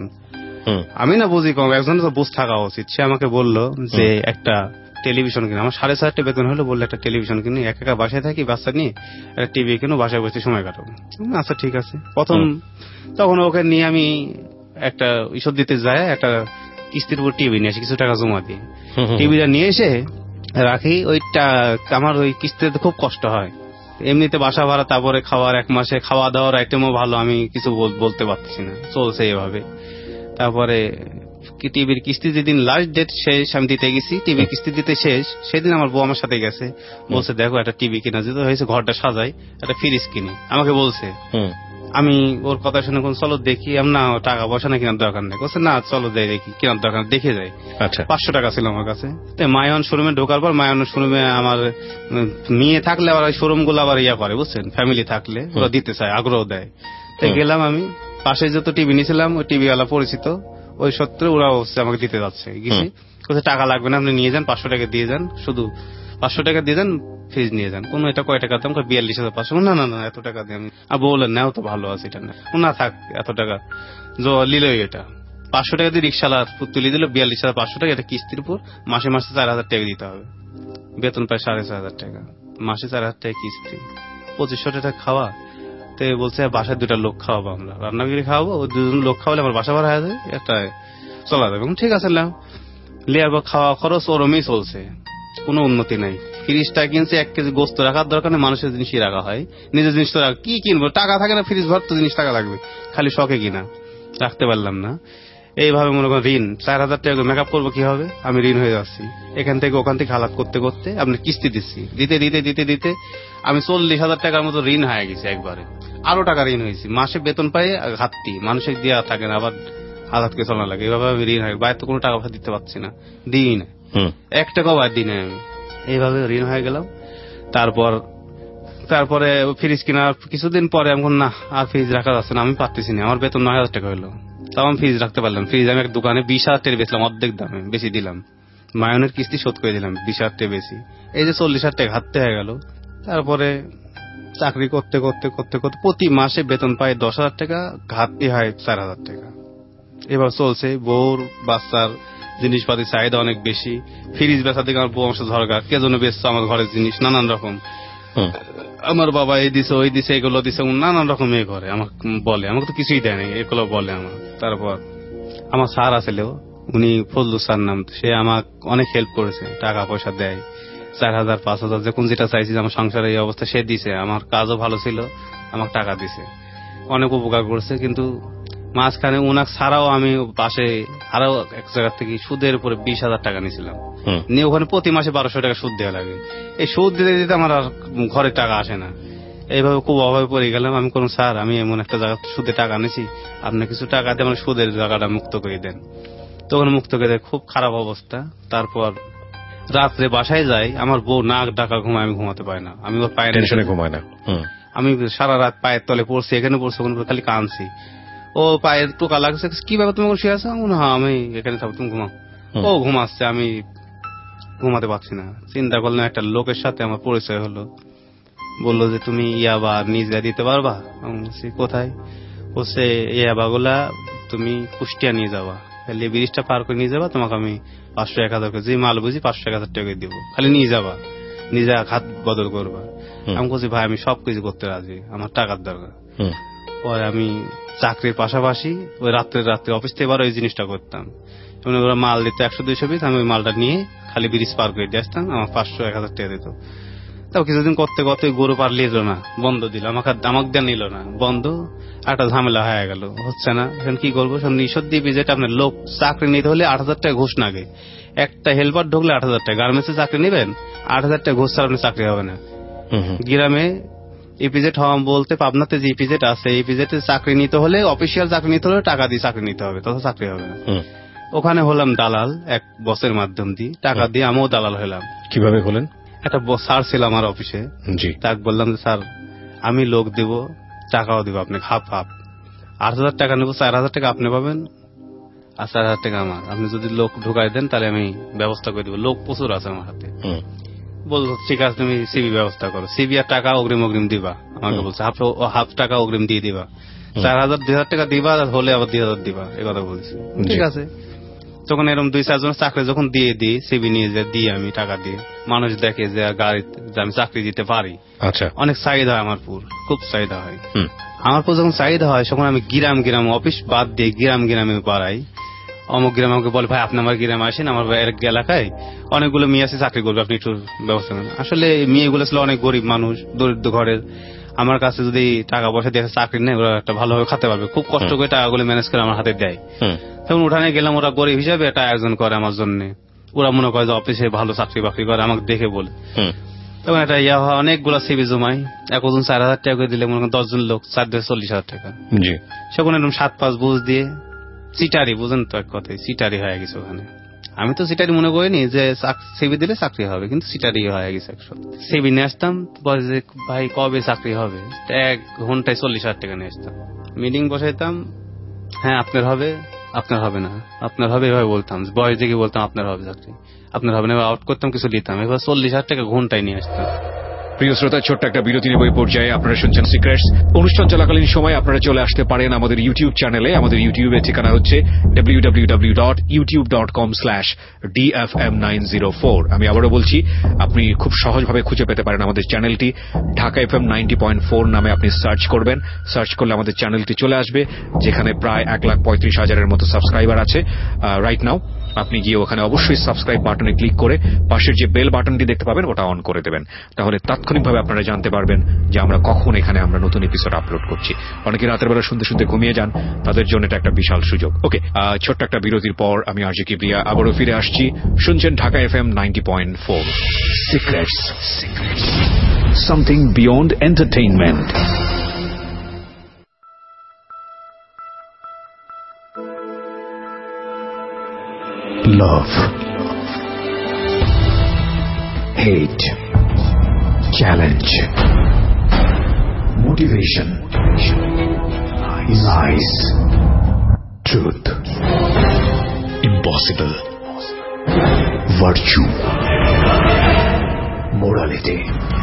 আমি না বুঝি কম, একজন তো বুঝ থাকা উচিত। সে আমাকে বললো যে একটা টেলিভিশন কিনে, আমার সাড়ে চারটে বেতন হলো, বললো একটা টেলিভিশন কিনে, এক একা বাসায় থাকি বাচ্চা নিয়ে, একটা টিভি কিনো, বাসায় বসে সময় কাটাবো। আচ্ছা ঠিক আছে। প্রথম তখন ওকে নিয়ে আমি একটা ঈশ্বর দিতে যায়, একটা কিস্তির উপর টিভি নিয়ে আসি, কিছু টাকা জমা দিয়ে টিভিটা নিয়ে এসে রাখি। ওইটা আমার ওই কিস্তিতে খুব কষ্ট হয়, এমনিতে বাসা ভাড়া, তারপরে খাওয়ার, এক মাসে খাওয়া দাওয়ার আইটেমও ভালো, আমি কিছু বলতে পারছি না, চলছে এভাবে। তারপরে টিভির কিস্তি যেদিন লাস্ট ডেট শেষ আমি দিতে গেছি, টিভির কিস্তি দিতে শেষ, সেদিন আমার বউ আমার সাথে গেছে, বলছে দেখো একটা টিভি কিনা যেতে হয়েছে, ঘরটা সাজাই, একটা ফ্রিজ কিনি। আমাকে বলছে, আমি ওর কথা শুনে কোন চলো দেখি, না টাকা পয়সা না কেনার দরকার নেই, বলছে না চলো যাই দেখি, কেনার দরকার দেখে যাই। আচ্ছা, পাঁচশো টাকা ছিল আমার কাছে। মায়ন শোরুমে ঢোকার পর, মায়ন শোরুমে আমার মেয়ে থাকলে আবার ওই শোরুম গুলো আবার ইয়া করে বুঝছেন, ফ্যামিলি থাকলে ওরা দিতে চায়, আগ্রহ দেয়। তাই গেলাম আমি, পাশে যত টিভি নিয়েছিলাম ওই টিভি ওয়ালা পরিচিত, ওই সত্ত্বে ওরা আমাকে দিতে যাচ্ছে। গেছি, কোথায় টাকা লাগবে না, আপনি নিয়ে যান, পাঁচশো টাকা দিয়ে যান, শুধু পাঁচশো টাকা দিয়ে যান, ফ্রিজ নিয়ে যান। কোন এটা কয় টাকা দাম, বিয়াল্লিশ হাজার পাঁচশো। না না না এত টাকা দিয়ে আমি, আর বললেন নাও তো ভালো আছে, এটা না থাক এত টাকা লিল, এটা পাঁচশো টাকা দিয়ে রিক্সালা তুলে দিল, বিয়াল্লিশ হাজার পাঁচশো টাকা, এটা কিস্তির উপর মাসে মাসে চার হাজার টাকা দিতে হবে, বেতন প্রায় সাড়ে চার হাজার টাকা, মাসে চার হাজার টাকা কিস্তি, পঁচিশশো টাকা খাওয়া। তো বলছে বাসায় দুটা লোক খাওয়াবো, আমরা রান্না করে খাওয়াবো, ওই দুজন লোক খাওয়ালে আমার বাসা ভাড়া হয়ে যায়, একটা চলা যাবে। ঠিক আছে লেয়ার পর খাওয়া খরচ ওরমই চলছে, কোনো উন্নতি নাই। ফ্রিজটা কিনছে, এক কেজি গোস্ত রাখার দরকার নেই, মানুষের জিনিসই রাখা হয়, নিজের জিনিস তো কি কিনবো, টাকা থাকে না, ফ্রিজ ভর তো জিনিস টাকা লাগবে, খালি শখে কিনা, রাখতে পারলাম না। এইভাবে মনে করেন ঋণ, চার হাজার টাকা মেকআপ করবো কিভাবে, আমি ঋণ হয়ে যাচ্ছি, এখান থেকে ওখান থেকে হালাত করতে করতে আপনি কিস্তি দিচ্ছি, দিতে দিতে দিতে দিতে আমি চল্লিশ হাজার টাকার মতো ঋণ হয়ে গেছি একবারে, আরো টাকা ঋণ হয়েছি। মাসে বেতন পাই ঘাটতি, মানুষের দেওয়া থাকে না, আবার হালাতকে চলা লাগে, এইভাবে আমি ঋণ হয়, বাইরে তো কোনো টাকা দিতে পারছি না, দিই না, এক টাকাও বাইর দিই না আমি, এইভাবে ঋণ হয়ে গেলাম। তারপর তারপরে ফ্রিজ কেনার কিছুদিন পরে আমি না আর ফ্রিজ রাখা যাচ্ছে না, আমি পারতেছি না, আমার বেতন নয় হাজার টাকা হলো, তাও আমি ফ্রিজ রাখতে পারলাম। ফ্রিজ আমি এক দোকানে বিশ হাজার টাকা বেচলাম, অর্ধেক দামে বেশি দিলাম, মায়নের কিস্তি শোধ করে দিলাম বিশ হাজার টাকা বেশি, এই যে চল্লিশ হাজার টাকা ঘাটতে হয়ে গেল। তারপরে চাকরি করতে করতে করতে করতে প্রতি মাসে বেতন পাই দশ হাজার টাকা, ঘাটতি হয় চার হাজার টাকা। এবার চলছে, বউর বাচ্চার জিনিসপাতি চাহিদা অনেক বেশি, ফ্রিজ বেচা দিকে আমার বউ অংশ দরকার, কে জন্য বেচছো আমার ঘরের জিনিস নানান রকম, আমার বাবা এই দিছে ওই দিছে এগুলো দিছে নানান রকম এ করে আমাকে বলে, আমাকে তো কিছুই দেয় নাই, এগুলো বলে আমার। তারপর আমার স্যার আছিল, উনি ফজলু স্যার নাম, সে আমাকে অনেক হেল্প করেছে, টাকা পয়সা দেয়, চার হাজার পাঁচ হাজার যখন যেটা চাইছি আমার সংসারের এই অবস্থা সে দিছে, আমার কাজও ভালো ছিল, আমাকে টাকা দিছে, অনেক উপকার করছে। কিন্তু মাঝখানে ওনাকে ছাড়াও আমি পাশে আরো এক জায়গা থেকে সুদের উপরে বিশ হাজার টাকা নিয়েছিলাম, নিয়ে ওখানে প্রতি মাসে বারোশো টাকা সুদ দেওয়া লাগে। এই সুদ দিতে দিতে আমার আর ঘরে টাকা আসে না, এইভাবে খুব অভাবে পড়ে গেলাম। আমি কোন স্যার, আমি এমন একটা জায়গা সুদে টাকা নিয়েছি, আপনি কিছু টাকা দিয়ে আমার সুদের জায়গাটা মুক্ত করে দেন। তখন মুক্ত করে দেয়, খুব খারাপ অবস্থা। তারপর রাত্রে বাসায় যাই, আমার বউ নাক ডাকা ঘুমায়, আমি ঘুমাতে পারি না, আমি ওর পায়ের টেনশনে ঘুমায় না, আমি সারা রাত পায়ের তলে পড়ছি, এখানে পড়ছি ওখানে খালি কাঁদছি। ও পায়ের টোকা লাগছে, কি ব্যাপার তুমি শুয়ে আছো? হ্যাঁ আমি এখানে থাকবো, তুমি ঘুমাও। ও ঘুমাচ্ছে, আমি ঘুমাতে পারছি না। চিন্তা করলাম একটা লোকের সাথে আমার পরিচয় হলো, বললো যে তুমি ইয়াবা নিজে দিতে পারবা? কোথায়? বলছে ইয়াবা গুলা তুমি কুষ্টিয়া নিয়ে যাবা, খালি ব্রিজটা পার করে নিয়ে যাবা, তোমাকে আমি পাঁচশো এক হাজার যে মাল বুঝি পাঁচশো এক হাজার টাকা দিব, খালি নিয়ে যাবা, নিজে হাত বদল করবা। আমি বলছি ভাই আমি সবকিছু করতে রাজি, আমার টাকার দরকার। পরে আমি চাকরির পাশাপাশি ওই রাত্রে রাত্রে অফিস থেকে এবার ওই জিনিসটা করতাম, ওরা মাল দিত একশো দুইশো পিস, আমি ওই মালটা নিয়ে খালি ব্রিজ পার করে দিয়ে আসতাম, আমার পাঁচশো এক হাজার টাকা দিত। তাও কিছুদিন করতে করতে গরু পার নিল না, বন্ধ দিল, আমাকে আমাকে দেওয়া নিল না, বন্ধ, একটা ঝামেলা হয়ে গেল, হচ্ছে না। এখন কি করবো? নিঃসদ দিবি যেটা আপনার লোক চাকরি নিতে হলে আট হাজার টাকা ঘুষ লাগে, একটা হেল্পার ঢুকলে আট হাজার টাকা, গার্মেন্টসে চাকরি নেবেন আট হাজার টাকা ঘুষ ছাড়া আপনি চাকরি হবে না। গ্রামে ইপিজেড হওয়া বলতে পাবনাতে যে ইপিজেড আছে, ইপিজেডে চাকরি নিতে হলে, অফিসিয়াল চাকরি নিতে হলে টাকা দিয়ে চাকরি নিতে হবে, তথা চাকরি হবে না। ওখানে হলাম দালাল, এক বসের মাধ্যম দিয়ে টাকা দিয়ে আমিও দালাল হলাম। কিভাবে হলেন? একটা স্যার ছিল আমার অফিসে, তাকে বললাম যে স্যার আমি লোক দেব, টাকাও দেবো, আপনি হাফ হাফ, আট হাজার টাকা নেবো, চার হাজার টাকা আপনি পাবেন আর চার হাজার টাকা আমার, আপনি যদি লোক ঢুকাই দেন তাহলে আমি ব্যবস্থা করে দেবো, লোক প্রচুর আছে আমার হাতে। বললো ঠিক আছে তুমি সিবি ব্যবস্থা করো, সিবি আর টাকা অগ্রিম অগ্রিম দিবা, আমাকে বলছে হাফ হাফ টাকা অগ্রিম দিয়ে দিবা, চার হাজার দুই হাজার টাকা দিবা, হলে আবার দুই হাজার দিবা, এ কথা বলছি। ঠিক আছে, তখন এরকম দুই চারজন চাকরি যখন দিয়ে দিই, সিবি নিয়ে যে দিই আমি টাকা দিয়ে, মানুষ দেখে যে গাড়ি আমি চাকরি দিতে পারি, আচ্ছা অনেক চাহিদা হয় আমার পুর, খুব চাহিদা হয় আমার পুর। যখন চাহিদা হয় তখন আমি গ্রাম গ্রাম অফিস বাদ দিয়ে গ্রাম গ্রামে বাড়াই, অমুক গ্রাম আমাকে বলে ভাই আপনি আমার গ্রামে আসেন, আমার এলাকায় অনেকগুলো মেয়ে আছে চাকরি করবে, আপনি একটু ব্যবস্থা করেন। আসলে মেয়েগুলো ছিল অনেক গরিব মানুষ, দরিদ্র ঘরের, আমার কাছে যদি টাকা পয়সা দিয়ে চাকরি নেই, ওরা একটা ভালোভাবে খাতে পারবে, খুব কষ্ট করে টাকাগুলো ম্যানেজ করে আমার হাতে দেয়। তখন উঠানে গেলাম, ওরা গরিব হিসাবে একটা আয়োজন করে আমার জন্য, ওরা মনে করে যে অফিসে ভালো চাকরি বাকরি করে, আমাকে দেখে বলে। তখন একটা ইয়া হয়, অনেকগুলো সিবি জমাই, একজন চার হাজার টাকা করে দিলে মনে করেন দশজন লোক চার দিয়ে চল্লিশ হাজার টাকা, সেখানে এরকম সাত পাঁচ বুঝ দিয়ে চিটারি, বুঝেন তো এক কথায় চিটারি হয়ে গেছে ওখানে। আমি তো চিটারি মনে করিনি যে সিবি দিলে চাকরি হবে, কিন্তু চিটারি হয়ে গেছে একশো। সিবি নিয়ে আসতাম, ভাই কবে চাকরি হবে, এক ঘন্টায় চল্লিশ হাজার টাকা নিয়ে আসতাম, মিটিং বসাইতাম, হ্যাঁ আপনার হবে, আপনার হবে না, আপনার হবে, এভাবে বলতাম, বয়স দেখে বলতাম আপনার হবে চাকরি, আপনার হবে না, আউট করতাম, কিছু দিতাম, এবার চল্লিশ হাজার টাকা ঘন্টায় নিয়ে আসতাম। প্রিয় শ্রোতা, ছোট্ট একটা বিরতি নেব এই পর্যায়ে। আপনারা শুনছেন সিক্রেটস। অনুষ্ঠান চলাকালীন সময় আপনারা চলে আসতে পারেন আমাদের ইউটিউব চ্যানেলে। আমাদের ইউটিউবের ঠিকানা হচ্ছে W W W dot YouTube dot com slash D F M nine zero four. আমি আবারও বলছি, আপনি খুব সহজভাবে খুঁজে পেতে পারেন আমাদের চ্যানেলটি। Dhaka F M ninety point four নামে আপনি সার্চ করবেন, সার্চ করলে আমাদের চ্যানেলটি চলে আসবে, যেখানে প্রায় এক লাখ পঁয়ত্রিশ হাজারের মতো সাবস্ক্রাইবার আছে রাইট নাও। আপনি গিয়ে ওখানে অবশ্যই সাবস্ক্রাইব বাটনে ক্লিক করে পাশের যে বেল বাটনটি দেখতে পাবেন ওটা অন করে দেবেন, তাহলে তাৎক্ষণিকভাবে আপনারা জানতে পারবেন যে আমরা কখন এখানে আমরা নতুন এপিসোড আপলোড করছি। অনেকে রাতের বেলা শুনতে শুনতে ঘুমিয়ে যান, তাদের জন্য এটা একটা বিশাল সুযোগ। ওকে, ছোট্ট একটা বিরতির পর আমি আরজে কিবরিয়া আবারও ফিরে আসছি। শুনছেন Dhaka F M ninety point four. Secrets, something beyond entertainment. Love, hate, challenge, Motivation. Lies. Truth. Impossible. Virtue. Morality.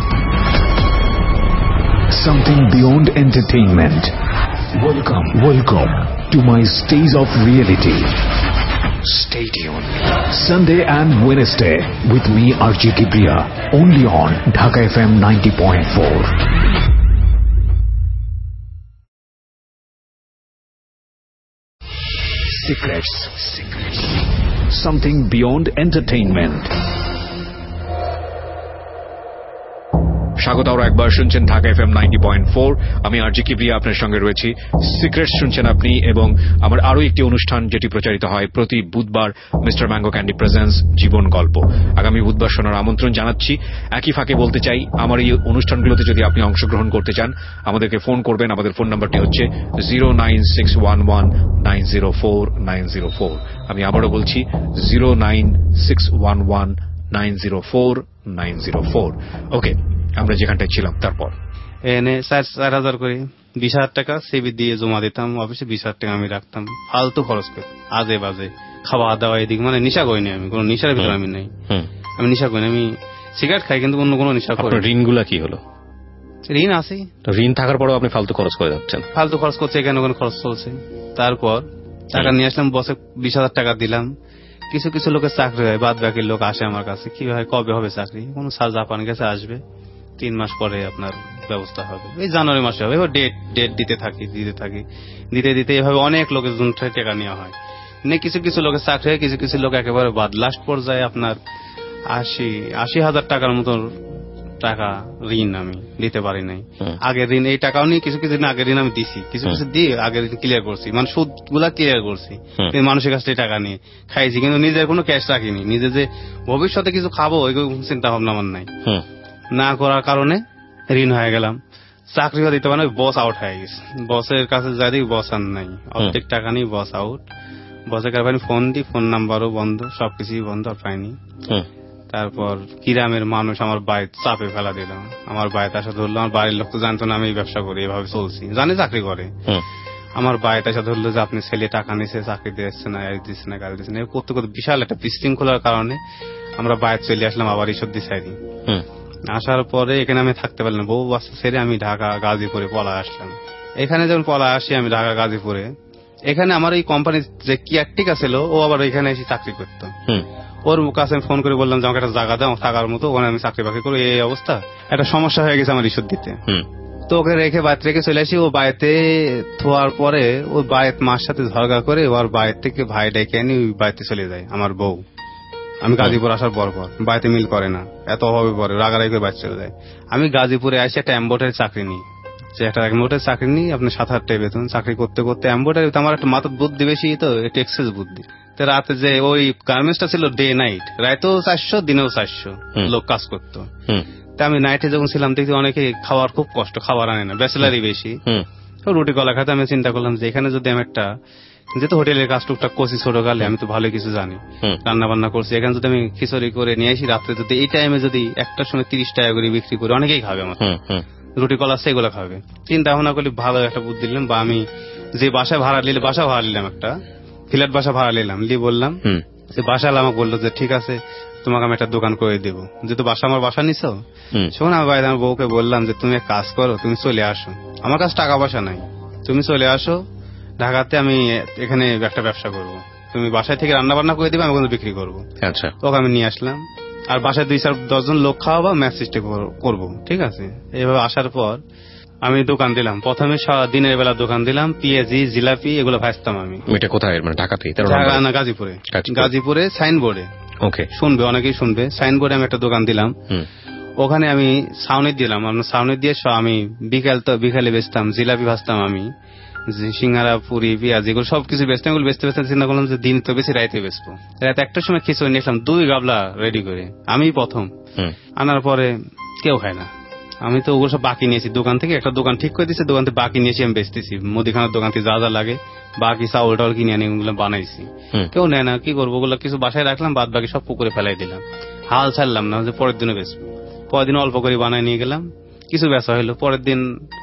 Something beyond entertainment. Welcome, welcome to my stage of reality. Stay tuned. Sunday and Wednesday with me R J Kibriya, only on Dhaka F M ninety point four. Secrets. Secrets. Something beyond entertainment. স্বাগত আরো একবার শুনছেন Dhaka F M ninety point four. আমি আর জি কিবরিয়া আপনার সঙ্গে রয়েছি। সিক্রেটস শুনছেন আপনি এবং আমার আরো একটি অনুষ্ঠান যেটি প্রচারিত হয় প্রতি বুধবার, মিস্টার ম্যাঙ্গো ক্যান্ডি প্রেজেন্স জীবন গল্প। আগামী বুধবার শোনার আমন্ত্রণ জানাচ্ছি। একই ফাঁকে বলতে চাই, আমার এই অনুষ্ঠানগুলোতে যদি আপনি অংশগ্রহণ করতে চান আমাদেরকে ফোন করবেন। আমাদের ফোন নাম্বারটি হচ্ছে zero nine six one one nine zero four nine zero four. আমি আবারও বলছি zero nine six one one nine zero four nine zero four. Okay, আমরা যেখানটায় ছিলাম তারপর এনে চার হাজার করে বিশ হাজার টাকা সিবি দিয়ে জমা দিতাম অফিসে। বিশ হাজার টাকা আমি রাখতাম ফালতু খরচ করে, আজে বাজে খাওয়া দাওয়া এদিক। মানে নেশা করিনি আমি, কোনো নেশার ভিতরে আমি নেই। আমি নেশা করিনি, আমি সিগারেট খাই কিন্তু অন্য কোনো নেশা করি। ঋণগুলা কি হলো? ঋণ আছে, ঋণ থাকার পরেও আপনি ফালতু খরচ করে যাচ্ছেন। ফালতু খরচ করছে, এখানে ওখানে খরচ চলছে। তারপর টাকা নিয়ে আসলাম, বসে বিশ হাজার টাকা দিলাম। কিছু কিছু লোকের চাকরি হয়, বাদ বাকি লোক আসে আমার কাছে, কি হয় কবে হবে চাকরি? কোন স্যার জাপান গেছে, আসবে তিন মাস পরে আপনার ব্যবস্থা হবে, এই জানুয়ারি মাসে হবে। এবার ডেট ডেট দিতে থাকি দিতে থাকি দিতে দিতে এভাবে অনেক লোকের জন্য টাকা নেওয়া হয়। কিছু কিছু লোকের চাকরি হয়, কিছু কিছু লোক একেবারে বাদ। লাস্ট পর্যায়ে আপনার আশি আশি হাজার টাকার মতো টাকা ঋণ আমি দিতে পারি নাই। আগের ঋণ, এই টাকাও নিয়ে কিছু কিছু দিন আগের ঋণ আমি দিছি, কিছু কিছু দিয়ে আগের ঋণ ক্লিয়ার করছি, মানে সুদ গুলা ক্লিয়ার করছি। মানুষের কাছ থেকে টাকা নিয়ে খাইছি, কিন্তু নিজের কোনো ক্যাশ রাখিনি। নিজে যে ভবিষ্যতে কিছু খাবো ওই চিন্তা ভাবনা আমার নাই। না করার কারণে ঋণ হয়ে গেলাম। চাকরিও দিতে পারে, বস আউট হয়ে গেছে। বসের কাছে যাই দিই, বস আর নাই, অর্ধেক টাকা নিয়ে বস আউট। বসের কাছে ফোন দিই, ফোন নাম্বারও বন্ধ, সবকিছুই বন্ধ, আর পাইনি। তারপর কিরামের মানুষ আমার বাড়ি চাপে ফেলা দিল। আমার বাড়িতে আসা ধরলো, আমার বাড়ির লোক তো জানতো না আমি এই ব্যবসা করি, এভাবে চলছি, জানে চাকরি করে। আমার বাড়িতে আসা ধরলো যে আপনি ছেলে টাকা নিচ্ছে, চাকরি দিচ্ছে না, দিচ্ছে না, কাজ দিচ্ছে না, করতে করতে বিশাল একটা বিশৃঙ্খলার কারণে আমরা বাইরে চলে আসলাম আবার ঈশ্বর দিশাইদি। আসার পরে এখানে আমি থাকতে পারলাম, বউ বাচ্চা ছেড়ে আমি ঢাকা গাজীপুরে পলা আসলাম। এখানে যখন পলা আসি আমি ঢাকা গাজীপুরে, এখানে আমার এই কোম্পানির যে কেয়ারটেকার ছিল ও আবার এখানে এসে চাকরি করতো। ওর কাছে আমি ফোন করে বললাম যে আমাকে একটা জায়গা দাও থাকার মতো, ওখানে আমি চাকরি বাকরি করি। এই অবস্থা, একটা সমস্যা হয়ে গেছে আমার ঈশ্বর দিতে। তো ওকে রেখে বাড়িতে রেখে চলে আসি। ও বাড়িতে থোয়ার পরে ও বাড়িতে মার সাথে ঝগড়া করে ওর বাড়ির থেকে ভাই ডেকে আনি ওই বাড়িতে চলে যায় আমার বউ। আমি গাজীপুর আসার পর পর বাড়িতে মিল করে না, এত অভাবে পরে রাগারাগি করে বাড়ি চলে যায়। আমি গাজীপুরে আসি একটা এম্বোটারি চাকরি নিই, যে একটা এম্বোটারি চাকরি নিই আপনার সাত হাজার টাকা বেতন। চাকরি করতে করতে এম্বোটারি আমার একটা মাথার বুদ্ধি বেশি, তো এটা এক্সেস বুদ্ধি। তো রাতে যে ওই গার্মেন্টসটা ছিল ডে নাইট, রাতেও চারশো দিনেও চারশো লোক কাজ করতো। তা আমি নাইটে যখন ছিলাম দেখছি অনেকে খাওয়ার খুব কষ্ট, খাবার আনে না, ব্যাচেলারই বেশি, রুটি কলা খাতে। আমি চিন্তা করলাম যে এখানে যদি আমি একটা, যেহেতু হোটেলের কাজ টুকটাক করছি ছোট কালে, আমি তো ভালো কিছু জানি, রান্না বান্না করছি, এখানে যদি আমি খিচুড়ি করে নিয়ে আসি রাত্রে, যদি এই টাইমে যদি একটার সময় তিরিশ টাকা করে বিক্রি করি, অনেকেই খাবে আমার রুটি কলা, সেগুলো খাবে। চিন্তা ভাবনা করলে ভালো একটা বুদ্ধি দিলাম, বা আমি যে বাসা ভাড়া নিলে, বাসা ভাড়া নিলাম, একটা ফ্ল্যাট বাসা ভাড়া নিলাম, নিয়ে বললাম যে বাসা আমাকে বললো যে ঠিক আছে তোমাকে আমি একটা দোকান করে দেবো, যেহেতু বাসা আমার বাসা নিছো। শোন আমার বাড়িতে আমার বউকে বললাম যে তুমি এক কাজ করো, তুমি চলে আসো, আমার কাছে টাকা পয়সা নাই, তুমি চলে আসো ঢাকাতে, আমি এখানে একটা ব্যবসা করবো, তুমি বাসায় থেকে রান্না বান্না করে দিবে, আমি ওখানে বিক্রি করবো। আচ্ছা, ওকে আমি নিয়ে আসলাম, আর বাসায় দুই চার দশজন লোক খাওয়াবো, ম্যাচ সিস্টেম করবো, ঠিক আছে। এইভাবে আসার পর আমি দোকান দিলাম, প্রথমে দিনের বেলা দোকান দিলাম, পেঁয়াজি জিলাপি এগুলো ভাজতাম আমি। এটা কোথায়? মানে ঢাকাতে না গাজীপুরে? গাজীপুরে সাইনবোর্ডে। ওকে, শুনবে অনেকেই শুনবে, সাইনবোর্ডে আমি একটা দোকান দিলাম। ওখানে আমি ছাউনি দিলাম, আমরা ছাউনি দিয়ে আমি বিকাল তো বিকালে বেচতাম, জিলাপি ভাজতাম আমি, সিঙ্গারা পুরি পেঁয়াজ এগুলো সবকিছু বেচতাম। এগুলো বেচতে বেচতে চিন্তা করলাম যে দিন তো বেশি, রাইতে বেচবো। রাতে একটার সময় খিচুড়ি নিয়েছিলাম দুই গাবলা রেডি করে, আমি প্রথম আনার পরে কেউ খায় না। আমি তো ওগুলো সব বাকি নিয়েছি দোকান থেকে, একটা দোকান ঠিক করে দিয়েছি, দোকান থেকে বাকি নিয়েছি আমি বেচতেছি। মুদিখানার দোকান থেকে যা যা লাগে বাকি চাউল টাউল কিনে আনি ওগুলো বানাইছি, কেউ নেয় না, কি করবো, ওগুলো কিছু বাসায় রাখলাম, বাদ বাকি সব পুকুরে ফেলাই দিলাম, হাল ছাড়লাম না যে পরের দিনে বেচবো। পরের দিন অল্প করে বানায় নিয়ে গেলাম, কিছু বেচা হইলো। পরের দিন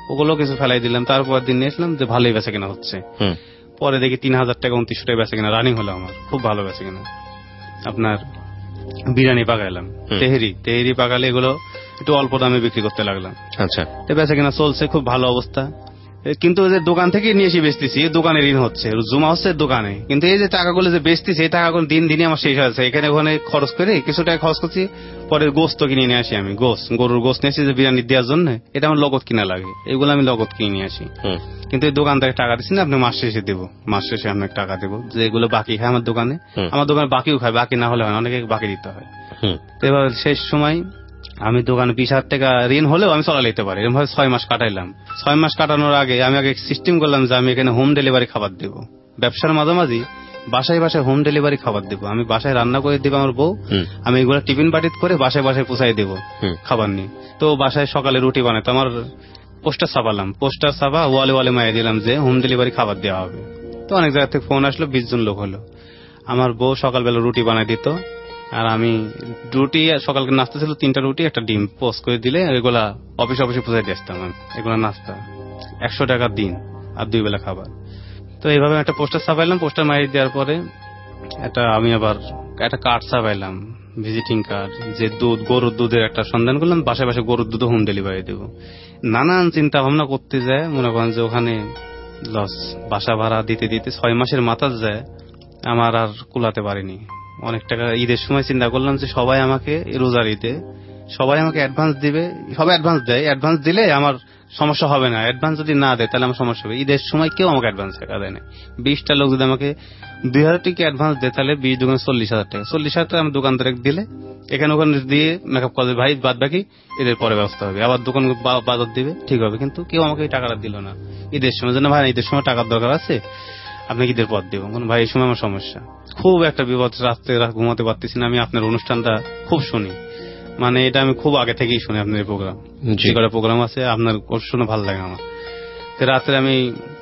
ওগুলো কিছু ফেলাই দিলাম। তারপর দিন নিয়েছিলাম যে ভালোই বেচা কিনা হচ্ছে। পরে দেখি তিন হাজার টাকা উনত্রিশশো টাকা বেচা কিনা রানিং হলো আমার, খুব ভালো বেচা কিনা। আপনার বিরিয়ানি পাকাইলাম, তেহেরি তেহেরি পাকালে এগুলো একটু অল্প দামে বিক্রি করতে লাগলাম। আচ্ছা, বেচা কিনা চলছে, খুব ভালো অবস্থা। কিন্তু যে দোকান থেকে নিয়ে এসে বেচতেছি, দোকানে ঋণ হচ্ছে, জমা হচ্ছে দোকানে, কিন্তু এই যে টাকাগুলো যে বেচতেছি এই টাকাগুলো দিন দিনই আমার শেষ হয়েছে। এখানে ওখানে খরচ করে কিছু টাকা খরচ করছি, পরে গোস্ত কিনে নিয়ে আসি আমি, গোস গরুর গোস্ত নিয়ে আসি যে বিরিয়ানি দেওয়ার জন্য, এটা আমার লগত কিনা লাগে, এগুলো আমি লগত কিনে নিয়ে আসি। কিন্তু এই দোকান থেকে টাকা দিচ্ছি না, আপনি মাস শেষে দেবো, মাস শেষে আপনাকে টাকা দেবো, যে এগুলো বাকি খায় আমার দোকানে, আমার দোকানে বাকিও খায়, বাকি না হলে হয়, অনেকে বাকি দিতে হয়। তো এবার শেষ সময় আমি দোকানে বিশ হাজার টাকা ঋণ হলেও আমি চলা নিতে পারি, এরকম ভাবে ছয় মাস কাটাইলাম। ছয় মাস কাটানোর আগে আমি আগে সিস্টেম করলাম যে আমি এখানে হোম ডেলিভারি খাবার দেবো, ব্যবসার মাঝামাঝি বাসায় বাসায় হোম ডেলিভারি খাবার দেবো, আমি বাসায় রান্না করে দেবো আমার বউ, আমি এগুলো টিফিন বাটিত করে বাসায় বাসায় পৌঁছাই দেবো খাবার নিয়ে। তো বাসায় সকালে রুটি বানাতো, আমার পোস্টার ছাপালাম, পোস্টার ছাপা ওয়ালে ওয়ালে মাইয়ে দিলাম যে হোম ডেলিভারি খাবার দেওয়া হবে। তো অনেক জায়গা থেকে ফোন আসলো, বিশ জন লোক হলো। আমার বউ সকালবেলা রুটি বানাই দিত, আর আমি রুটি সকালকে নাস্তা ছিল তিনটা রুটি একটা ডিম পোস্ট করে দিলে এগুলা অফিস অফিসে পৌঁছাই দিয়ে আসতাম। এগুলা নাস্তা একশো টাকার দিন আর দুই বেলা খাবার। তো এইভাবে একটা পোস্টার ছাপাইলাম, পোস্টার মারিয়ে দেওয়ার পরে একটা আমি আবার একটা কার্ড ছাপাইলাম, ভিজিটিং কার্ড, যে দুধ গরুর দুধের একটা সন্ধান করলাম, বাসায় বাসায় গরুর দুধ হোম ডেলিভারি দেবো। নানান চিন্তা ভাবনা করতে যায়, মনে করেন যে ওখানে লস, বাসা ভাড়া দিতে দিতে ছয় মাসের মাথার যায়, আমার আর কুলাতে পারিনি অনেক টাকা। ঈদের সময় চিন্তা করলাম যে সবাই আমাকে রোজার ঈদে সবাই আমাকে অ্যাডভান্স দিবে, সবাই অ্যাডভান্স দেয়, অ্যাডভান্স দিলে আমার সমস্যা হবে না, অ্যাডভান্স যদি না দেয় তাহলে আমার সমস্যা হবে। ঈদের সময় কেউ আমাকে অ্যাডভান্স টাকা দেয় না। বিশটা লোক যদি আমাকে দুই হাজার টাকা অ্যাডভান্স দেয় তাহলে বিশ দোকানে চল্লিশ হাজার টাকা, চল্লিশ হাজার টাকা আমি দোকানদার দিলে এখানে ওখানে দিয়ে মেকআপ করে ভাই বাদ বাকি ঈদের পরে ব্যবস্থা হবে, আবার দোকান বাজার দিবে, ঠিক হবে। কিন্তু কেউ আমাকে এই টাকাটা দিল না ঈদের সময়, যেন ভাই ঈদের সময় টাকার দরকার আছে, আপনি ঈদের পর দেবো, ভাই এই সময় আমার সমস্যা। খুব একটা বিপদ, রাত্রে ঘুমাতে পারতেছি না। আমি আপনার অনুষ্ঠানটা খুব শুনি, মানে এটা আমি খুব আগে থেকেই শুনি, আপনার প্রোগ্রাম যে কটা প্রোগ্রাম আছে আপনার শুনে ভালো লাগে আমার। রাত্রে আমি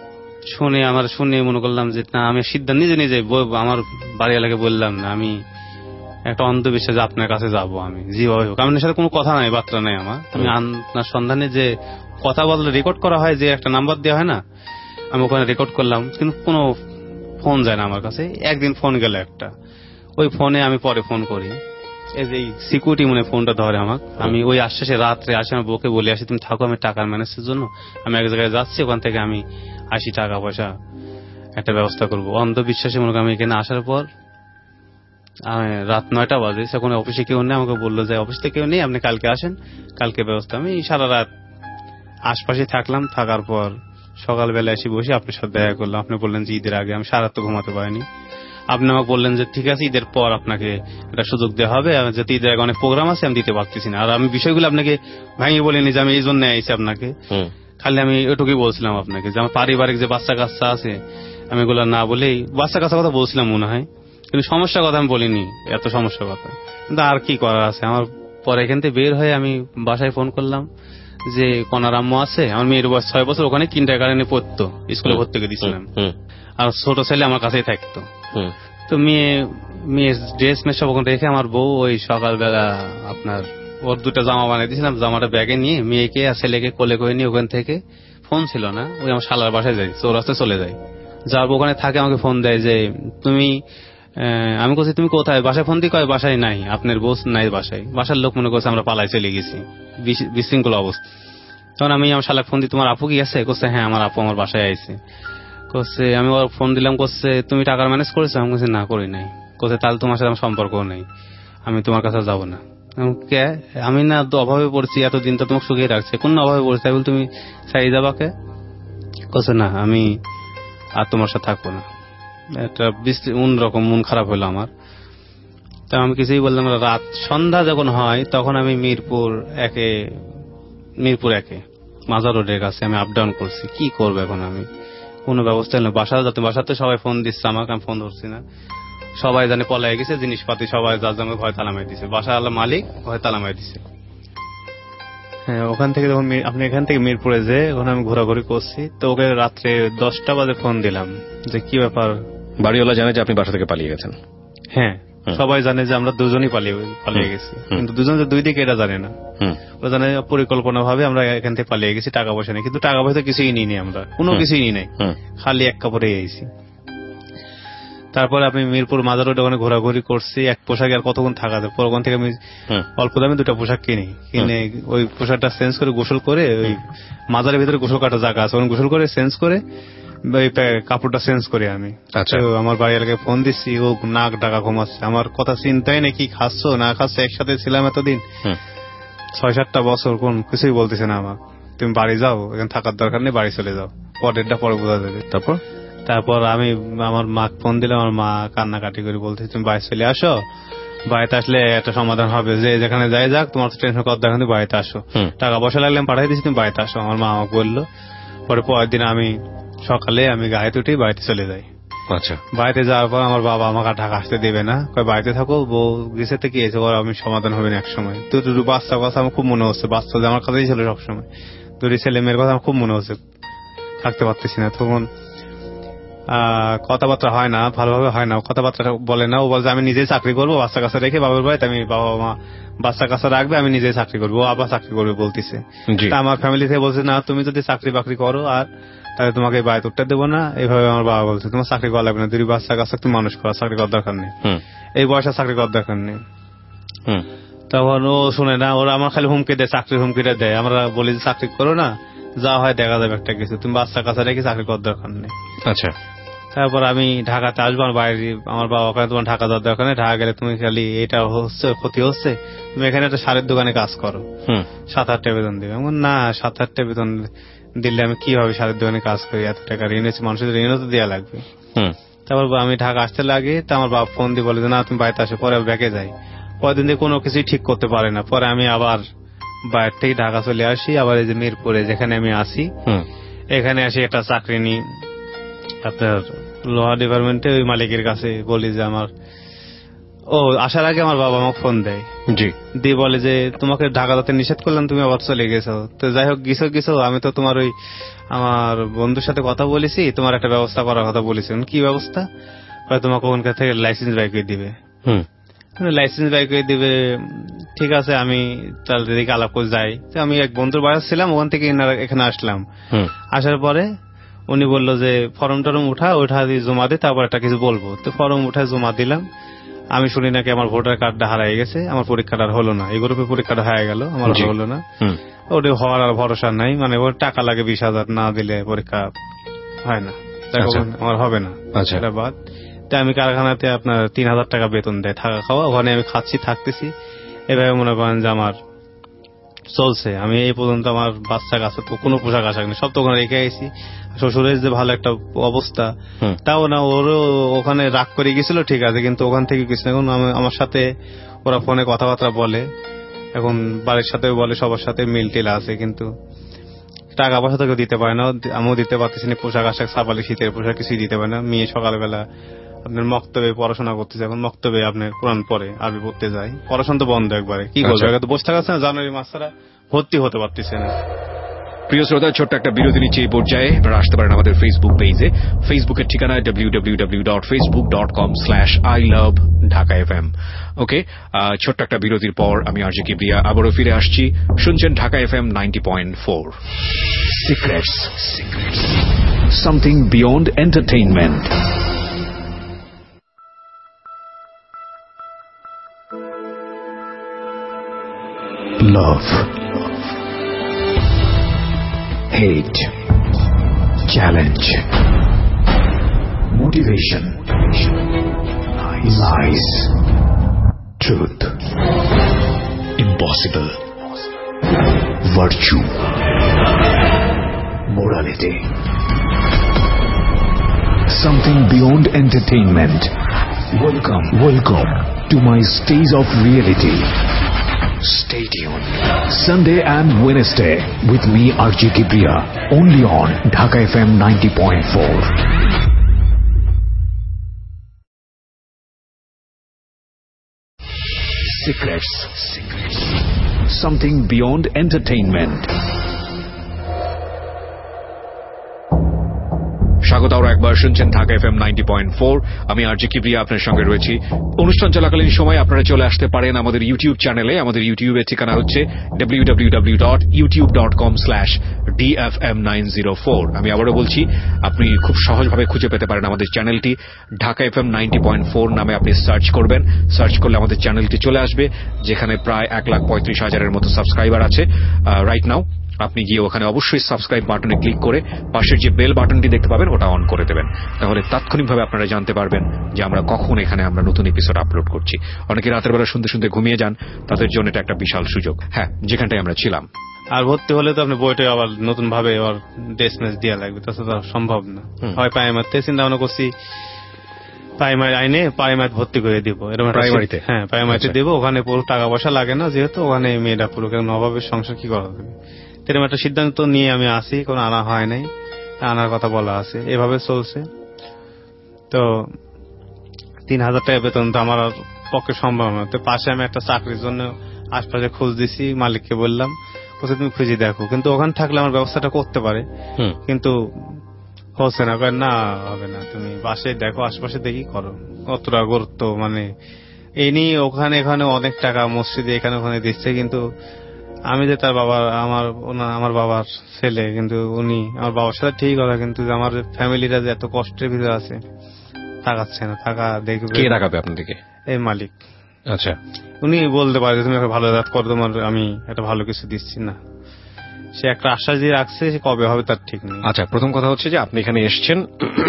শুনে আমার শুনে মনে করলাম যে না, আমি সিদ্ধান্ত নিজে নিজে আমার বাড়ি এলাকায় বললাম না, আমি একটা অন্ধবিশ্বাসে আপনার কাছে যাব, আমি যেভাবে হোক। আপনার সাথে কোনো কথা নাই, বার্তা নাই আমার, আমি আপনার সন্ধানে যে কথা বললে রেকর্ড করা হয়, যে একটা নাম্বার দেওয়া হয় না, আমি ওখানে রেকর্ড করলাম, কিন্তু কোনো ফোন যায় না আমার কাছে। একদিন ফোন গেল একটা, ওই ফোনে আমি পরে ফোন করি, এই যে সিকিউরিটি মনে ফোনটা ধরে আমার, আমি ওই আশ্বাসে রাত্রে আসে আমার বউকে বলে আসি তুমি থাকো, আমি টাকার ম্যানেজের জন্য আমি এক জায়গায় যাচ্ছি, ওখান থেকে আমি আসি, টাকা পয়সা একটা ব্যবস্থা করবো। অন্ধবিশ্বাসে মনে করি আমি এখানে আসার পর রাত নয়টা বাজে, সেখানে অফিসে কেউ নেই, আমাকে বললো যে অফিস থেকে কেউ নেই, আপনি কালকে আসেন, কালকে ব্যবস্থা। আমি সারা রাত আশপাশে থাকলাম, থাকার পর সকালবেলা এসে বসে আপনার সাথে দেখা করলাম। আপনি বললেন যে ঈদের আগে, আমি সারা তো ঘুমাতে পারিনি। আপনি আমাকে বললেন যে ঠিক আছে ঈদের পর আপনাকে একটা সুযোগ দেওয়া হবে, যেহেতু ঈদের আগে অনেক প্রোগ্রাম আছে আমি দিতে পারতেছি না। আর আমি বিষয়গুলো আপনাকে ভাঙিয়ে বলিনি যে আমি এই জন্য আইছি আপনাকে, খালি আমি এটুকুই বলছিলাম আপনাকে যে আমার পারিবারিক যে বাচ্চা কাচ্চা আছে আমি এগুলো না বলেই বাচ্চা কাচ্চার কথা বলছিলাম মনে হয়, কিন্তু সমস্যার কথা আমি বলিনি, এত সমস্যার কথা। কিন্তু আর কি করার আছে আমার। পরে এখান থেকে বের হয়ে আমি বাসায় ফোন করলাম যে কনার আম্মু আছে, আমার মেয়ের বয়স ছয় বছর, ওখানে কিন্ডার গার্ডেনে পড়তো, স্কুলে ভর্তি করে দিয়েছিলাম, আর ছোট ছেলে আমার কাছেই থাকতো। তো মেয়ে মেয়ের ড্রেস মেয়ে সব ওখানে রেখে আমার বউ ওই সকালবেলা আপনার ওর দুটা জামা বানিয়ে দিয়েছিলাম, জামাটা ব্যাগে নিয়ে মেয়েকে আর ছেলেকে কোলে করে নিয়ে ওখান থেকে, ফোন ছিল না, ওই আমার শালার বাসায় যাই, চৌরাস্তায় চলে যায়, যার ওখানে থাকে আমাকে ফোন দেয় যে তুমি, আমি বলছি তুমি কোথায়, বাসায় ফোন দিয়ে কয় বাসায় নাই, আপনার বউ নাই বাসায়, বাসার লোক মনে করছে আমরা পালাই চলে গেছি, বিশৃঙ্খল অবস্থা। তখন আমি আমার শালাক ফোন দিই, তোমার আপু কি আছে? করছে হ্যাঁ আমার আপু আমার বাসায় আইছে। করছে আমি ওর ফোন দিলাম, করছে তুমি টাকার ম্যানেজ করেছো? আমি বলছি না করি নাই। করছে তাহলে তোমার সাথে আমার সম্পর্ক নেই, আমি তোমার কাছে যাবো না। কে? আমি না অভাবে পড়ছি, এতদিন তো তোমাকে সুখিয়ে রাখছে, কোন অভাবে পড়ছে, বল তুমি চাই যাবাকে? করছে না আমি আর তোমার সাথে থাকবো না। একটা অন্যরকম মন খারাপ হলো আমার। তা আমি কিছুই বললাম। রাত সন্ধ্যা যখন হয় তখন আমি মিরপুর একে মিরপুর একে মাজার রোডের কাছে আমি আপ ডাউন করছি। কি করবো এখন, আমি কোনো ব্যবস্থা নেই। বাসা যাতে বাসাতে সবাই ফোন দিচ্ছে আমাকে, আমি ফোন ধরছি না। সবাই জানে পলাই গেছে, জিনিসপাতি সবাই যার জন্য ভয় তালা মারি দিচ্ছে, বাসা আল্লাহ মালিক ভয় তালা মারি দিচ্ছে। হ্যাঁ, ওখান থেকে যখন আপনি এখান থেকে মিরপুরে যে ওখানে আমি ঘোরাঘুরি করছি, তো ওকে রাত্রে দশটা বাজে ফোন দিলাম যে কি ব্যাপার। বাড়িওয়ালা জানে যে আপনি বাসা থেকে পালিয়ে গেছেন? হ্যাঁ, সবাই জানে যে আমরা দুজনই পালিয়ে পালিয়ে গেছি, কিন্তু দুজন যে দুই দিকে এটা জানে না। ওরা জানে পরিকল্পনা ভাবে আমরা এখান থেকে পালিয়ে গেছি, টাকা পয়সা নেই, কিন্তু টাকা পয়সা কিছুই নিই নাই, আমরা কোনো কিছুই নিই নাই, খালি এক কাপড়ে গেছি। তারপরে আমি মিরপুর মাজার রোডে ওখানে ঘোরাঘুরি করছি, এক পোশাকে আর কতক্ষণ থাকা যায়, ওখান থেকে আমি অল্প দামে দুটা পোশাক কিনি, কিনে ওই পোশাকটা চেঞ্জ করে গোসল করে ওই মাজারের ভিতরে গোসল কাটা জায়গা আছে, ওখানে গোসল করে চেঞ্জ করে ওই কাপড়টা চেঞ্জ করি আমি। আমার বাড়ি এলাকায় ফোন দিচ্ছি, ও নাক ডাকা ঘুমাচ্ছে, আমার কথা চিন্তাই নেই, কি খাচ্ছ না খাচ্ছ, একসাথে ছিলাম এতদিন, ছয় সাতটা বছর, কোন কিছুই বলতেছে না আমার, তুমি বাড়ি যাও, এখানে থাকার দরকার নেই, বাড়ি চলে যাও, পরেরটা পরে বোঝা যাবে। তারপর তারপর আমি আমার মা ফোন দিলে, আমার মা কান্নাকাটি করে বলতেছে তুমি বাড়ি চলে আসো, বাড়িতে আসলে একটা সমাধান হবে, যে যেখানে যাই যাক, তোমার টেনশন করার দরকার নেই, বাড়িতে আসো, টাকা পয়সা লাগলে আমি পাঠাই দিচ্ছি, তুমি বাড়িতে আসো। আমার মা আমাকে বললো। পরে পরের দিন আমি সকালে আমি গাড়িতে উঠে বাড়িতে চলে যাই। আচ্ছা, বাড়িতে যাওয়ার পর আমার বাবা আমাকে ঢাকা আসতে দেবে না, বাড়িতে থাকো, বউ গেছে তো কি এসে, আমি সমাধান হবে না এক সময়। তো দুটো বাচ্চা কথা আমার খুব মনে হচ্ছে, বাচ্চা যে আমার কাছেই ছিল সবসময়, দুটি ছেলে মেয়ের কথা আমার খুব মনে হচ্ছে, থাকতে পারতেছি না। তখন কথাবার্তা হয় না, ভালোভাবে হয় না, কথাবার্তা বলে না, ও বলছে আমি নিজেই চাকরি করবো, বাচ্চা কাছে রেখে বাবার বাড়িতে আমি, বাবা মা বাচ্চা কাছে রাখবে, আমি নিজেই চাকরি করবো, আবার চাকরি করবে বলতেছে। আমার ফ্যামিলি থেকে বলছে না, তুমি যদি চাকরি বাকরি করো আর তাহলে তোমাকে বাড়িতে উঠতে দেবো না, এইভাবে আমার বাবা বলছে, তোমার চাকরি করা লাগবে না, দুই বাচ্চা কাছে তুমি মানুষ করা, চাকরি করার দরকার নেই, এই বয়সে চাকরি করার দরকার নেই। তখন ও শুনে না, ওরা আমার খালি হুমকি দেয়, চাকরির হুমকিটা দেয়। আমরা বলি যে চাকরি করো না, যা হয় দেখা যাবে একটা কিছু, তুমি বাচ্চা কাছে রেখে চাকরি করার দরকার নেই। আচ্ছা, তারপর আমি ঢাকাতে আসবো, আমার বাইরে, আমার বাবা ওখানে, তোমার ঢাকা যাওয়ার দরকার নেই, ঢাকা গেলে তুমি খালি এটা হচ্ছে ক্ষতি হচ্ছে, তুমি এখানে একটা সারের দোকানে কাজ করো, সাত আটটা বেতন দিবে। এমন না, সাত আটটা বেতন দিলে আমি কিভাবে সারের দোকানে কাজ করি, এত টাকা ঋণ হচ্ছে, মানুষের ঋণও তো দেওয়া লাগবে। তারপর আমি ঢাকা আসতে লাগে, তা আমার বাবা ফোন দিয়ে বলে যে না তুমি বাড়িতে আসো, পরে ব্যাকে যাই। পরের দিন দিয়ে কোনো কিছুই ঠিক করতে পারে না, পরে আমি আবার বাইরে থেকে ঢাকা চলে আসি, আবার এই যে মিরপুরে যেখানে আমি আসি, এখানে আসি একটা চাকরি নিই আপনার লোহা ডিপার্টমেন্টে, ওই মালিকের কাছে বলি যে আমার, ও আসার আগে আমার বাবা আমাকে ফোন দেয়, জি দিয়ে বলে যে তোমাকে ঢাকা যেতে নিষেধ করলাম, তুমি আবার চলে গেছো। তো যাই হোক, গেছো গেছো আমি তো তোমার ওই আমার বন্ধুর সাথে কথা বলেছি, তোমার একটা ব্যবস্থা করার কথা বলেছি। কি ব্যবস্থা? তোমাকে ওখানকার থেকে লাইসেন্স বাইক দিবে, লাইসেন্স বাইক দিবে। ঠিক আছে, আমি তাহলে দিকে আলাপ করে যাই। আমি এক বন্ধুর বাড়ি ছিলাম, ওখান থেকে এখানে আসলাম। আসার পরে উনি বললো যে ফর্ম টরম উঠা, ওঠা দিয়ে জমা দিয়ে তারপর একটা কিছু বলবো। তো ফর্ম উঠায় জমা দিলাম, আমি শুনি নাকি আমার ভোটার কার্ডটা হারাই গেছে, আমার পরীক্ষাটা হলো না, এই গ্রুপে পরীক্ষাটা হারাই গেল, আমার হলো না। ওটা হওয়ার আর ভরসা নাই, মানে ওর টাকা লাগে বিশ হাজার, না দিলে পরীক্ষা হয় না, আমার হবে না। সেটা বাদ, তাই আমি কারখানাতে আপনার তিন হাজার টাকা বেতন দেয়, থাকা খাওয়া, ওখানে আমি খাচ্ছি, থাকতেছি, এভাবে মনে করেন যে আমার চলছে। আমি এই পর্যন্ত আমার বাচ্চা কাছে তো কোনো পোশাক আশাক নেই, সব তো ওখানে রেখে আইছি। শ্বশুরের যে ভালো একটা অবস্থা, তাও না, ওরও ওখানে রাগ করে গেছিল, ঠিক আছে, কিন্তু ওখান থেকে কিছু না। এখন আমার সাথে ওরা ফোনে কথাবার্তা বলে, এখন বাড়ির সাথে বলে, সবার সাথে মিল টিল আছে, কিন্তু টাকা পয়সা তো কেউ দিতে পারে না, আমিও দিতে পারতেছি না, পোশাক আশাক সাপালি শীতের পোশাক কিছুই দিতে পারে না। মেয়ে সকালবেলা আপনার মক্তবে পড়াশোনা করতেছে, এখন মক্তবে আপনার কোরআন পড়ে, আরবি পড়তে যায়, পড়াশোনা তো বন্ধ একবারে, কি করবে, বসে থাকাচ্ছে না, জানুয়ারি মাস ছাড়া ভর্তি হতে পারতেছে না। প্রিয় শ্রোতা, ছোট্ট একটা বিরতি নিচ্ছে এই পর্যায়ে। আপনারা আসতে পারেন আমাদের ফেসবুক পেজে, ফেসবুকের ঠিকানায় W W W dot Facebook dot com slash I love Dhaka F M. Okay, ছোট্ট একটা বিরতির পর আমি আরজে কিবরিয়া আবারও ফিরে আসছি। শুনছেন Dhaka F M ninety point four. Secrets, secrets, something beyond entertainment. Love, hate, challenge, motivation, lies, truth, impossible, virtue, morality, something beyond entertainment. Welcome, welcome to my stage of reality. Stay tuned. Sunday and Wednesday with me Arjun Kibriya, only on Dhaka F M ninety point four. Secrets, secrets, something beyond entertainment. স্বাগত আরো একবার, শুনছেন Dhaka FM ninety point four. আমি আরজি কিবরিয়া আপনার সঙ্গে রয়েছি। অনুষ্ঠান চলাকালীন সময় আপনারা চলে আসতে পারেন আমাদের ইউটিউব চ্যানেলে। আমাদের ইউটিউবের ঠিকানা হচ্ছে W W W dot YouTube dot com slash D F M nine zero four. আমি আবারও বলছি, আপনি খুব সহজভাবে খুঁজে পেতে পারেন আমাদের চ্যানেলটি। Dhaka FM ninety point four নামে আপনি সার্চ করবেন। সার্চ করলে আমাদের চ্যানেলটি চলে আসবে, যেখানে প্রায় এক লাখ পঁয়ত্রিশ হাজারের মতো সাবস্ক্রাইবার আছে রাইট নাও। আপনি গিয়ে ওখানে অবশ্যই সাবস্ক্রাইব বাটনে ক্লিক করে পাশের যে বেল বাটনটি দেখতে পাবেন ওটা অন করে দেবেন। তাহলে তাৎক্ষণিকভাবে আপনারা জানতে পারবেন যে আমরা কখন এখানে আমরা নতুন এপিসোড আপলোড করছি। অনেকে রাতের বেলা শুনতে শুনতে ঘুমিয়ে যান, তাদের জন্য এটা একটা বিশাল সুযোগ। হ্যাঁ, যেখানটায় আমরা ছিলাম। আর ভর্তি হলে তো আপনি বইটা আবার নতুন ভাবে আবার ডেসমেস দেওয়া লাগবে, তাছাড়া সম্ভব না। হয় প্রাইমারিতে চিন্তা ভাবনা করছি, প্রাইমারি আইনে প্রাইমারি ভর্তি করে দিব। এরকম প্রাইমারিতে? হ্যাঁ, প্রাইমারিতে দেবো। ওখানে পুরো টাকা পয়সা লাগে না, যেহেতু ওখানে মেয়েরা পুরো অভাবের সংসার কি করা হবে। এরকম একটা সিদ্ধান্ত নিয়ে আমি আসি, কোনো আনা হয় নাই, আনার কথা বলা আছে, এভাবে চলছে। তো তিন হাজার টাকা বেতন তো আমার পক্ষে সম্ভব না। তো পাশে আমি একটা চাকরির জন্য আশপাশে খোঁজ দিছি, মালিককে বললাম, বলছে তুমি খুঁজে দেখো, কিন্তু ওখানে থাকলে আমার ব্যবস্থাটা করতে পারে, কিন্তু হচ্ছে না। না হবে না, তুমি বাসে দেখো, আশপাশে দেখি করো। অতটা গুরুত্ব মানে এই নিয়ে ওখানে এখানে অনেক টাকা মসজিদে এখানে ওখানে দিচ্ছে, কিন্তু আমি যে তার বাবার আমার আমার বাবার ছেলে, কিন্তু উনি আমার বাবার সাথে ঠিক কথা, কিন্তু আমার ফ্যামিলিটা যে এত কষ্টের ভিতরে আছে, তাকাচ্ছে না। টাকা দেখবে কে টাকাবে আপনাদেরকে? এই মালিক। আচ্ছা, উনি বলতে পারে তুমি একটা ভালো রেজাল্ট করো, তোমার আমি একটা ভালো কিছু দিচ্ছি না। সে একটা আশ্বাস দিয়ে রাখছে, সে কবে হবে তার ঠিক নেই। আচ্ছা, প্রথম কথা হচ্ছে যে আপনি এখানে এসছেন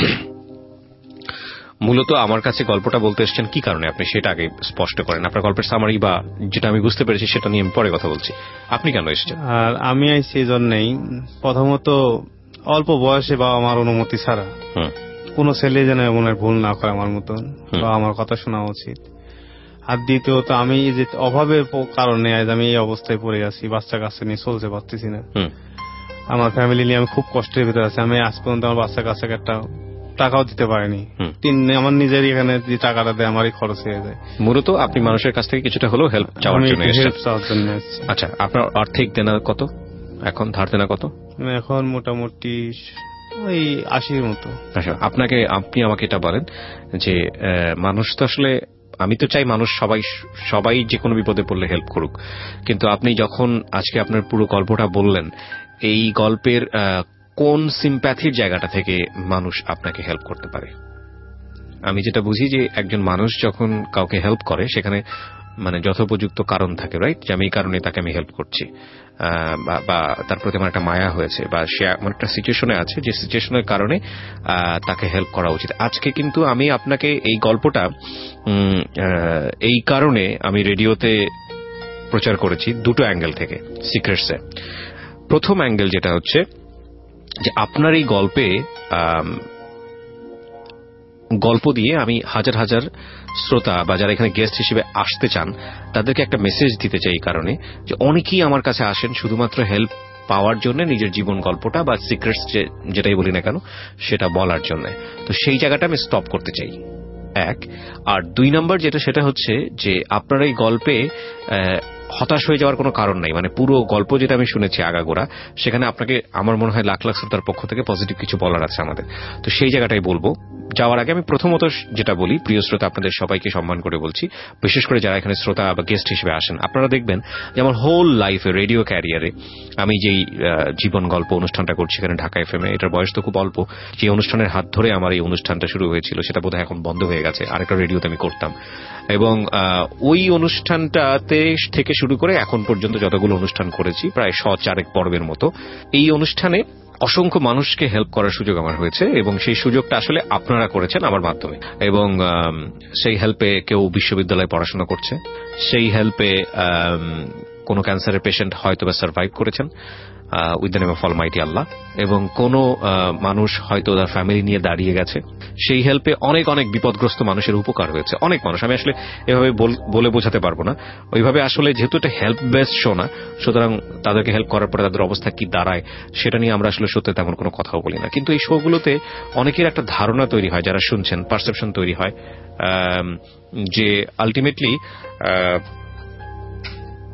মূলত আমার কাছে গল্পটা বলতে এসছেন কি কারণে, আপনি সেটা আগে স্পষ্ট করেন। আপনার গল্পের সামারি বা যেটা আমি বুঝতে পেরেছি সেটা নিয়ে আমি পরে কথা বলছি। আপনি কেন এসছেন? আর আমি আইছি এই জন্যই, প্রথমত অল্প বয়সে বা আমার অনুমতি ছাড়া কোন ছেলে যেন এমন ভুল না করে আমার মতন, বা আমার কথা শোনা উচিত। আর দ্বিতীয়ত আমি যে অভাবের কারণে আজ আমি এই অবস্থায় পড়ে আছি, বাচ্চা কাছে নিয়ে চলতে পারতেছি না। আমার ফ্যামিলি নিয়ে আমি খুব কষ্টের ভিতরে আছি। আমি আজ পর্যন্ত আমার বাচ্চা কাছে একটা টাকাও দিতে পারিনি। তিন আমার নিজের এখানে যে টাকাটা দেয় আমারই খরচ হয়ে যায়। মূলত আপনি মানুষের কাছ থেকে কিছুটা হলেও হেল্প চাওয়ার জন্য এসেছেন। আচ্ছা, আপনার আর্থিক দেনা কত এখন, ধার দেনা কত এখন? মোটামুটি ওই আশির মতো। আচ্ছা, আপনাকে আপনি আমাকে এটা বলেন যে মানুষ তো আসলে, আমি তো চাই মানুষ সবাই সবাই যে কোনো বিপদে পড়লে হেল্প করুক, কিন্তু আপনি যখন আজকে আপনার পুরো গল্পটা বললেন, এই গল্পের কোন সিম্প্যাথির জায়গাটা থেকে মানুষ আপনাকে হেল্প করতে পারে? আমি যেটা বুঝি যে একজন মানুষ যখন কাউকে হেল্প করে সেখানে মানে যথোপযুক্ত কারণ থাকে, রাইট? যে আমি এই কারণে তাকে আমি হেল্প করছি, বা তার প্রতি আমার একটা মায়া হয়েছে, বা সে এমন একটা সিচুয়েশনে আছে যে সিচুয়েশনের কারণে তাকে হেল্প করা উচিত। আজকে কিন্তু আমি আপনাকে এই গল্পটা এই কারণে আমি রেডিওতে প্রচার করেছি দুটো অ্যাঙ্গেল থেকে সিক্রেটসে। প্রথম অ্যাঙ্গেল যেটা হচ্ছে যে আপনার এই গল্পে গল্প দিয়ে আমি হাজার হাজার শ্রোতা বা যারা এখানে গেস্ট হিসেবে আসতে চান তাদেরকে একটা মেসেজ দিতে চাই, এই কারণে যে অনেকেই আমার কাছে আসেন শুধুমাত্র হেল্প পাওয়ার জন্য, নিজের জীবন গল্পটা বা সিক্রেটস যেটাই বলি না কেন সেটা বলার জন্য। তো সেই জায়গাটা আমি স্টপ করতে চাই, এক। আর দুই নম্বর যেটা, সেটা হচ্ছে যে আপনার এই গল্পে হতাশ হয়ে যাওয়ার কোনো কারণ নাই। মানে পুরো গল্প যেটা আমি শুনেছি আগাগোড়া, সেখানে আপনাকে আমার মনে হয় লাখ লাখ শ্রোতার পক্ষ থেকে পজিটিভ কিছু বলার আছে আমাদের। তো সেই জায়গাটাই বলবো। যাওয়ার আগে আমি প্রথমত যেটা বলি, প্রিয় শ্রোতা, আপনাদের সবাইকে সম্মান করে বলছি, বিশেষ করে যারা এখানে শ্রোতা বা গেস্ট হিসেবে আসেন। আপনারা দেখবেন যে আমার হোল লাইফে, রেডিও ক্যারিয়ারে আমি যেই জীবন গল্প অনুষ্ঠানটা করছি এখানে ঢাকা এফএম এ, এটার বয়স তো খুব অল্প। যে অনুষ্ঠানের হাত ধরে আমার এই অনুষ্ঠানটা শুরু হয়েছিল সেটা বোধহয় এখন বন্ধ হয়ে গেছে, আরেকটা রেডিওতে আমি করতাম। এবং ওই অনুষ্ঠানটাতে থেকে শুরু করে এখন পর্যন্ত যতগুলো অনুষ্ঠান করেছি, প্রায় শ চারেক পর্বের মতো, এই অনুষ্ঠানে অসংখ্য মানুষকে হেল্প করার সুযোগ আমার হয়েছে, এবং সেই সুযোগটা আসলে আপনারা করেছেন আমার মাধ্যমে। এবং সেই হেল্পে কেউ বিশ্ববিদ্যালয়ে পড়াশোনা করছে, সেই হেল্পে কোনো ক্যান্সারের পেশেন্ট হয়তো বা সার্ভাইভ করেছেন with the name of almighty Allah, এবং কোনো মানুষ হয়তো তার ফ্যামিলি নিয়ে দাঁড়িয়ে গেছে। সেই হেল্পে অনেক অনেক বিপদগ্রস্ত মানুষের উপকার হয়েছে। অনেক মানুষ, আমি আসলে এভাবে বলে বোঝাতে পারবো না। ওইভাবে আসলে যেহেতু এটা হেল্প বেসড শো না, সুতরাং তাদেরকে হেল্প করার পরে তাদের অবস্থা কি দাঁড়ায় সেটা নিয়ে আমরা আসলে সত্যি তেমন কোনো কথাও বলি না। কিন্তু এই শোগুলোতে অনেকের একটা ধারণা তৈরি হয়, যারা শুনছেন পারসেপশন তৈরি হয় যে আলটিমেটলি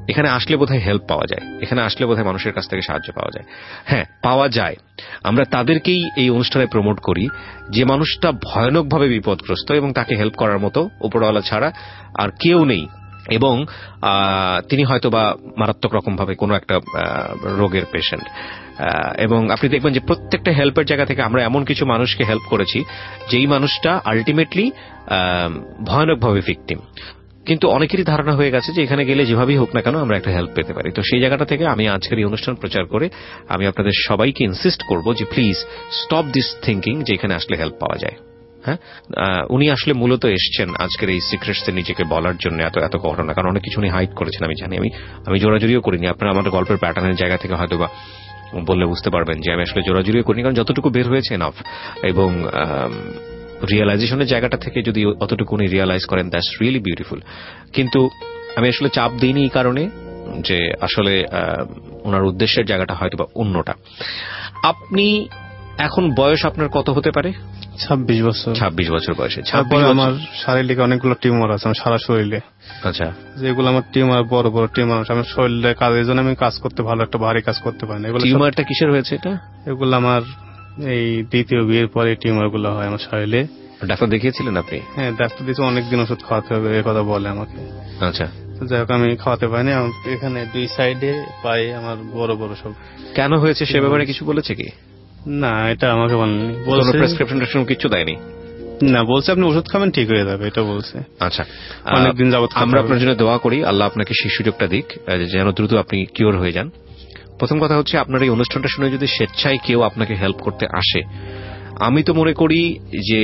এখানে আসলে বোধহয় হেল্প পাওয়া যায়, এখানে আসলে বোধহয় মানুষের কাছ থেকে সাহায্য পাওয়া যায়। হ্যাঁ, পাওয়া যায়। আমরা তাদেরকেই এই অনুষ্ঠানে প্রমোট করি যে মানুষটা ভয়ানকভাবে বিপদগ্রস্ত এবং তাকে হেল্প করার মতো উপরওয়ালা ছাড়া আর কেউ নেই, এবং তিনি হয়তো বা মারাত্মক রকম ভাবে কোনো একটা রোগের পেশেন্ট। এবং আপনি দেখবেন যে প্রত্যেকটা হেল্পের জায়গা থেকে আমরা এমন কিছু মানুষকে হেল্প করেছি যেই মানুষটা আলটিমেটলি ভয়ানকভাবে ভিকটিম। কিন্তু অনেকেরই ধারণা হয়ে গেছে যে এখানে গেলে যেভাবেই হোক না কেন আমরা একটা হেল্প পেতে পারি। তো সেই জায়গাটা থেকে আমি আজকের এই অনুষ্ঠান প্রচার করে আমি আপনাদের সবাইকে ইনসিস্ট করব যে প্লিজ স্টপ দিস থিঙ্কিং যে এখানে আসলে হেল্প পাওয়া যায়। হ্যাঁ, উনি আসলে মূলত এসছেন আজকের এই সিক্রেটস নিজেকে বলার জন্য, এত এত ঘটনা, কারণ অনেক কিছু উনি হাইড করেছেন আমি জানি। আমি আমি জোরাজুরিও করিনি। আপনারা আমার গল্পের প্যাটার্নের জায়গা থেকে হয়তো বা বললে বুঝতে পারবেন যে আমি আসলে জোরাজুরিও করিনি, কারণ যতটুকু বের হয়েছে এনাফ। এবং রিয়েলাইজেশনের জায়গাটা থেকে যদি অতটুকু উনি রিয়েলাইজ করেন, দ্যাটস রিয়েলি বিউটিফুল। কিন্তু আমি আসলে চাপ দিইনি এই কারণে যে আসলে ওনার উদ্দেশ্যের জায়গাটা হয়তো বা অন্যটা। আপনি এখন বয়স আপনার কত হতে পারে? ছাব্বিশ বছর। ছাব্বিশ বছর বয়সে। আমার শারীরিক অনেকগুলো টিউমার আছে আমার সারা শরীরে। আচ্ছা, যেগুলো আমার টিউমার, বড় বড় টিউমার আছে আমার শরীরে, কাজের জন্য আমি কাজ করতে ভালো একটা ভারী কাজ করতে পারি না। এগুলো টিউমারটা কিসের হয়েছে? এটা এগুলো আমার এই দ্বিতীয় বিয়ের পরে টিউমার গুলো হয় আমার শরীরে। ডাক্তার দেখিয়েছিলেন আপনি? হ্যাঁ, ডাক্তার দিয়েছে, অনেকদিন ওষুধ খাওয়াতে হবে এই কথা বলে আমাকে। আচ্ছা, যাই হোক আমি খাওয়াতে পারিনি। এখানে দুই সাইডে পাই আমার বড় বড় সব। কেন হয়েছে সে ব্যাপারে কিছু বলেছে কি? না, এটা আমাকে বলেনি। বলছে প্রেসক্রিপশন টেসক্রিপশন কিছু দেয়নি? না, বলছে আপনি ওষুধ খাবেন ঠিক হয়ে যাবে, এটা বলছে। আচ্ছা, অনেকদিন যাবত আমরা আপনার জন্য দোয়া করি, আল্লাহ আপনাকে সেই সুযোগটা দিক যেন দ্রুত আপনি কিওর হয়ে যান। প্রথম কথা হচ্ছে, আপনার এই অনুষ্ঠানটা শুনে যদি স্বেচ্ছায় কেউ আপনাকে হেল্প করতে আসে, আমি তো মনে করি যে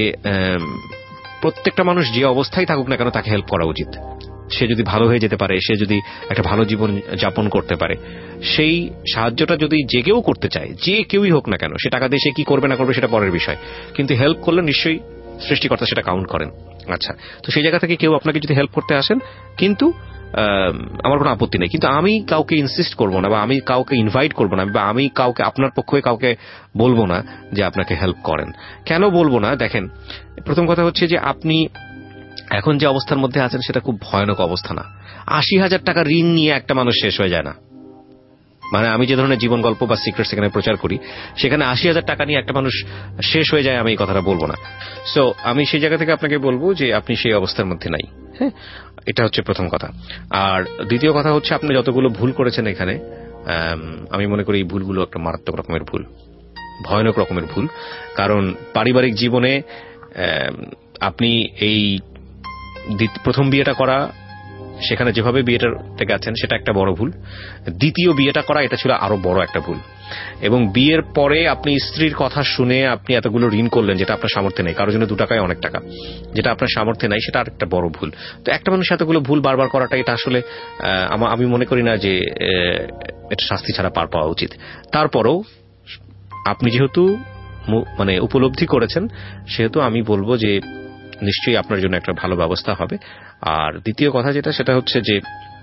প্রত্যেকটা মানুষ যে অবস্থায় থাকুক না কেন তাকে হেল্প করা উচিত। সে যদি ভালো হয়ে যেতে পারে, সে যদি একটা ভালো জীবন যাপন করতে পারে, সেই সাহায্যটা যদি যে কেউ করতে চায়, যে কেউই হোক না কেন, সে টাকা দিয়ে সে কি করবে না করবে সেটা পরের বিষয়, কিন্তু হেল্প করলে নিশ্চয়ই সৃষ্টিকর্তা সেটা কাউন্ট করেন। আচ্ছা, তো সেই জায়গা থেকে কেউ আপনাকে যদি হেল্প করতে আসেন, কিন্তু আমার কোনো আপত্তি নেই, কিন্তু আমি কাউকে ইনসিস্ট করব না, বা আমি কাউকে ইনভাইট করব না, বা আমি কাউকে আপনার পক্ষ হয়ে কাউকে বলবো না যে আপনাকে হেল্প করেন। কেন বলবো না? দেখেন, প্রথম কথা হচ্ছে যে আপনি এখন যে অবস্থার মধ্যে আছেন সেটা খুব ভয়ানক অবস্থা না। আশি হাজার টাকা ঋণ নিয়ে একটা মানুষ শেষ হয়ে যায় না। মানে আমি যে ধরনের জীবন গল্প বা সিক্রেট সেখানে প্রচার করি, সেখানে আশি হাজার টাকা নিয়ে একটা মানুষ শেষ হয়ে যায়, আমি এই কথাটা বলবো না। সো আমি সেই জায়গা থেকে আপনাকে বলবো যে আপনি সেই অবস্থার মধ্যে নাই। হ্যাঁ, এটা হচ্ছে প্রথম কথা। আর দ্বিতীয় কথা হচ্ছে, আপনি যতগুলো ভুল করেছেন এখানে, আমি মনে করি এই ভুলগুলো একটা মারাত্মক রকমের ভুল, ভয়ানক রকমের ভুল। কারণ পারিবারিক জীবনে আপনি এই প্রথম বিয়েটা করা, সেখানে যেভাবে বিয়েটাতে গেছেন সেটা একটা বড় ভুল। দ্বিতীয় বিয়েটা করা, এটা ছিল আরো বড় একটা ভুল। এবং বিয়ের পরে আপনি স্ত্রীর কথা শুনে আপনি এতগুলো ঋণ করলেন যেটা আপনার সামর্থ্যে নেই। কারোর জন্য দু টাকায় অনেক টাকা, যেটা আপনার সামর্থ্যে নাই, সেটা আরেকটা বড় ভুল। তো একটা মানুষ এতগুলো ভুল বারবার করাটা, এটা আসলে আমি মনে করি না যে এটা শাস্তি ছাড়া পার পাওয়া উচিত। তারপরও আপনি যেহেতু মানে উপলব্ধি করেছেন, সেহেতু আমি বলবো যে নিশ্চয়ই আপনার জন্য একটা ভালো ব্যবস্থা হবে। আর দ্বিতীয় কথা যেটা, সেটা হচ্ছে যে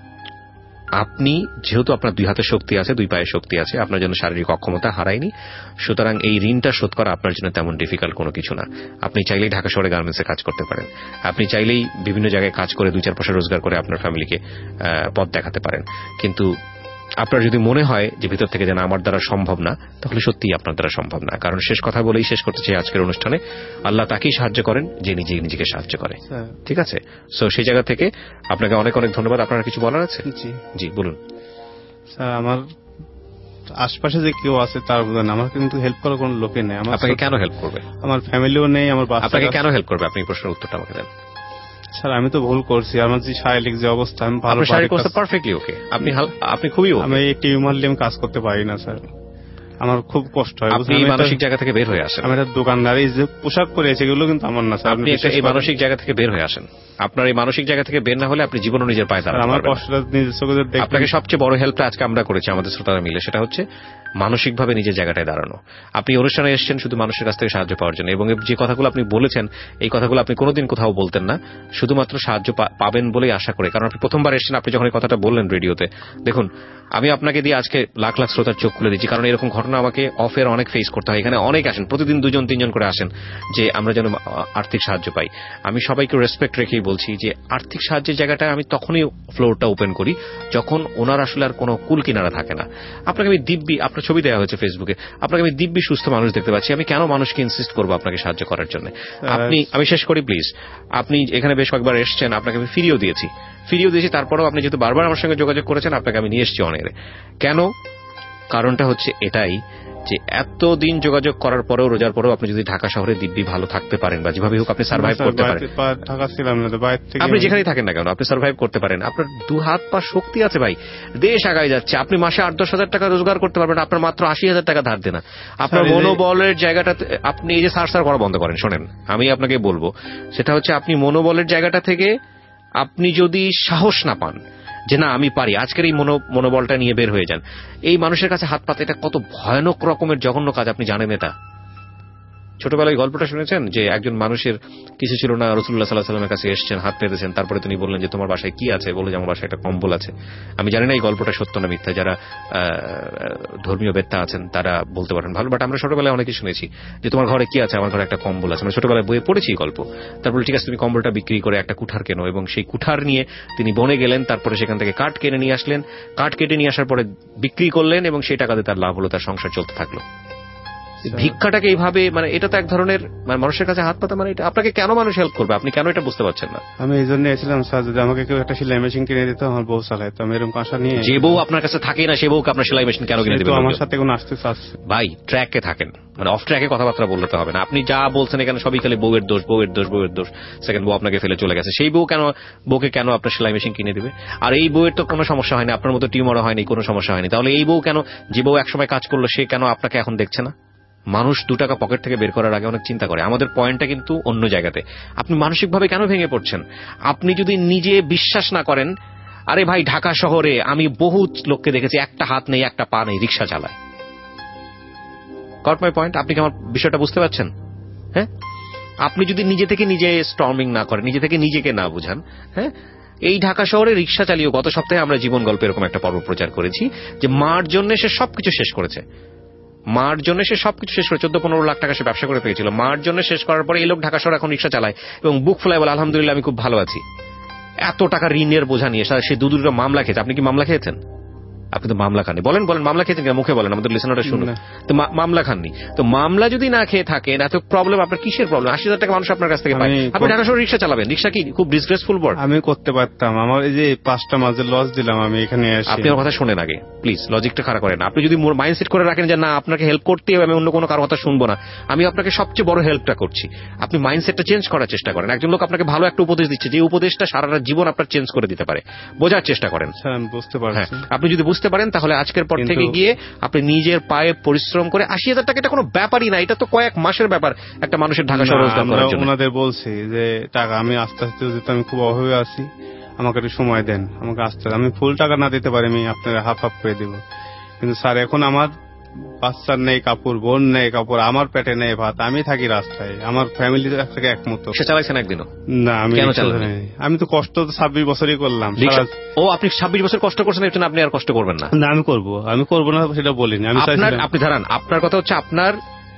আপনি যেহেতু আপনার দুই হাতে শক্তি আছে, দুই পায়ে শক্তি আছে, আপনার জন্য শারীরিক অক্ষমতা হারায়নি, সুতরাং এই ঋণটা শোধ করা আপনার জন্য তেমন ডিফিকাল্ট কোনো কিছু না। আপনি চাইলেই ঢাকা শহরে গার্মেন্টসে কাজ করতে পারেন, আপনি চাইলেই বিভিন্ন জায়গায় কাজ করে দুই চার পয়সা রোজগার করে আপনার ফ্যামিলিকে পথ দেখাতে পারেন। কিন্তু আপনার যদি মনে হয় যে ভিতর থেকে যেন আমার দ্বারা সম্ভব না, তাহলে সত্যিই আপনার দ্বারা সম্ভব না। কারণ শেষ কথা বলেই শেষ করতে চাই আজকের অনুষ্ঠানে, আল্লাহ তাকেই সাহায্য করেন যে নিজেই নিজেকে সাহায্য করে। ঠিক আছে? সো সেই জায়গা থেকে আপনাকে অনেক অনেক ধন্যবাদ। আপনার কিছু বলার আছে? জি জি বলুন। স্যার, আমার আশপাশে যে কেউ আছে তার বলেন, আমার কিন্তু হেল্প করার কোনো লোকে নেই। আপনাকে কেন হেল্প করবে? আমার ফ্যামিলিও নেই, আমার বাচ্চা। আপনাকে কেন হেল্প করবে? আপনি প্রশ্নের উত্তরটা আমাকে দেন। স্যার, আমি তো ভুল করছি। আমার যে শারীরিক যে অবস্থা, আমি ভালো শারীরিক অবস্থা পারফেক্টলি ওকে। আপনি আপনি খুবই ওকে। আমি এই টিউমার নিয়ে কাজ করতে পারি না স্যার, আমার খুব কষ্ট হয়। আপনি মানসিক জায়গা থেকে বের হয়ে আসেন। আমি একটা দোকানদার, এই যে পোশাক পরেছে এগুলো কিন্তু আমার না স্যার। আপনি এই মানসিক জায়গা থেকে বের হয়ে আসেন। আপনার এই মানসিক জায়গা থেকে বের না হলে আপনি জীবনও নিজের পায়ে দাঁড়াতে পারবেন না। আমার কষ্টটা নিজের চোখে দেখে। আপনাকে সবচেয়ে বড় হেল্পটা আজকে আমরা করেছি আমাদের শ্রোতারা মিলে, সেটা হচ্ছে মানসিকভাবে নিজের জায়গাটায় দাঁড়ানো। আপনি অনুষ্ঠানে এসেছেন শুধু মানুষের কাছ থেকে সাহায্য পাওয়ার জন্য, এবং যে কথাগুলো আপনি বলেছেন এই কথাগুলো আপনি কোনোদিন কোথাও বলতেন না, শুধুমাত্র সাহায্য পাবেন বলেই আশা করে। কারণ আপনি প্রথমবার এসেছেন, আপনি যখন এই কথাটা বললেন রেডিওতে, দেখুন আমি আপনাকে দিয়ে আজকে লাখ লাখ শ্রোতার চোখ খুলে দিচ্ছি, কারণ এরকম ঘটনা ঘটনা আমাকে অফের অনেক ফেস করতে হয়। এখানে অনেক আসেন, প্রতিদিন দুজন তিনজন করে আসেন যে আমরা যেন আর্থিক সাহায্য পাই। আমি সবাইকে রেসপেক্ট রেখেই বলছি যে আর্থিক সাহায্যের জায়গাটা আমি তখনই ফ্লোরটা ওপেন করি যখন ওনার আসলে আর কোনো কুল কিনারা থাকে না। আপনাকে আমি দিব্যি, আপনার ছবি দেওয়া হয়েছে ফেসবুকে, আপনাকে আমি দিব্যি সুস্থ মানুষ দেখতে পাচ্ছি, আমি কেন মানুষকে ইনসিস্ট করবো আপনাকে সাহায্য করার জন্য? আপনি, আমি শেষ করি প্লিজ, আপনি এখানে বেশ কয়েকবার এসছেন, আপনাকে আমি ফিরিয়েও দিয়েছি ফিরিয়েও দিয়েছি তারপরেও আপনি যেহেতু বারবার আমার সঙ্গে যোগাযোগ করেছেন, আপনাকে আমি নিয়ে এসেছি অনেক। কেন? কারণটা হচ্ছে এটাই যে এতদিন যোগাযোগ করার পরেও, রোজার পরেও আপনি যদি ঢাকা শহরে দিব্যি ভালো থাকতে পারেন বা যেভাবে হোক আপনি সার্ভাইভ করতে পারেন, আপনি যেখানেই থাকেন না কেন আপনি সার্ভাইভ করতে পারেন, আপনার দু হাত পা শক্তি আছে ভাই, দেশ আগায় যাচ্ছে, আপনি মাসে আট দশ হাজার টাকা রোজগার করতে পারবেন, আপনার মাত্র আশি হাজার টাকা ধার দেনা। আপনার মনোবলের জায়গাটা, আপনি এই যে সার সার করা বন্ধ করেন, শোনেন আমি আপনাকে বলবো, সেটা হচ্ছে আপনি মনোবলের জায়গাটা থেকে আপনি যদি সাহস না পান যে না আমি পারি, আজকের এই মনোবলটা নিয়ে বের হয়ে যান। এই মানুষের কাছে হাত পাতে, এটা কত ভয়ানক রকমের জঘন্য কাজ, আপনি জানেন এটা? ছোটবেলায় গল্পটা শুনেছেন যে একজন মানুষের কিছু ছিল না, রাসূলুল্লাহ সাল্লাল্লাহু আলাইহি ওয়াসাল্লামের কাছে এসেছেন, হাত পেতেছেন, তারপরে তিনি বললেন যে তোমার বাসায় কি আছে? বলে যে আমার বাসায় একটা কম্বল আছে। আমি জানি না এই গল্পটা সত্য না মিথ্যা, যারা ধর্মীয় বেত্তা আছেন তারা বলতে পারেন ভালো, বাট আমরা ছোটবেলায় অনেকে শুনেছি যে তোমার ঘরে কি আছে? আমার ঘরে একটা কম্বল আছে। আমরা ছোটবেলায় বইয়ে পড়েছি এই গল্প। তারপরে ঠিক আছে তুমি কম্বলটা বিক্রি করে একটা কুঠার কেনো, এবং সেই কুঠার নিয়ে তিনি বনে গেলেন, তারপরে সেখান থেকে কাঠ কেটে নিয়ে আসলেন, কাঠ কেটে নিয়ে আসার পরে বিক্রি করলেন এবং সেই টাকাতে তার লাভ হলো, তার সংসার চলতে থাকলো। ভিক্ষাটাকে এইভাবে, মানে এটা তো এক ধরনের মানুষের কাছে হাত পাতা, মানে এটা আপনাকে কেন মানুষ হেল্প করবে? আপনি কেন এটা বুঝতে পারছেন না? আমি এই জন্য এসেছিলাম স্যার, যদি আমাকে কেউ একটা সেলাই মেশিন কিনে দিত, আমার বউ চালাইতো, আমি এরকম আশা নিয়ে। যে বউ আপনার কাছে থাকে না সে বউকে আপনার সেলাই মেশিন কেন কিনে দেবেন? আমার সাথে কোনো আসতে চাচ্ছে ভাই, ট্র্যাকে থাকেন, মানে অফ ট্র্যাকে কথাবার্তা বলতে হবে না। আপনি যা বলছেন এখানে সবই খালি বউয়ের দোষ, বউয়ের দোষ, বউয়ের দোষ। সেকেন্ড বউ আপনাকে ফেলে চলে গেছে, সেই বউ কেন, বউকে কেন আপনার সেলাই মেশিন কিনে দেবে? আর এই বউয়ের তো কোনো সমস্যা হয়নি, আপনার মতো টিউমারও হয়নি, কোনো সমস্যা হয়নি, তাহলে এই বউ কেন, যে বউ একসময় কাজ করলো সে কেন আপনাকে এখন দেখছে না? মানুষ দু টাকা পকেট থেকে বের করার আগে অনেক চিন্তা করে। আমাদের পয়েন্টটা কিন্তু অন্য জায়গাতে। আপনি মানসিকভাবে কেন ভেঙে পড়ছেন? আপনি যদি নিজে বিশ্বাস না করেন, আরে ভাই ঢাকা শহরে আমি বহু লোককে দেখেছি একটা হাত নেই, একটা পা নেই, রিক্সা চালায়। Got my point? আপনি কি আমার বিষয়টা বুঝতে পারছেন? হ্যাঁ, আপনি যদি নিজে থেকে নিজে স্টর্মিং না করেন, নিজে থেকে নিজেকে না বুঝান, হ্যাঁ, এই ঢাকা শহরে রিক্সা চালিয়ে গত সপ্তাহে আমরা জীবন গল্প এরকম একটা পর্ব প্রচার করেছি যে মার জন্য সে সবকিছু শেষ করেছে, মার জন্য সে সবকিছু শেষ করে চোদ্দ পনেরো লাখ টাকা সে ব্যবসা করে পেয়েছিল। মার জন্য শেষ করার পরে এই লোক ঢাকা শহরে এখন রিক্সা চালায় এবং বুক ফুলায় বলে আলহামদুলিল্লাহ আমি খুব ভালো আছি। এত টাকা ঋণের বোঝা নিয়ে সে দু দুটো মামলা খেয়েছে। আপনি কি মামলা খেয়েছেন? আপনি তো মামলা খাননি। বলেন বলেন মামলা খেয়েছেন কিনা? মুখে বলেন, আমাদের লিসেনাররা শুনুন। তো মামলা খাননি, তো মামলা যদি না খেয়ে থাকেন, এত প্রবলেম আপনার কিসের প্রবলেম? আশি হাজার টাকা মানুষ আপনার কাছ থেকে পায়, আপনি ঢাকা শহরে রিক্সা চালাবেন? রিক্সা কি খুব ডিসগ্রেসফুল ওয়ার্ড? আমি করতে পারতাম। আমার এই যে পাঁচটা মাসে লস দিলাম আমি এখানে এসে। আপনি আমার কথা শোনেন আগে প্লিজ, লজিকটা খারাপ করেন। আপনি যদি মাইন্ডসেট করে রাখেন যে না আপনাকে হেল্প করতে হবে, আমি অন্য কোনো কারো কথা শুনবো না, আমি আপনাকে সবচেয়ে বড় হেল্পটা করছি। আপনি মাইন্ডসেটটা চেঞ্জ করার চেষ্টা করেন। একজন লোক আপনাকে ভালো একটা উপদেশ দিচ্ছে, যে উপদেশটা সারা জীবন আপনার চেঞ্জ করে দিতে পারে, বোঝার চেষ্টা করেন। আমি বুঝতে পারছি। আপনি যদি বুঝতে পারেন তাহলে আজকের পর থেকে গিয়ে আপনি নিজের পায়ে পরিশ্রম করে আশি হাজার টাকা, এটা কোনো ব্যাপারই না, এটা তো কয়েক মাসের ব্যাপার একটা মানুষের ঢাকা শহরে রোজগার করার জন্য। ওনাদের বলছি যে টাকা আমি আস্তে আস্তে, যেহেতু আমি খুব অভাবে আছি, আমাকে একটু সময় দেন, আমাকে আস্তে, আমি ফুল টাকা না দিতে পারি, আমি আপনার হাফ হাফ করে দেব। কিন্তু স্যার এখন আমার বাচ্চার নেই কাপড়, বোন নেই কাপড়, আমার পেটে নেই ভাত, আমি থাকি রাস্তায়, আমার ফ্যামিলি থেকে একমতো। সে চালাইছেন একদিনও? না, আমি কেন চালাইনি? আমি তো কষ্ট ছাব্বিশ বছরই করলাম। ও আপনি ছাব্বিশ বছর কষ্ট করছেন, এর জন্য আপনি আর কষ্ট করবেন না? না আমি করবো, আমি করবো না সেটা বলিনি। আমি আপনি ধরান, আপনার কথা হচ্ছে আপনার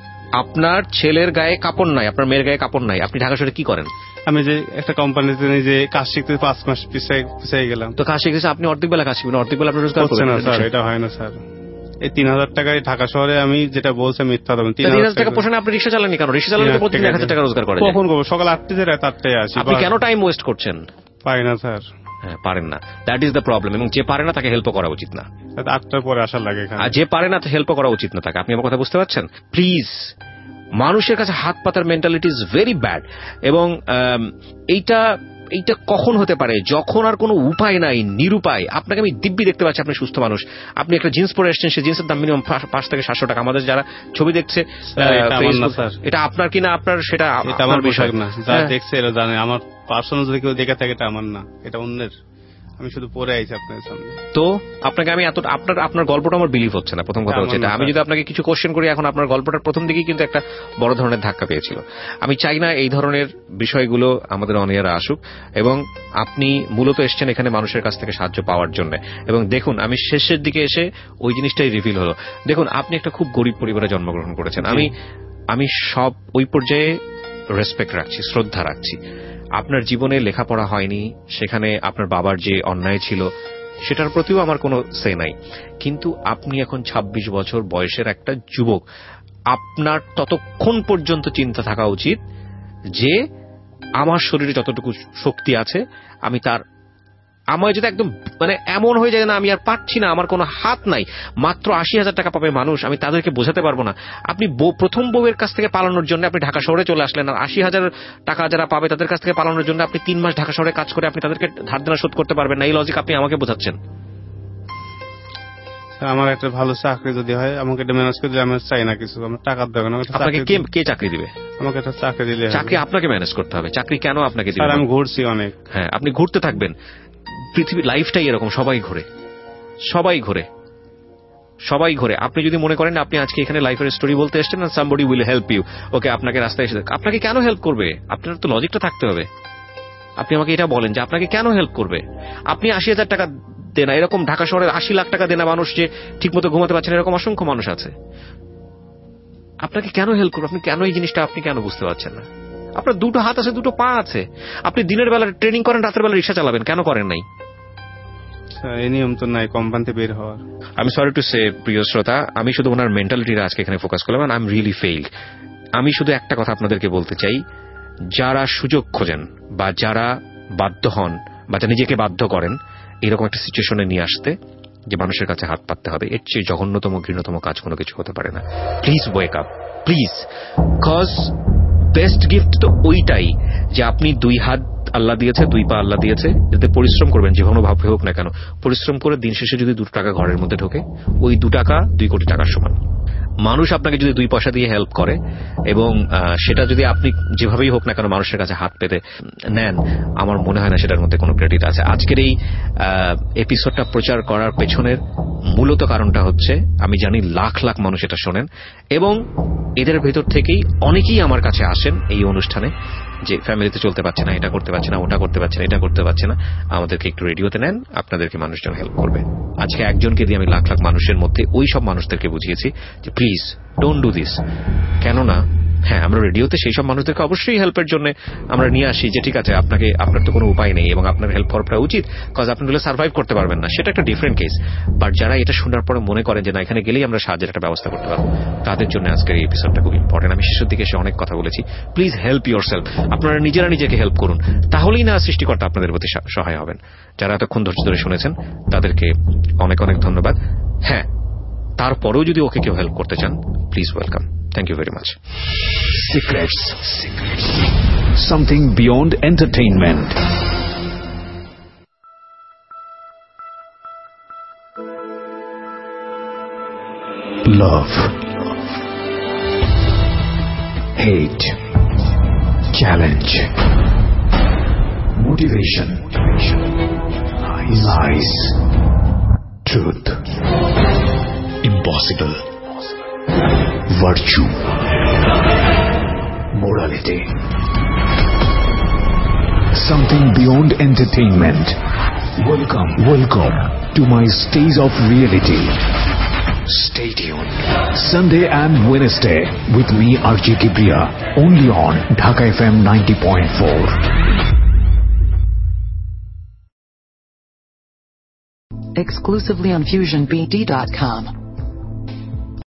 আপনার ছেলের গায়ে কাপড় নাই, আপনার মেয়ের গায়ে কাপড় নাই, আপনি ঢাকা শহরে কি করেন? আমি যে একটা কোম্পানিতে যে কাজ শিখতে পাঁচ মাস পিছিয়ে গেলাম। তো কাজ শিখেছে আপনি অর্ধেক বেলা কাজ শিখবেন, অর্ধেক বেলা আপনি রোজগার করছেন না স্যার? এটা হয় না স্যার। এই তিন হাজার টাকায় ঢাকা শহরে আমি যেটা বলছি মিথ্যা দেবেন। তিন হাজার টাকা পোষণে আপনি রিক্সা চালাননি কেন? রিক্সা চালালে তো প্রতিদিন এক হাজার টাকা রোজগার করেন। কখন করবো? সকাল আটটা থেকে রাত আটটায় আসি। আপনি কেন টাইম ওয়েস্ট করছেন? পারি না স্যার। হ্যাঁ, পারেন না, দ্যাট ইজ দ্য প্রবলেম। এবং যে পারে না তাকে হেল্প করা উচিত না। আটটার পরে আসা লাগে, আর যে পারে না তাকে হেল্প করা উচিত না তাকে। আপনি আমার কথা বুঝতে পারছেন? প্লিজ, মানুষের কাছে হাত পাতার মেন্টালিটি ইজ ভেরি ব্যাড। এবং এইটা এইটা কখন হতে পারে? যখন আর কোনো উপায় নাই, নিরুপায়। আপনাকে আমি দিব্যি দেখতে পাচ্ছি আপনি সুস্থ মানুষ, আপনি একটা জিন্স পরে এসেছেন, সেই জিন্সের দাম মিনিমাম পাঁচ থেকে সাতশো টাকা। আমাদের যারা ছবি দেখছে, এটা আপনার কিনা আপনার সেটা আমার বিষয় না, যারা দেখছে এরা জানে। আমার পার্সোনাল যদি কেউ দেখে থাকে এটা আমার না, এটা অন্যের। আমি শুধু পড়ে আইছি আপনার সামনে। তো আপনাকে আমি এত আপনার আপনার গল্পটা আমার বিলিভ হচ্ছে না। প্রথম কথা হচ্ছে এটা, আমি যদি আপনাকে কিছু কোশ্চেন করি এখন, আপনার গল্পটার প্রথম দিকেই কিন্তু একটা বড় ধরনের ধাক্কা পেয়েছিল। আমি চাই না এই ধরনের বিষয়গুলো আমাদের অনিয়ারা আসুক, এবং আপনি মূলত এসছেন এখানে মানুষের কাছ থেকে সাহায্য পাওয়ার জন্য। এবং দেখুন, আমি শেষের দিকে এসে ওই জিনিসটাই রিভিল হলো। দেখুন, আপনি একটা খুব গরিব পরিবারে জন্মগ্রহণ করেছেন। আমি আমি সব ওই পর্যায়ে রেসপেক্ট রাখছি, শ্রদ্ধা রাখছি। আপনার জীবনে লেখাপড়া হয়নি, সেখানে আপনার বাবার যে অন্যায় ছিল সেটার প্রতিও আমার কোনো সে নাই, কিন্তু আপনি এখন ছাব্বিশ বছর বয়সের একটা যুবক। আপনার ততক্ষণ পর্যন্ত চিন্তা থাকা উচিত যে আমার শরীরে যতটুকু শক্তি আছে আমি তার, আমার যদি একদম মানে এমন হয়ে যায় না আমি আর পারছি না, আমার কোনো হাত নাই, মাত্র আশি হাজার টাকা পাবে মানুষ, আমি তাদেরকে বোঝাতে পারবো না। আপনি প্রথম বউয়ের কাছ থেকে পালানোর জন্য আপনি ঢাকা শহরে চলে আসলেন, আর আশি হাজার টাকা যারা পাবে তাদের কাছ থেকে পালানোর জন্য আপনি তিন মাস ঢাকা শহরে কাজ করে আপনি তাদেরকে ধার দেনা শোধ করতে পারবেন না। এই লজিক আপনি আমাকে বোঝাচ্ছেন। আমার একটা ভালো চাকরি যদি হয়, আমাকে এটা ম্যানেজ করে দিলে আমি চাই না কিছু, আমার টাকার দরকার। আপনাকে কে কে চাকরি দিবে? আমাকে একটা চাকরি দিলে। চাকরি আপনাকে ম্যানেজ করতে হবে। চাকরি কেন আপনাকে দিবে? আমি ঘুরছি অনেক। হ্যাঁ, আপনি ঘুরতে থাকবেন। পৃথিবীর লাইফটাই এরকম, সবাই ঘুরে, সবাই ঘুরে, সবাই ঘুরে। আপনি যদি মনে করেন আপনি আজকে এখানে লাইফের স্টোরি বলতে এসেছেন, না somebody will help you, okay আপনাকে রাস্তায় এসে, আপনাকে কেন হেল্প করবে? আপনার তো লজিকটা থাকতে হবে। আপনি আমাকে এটা বলেন যে আপনাকে কেন হেল্প করবে? আপনি আশি হাজার টাকা দেনা, এরকম ঢাকা শহরের আশি লাখ টাকা দেনা মানুষ যে ঠিক মতো ঘুমাতে পারছেন, এরকম অসংখ্য মানুষ আছে। আপনাকে কেন হেল্প করবে? আপনি কেন এই জিনিসটা আপনি কেন বুঝতে পারছেন না? আপনার দুটো হাত আছে, দুটো পা আছে, আপনি দিনের বেলা ট্রেনিং করেন, রাতের বেলা রিক্সা চালাবেন, কেন করেন নাই? এই নিয়ম তো নাই কোম্পানিতে বের হওয়ার। আমি সরি টু সে প্রিয় শ্রোতা, আমি শুধু ওনার মেন্টালিটির আজকে এখানে ফোকাস করলাম, আই এম রিয়েলি ফেইলড। আমি শুধু একটা কথা আপনাদেরকে বলতে চাই, যারা সুযোগ খোঁজেন বা যারা বাধ্য হন বা যারা নিজেকে বাধ্য করেন এরকম একটা সিচুয়েশনে নিয়ে আসতে যে মানুষের কাছে হাত পাততে হবে, এর চেয়ে জঘন্যতম ঘৃণতম কাজ কোনো কিছু হতে পারে না। Please wake up, please. Cause best gift তো ওইটাই যে আপনি দুই হাত আল্লাহ দিয়েছে, দুই পা আল্লাহ দিয়েছে, এতে পরিশ্রম করবেন যে কোনো ভাবে হোক না কেন, পরিশ্রম করে দিন শেষে যদি দু টাকা ঘরের মধ্যে ঢোকে, ওই দু টাকা দুই কোটি টাকার সমান। মানুষ আপনাকে যদি দুই পয়সা দিয়ে হেল্প করে এবং সেটা যদি আপনি যেভাবেই হোক না কেন মানুষের কাছে হাত পেতে নেন, আমার মনে হয় না সেটার মধ্যে কোনো ক্রেডিট আছে। আজকের এই এপিসোডটা প্রচার করার পেছনের মূলত কারণটা হচ্ছে আমি জানি লাখ লাখ মানুষ এটা শোনেন, এবং এদের ভেতর থেকেই অনেকেই আমার কাছে আসেন এই অনুষ্ঠানে যে ফ্যামিলিতে চলতে পারছে না, এটা করতে পারছে না, ওটা করতে পারছে না, এটা করতে পারছে না, আমাদেরকে একটু রেডিওতে নেন, আপনাদেরকে মানুষজন হেল্প করবে। আজকে একজনকে দিয়ে আমি লাখ লাখ মানুষের মধ্যে ওই সব মানুষদেরকে বুঝিয়েছি যে প্লিজ ডোন্ট ডু দিস। কেননা হ্যাঁ, আমরা রেডিওতে সেই সব মানুষদেরকে অবশ্যই হেল্পের জন্য আমরা নিয়ে আসি যে ঠিক আছে আপনাকে, আপনার তো কোনো উপায় নেই এবং আপনার হেল্প করাটা উচিত, কজ আপনি হলে সার্ভাইভ করতে পারবেন না, সেটা একটা ডিফারেন্ট কেস। বাট যারা এটা শোনার পরে মনে করেন যে না এখানে গেলেই আমরা সাহায্যের একটা ব্যবস্থা করতে পারবো, তাদের জন্য আজকের এই এপিসোডটা খুব ইম্পর্টেন্ট। আমি শেষের দিকে এসে অনেক কথা বলেছি, প্লিজ হেল্প ইউর সেলফ। আপনারা নিজেরা নিজেকে হেল্প করুন, তাহলেই না সৃষ্টিকর্তা আপনাদের প্রতি সহায় হবেন। যারা এতক্ষণ ধৈর্য ধরে শুনেছেন তাদেরকে অনেক অনেক ধন্যবাদ। হ্যাঁ, তারপরেও যদি ওকে কেউ হেল্প করতে চান, please welcome. Thank you very much. Secrets. Something beyond entertainment. Love. Hate. Challenge. Motivation. Lies. Truth. Impossible. Virtue. Morality. Something beyond entertainment. Welcome, welcome to my stage of reality. Stay tuned. Sunday and Wednesday with me R J Kibriya, only on Dhaka F M ninety point four. Exclusively on fusion b d dot com.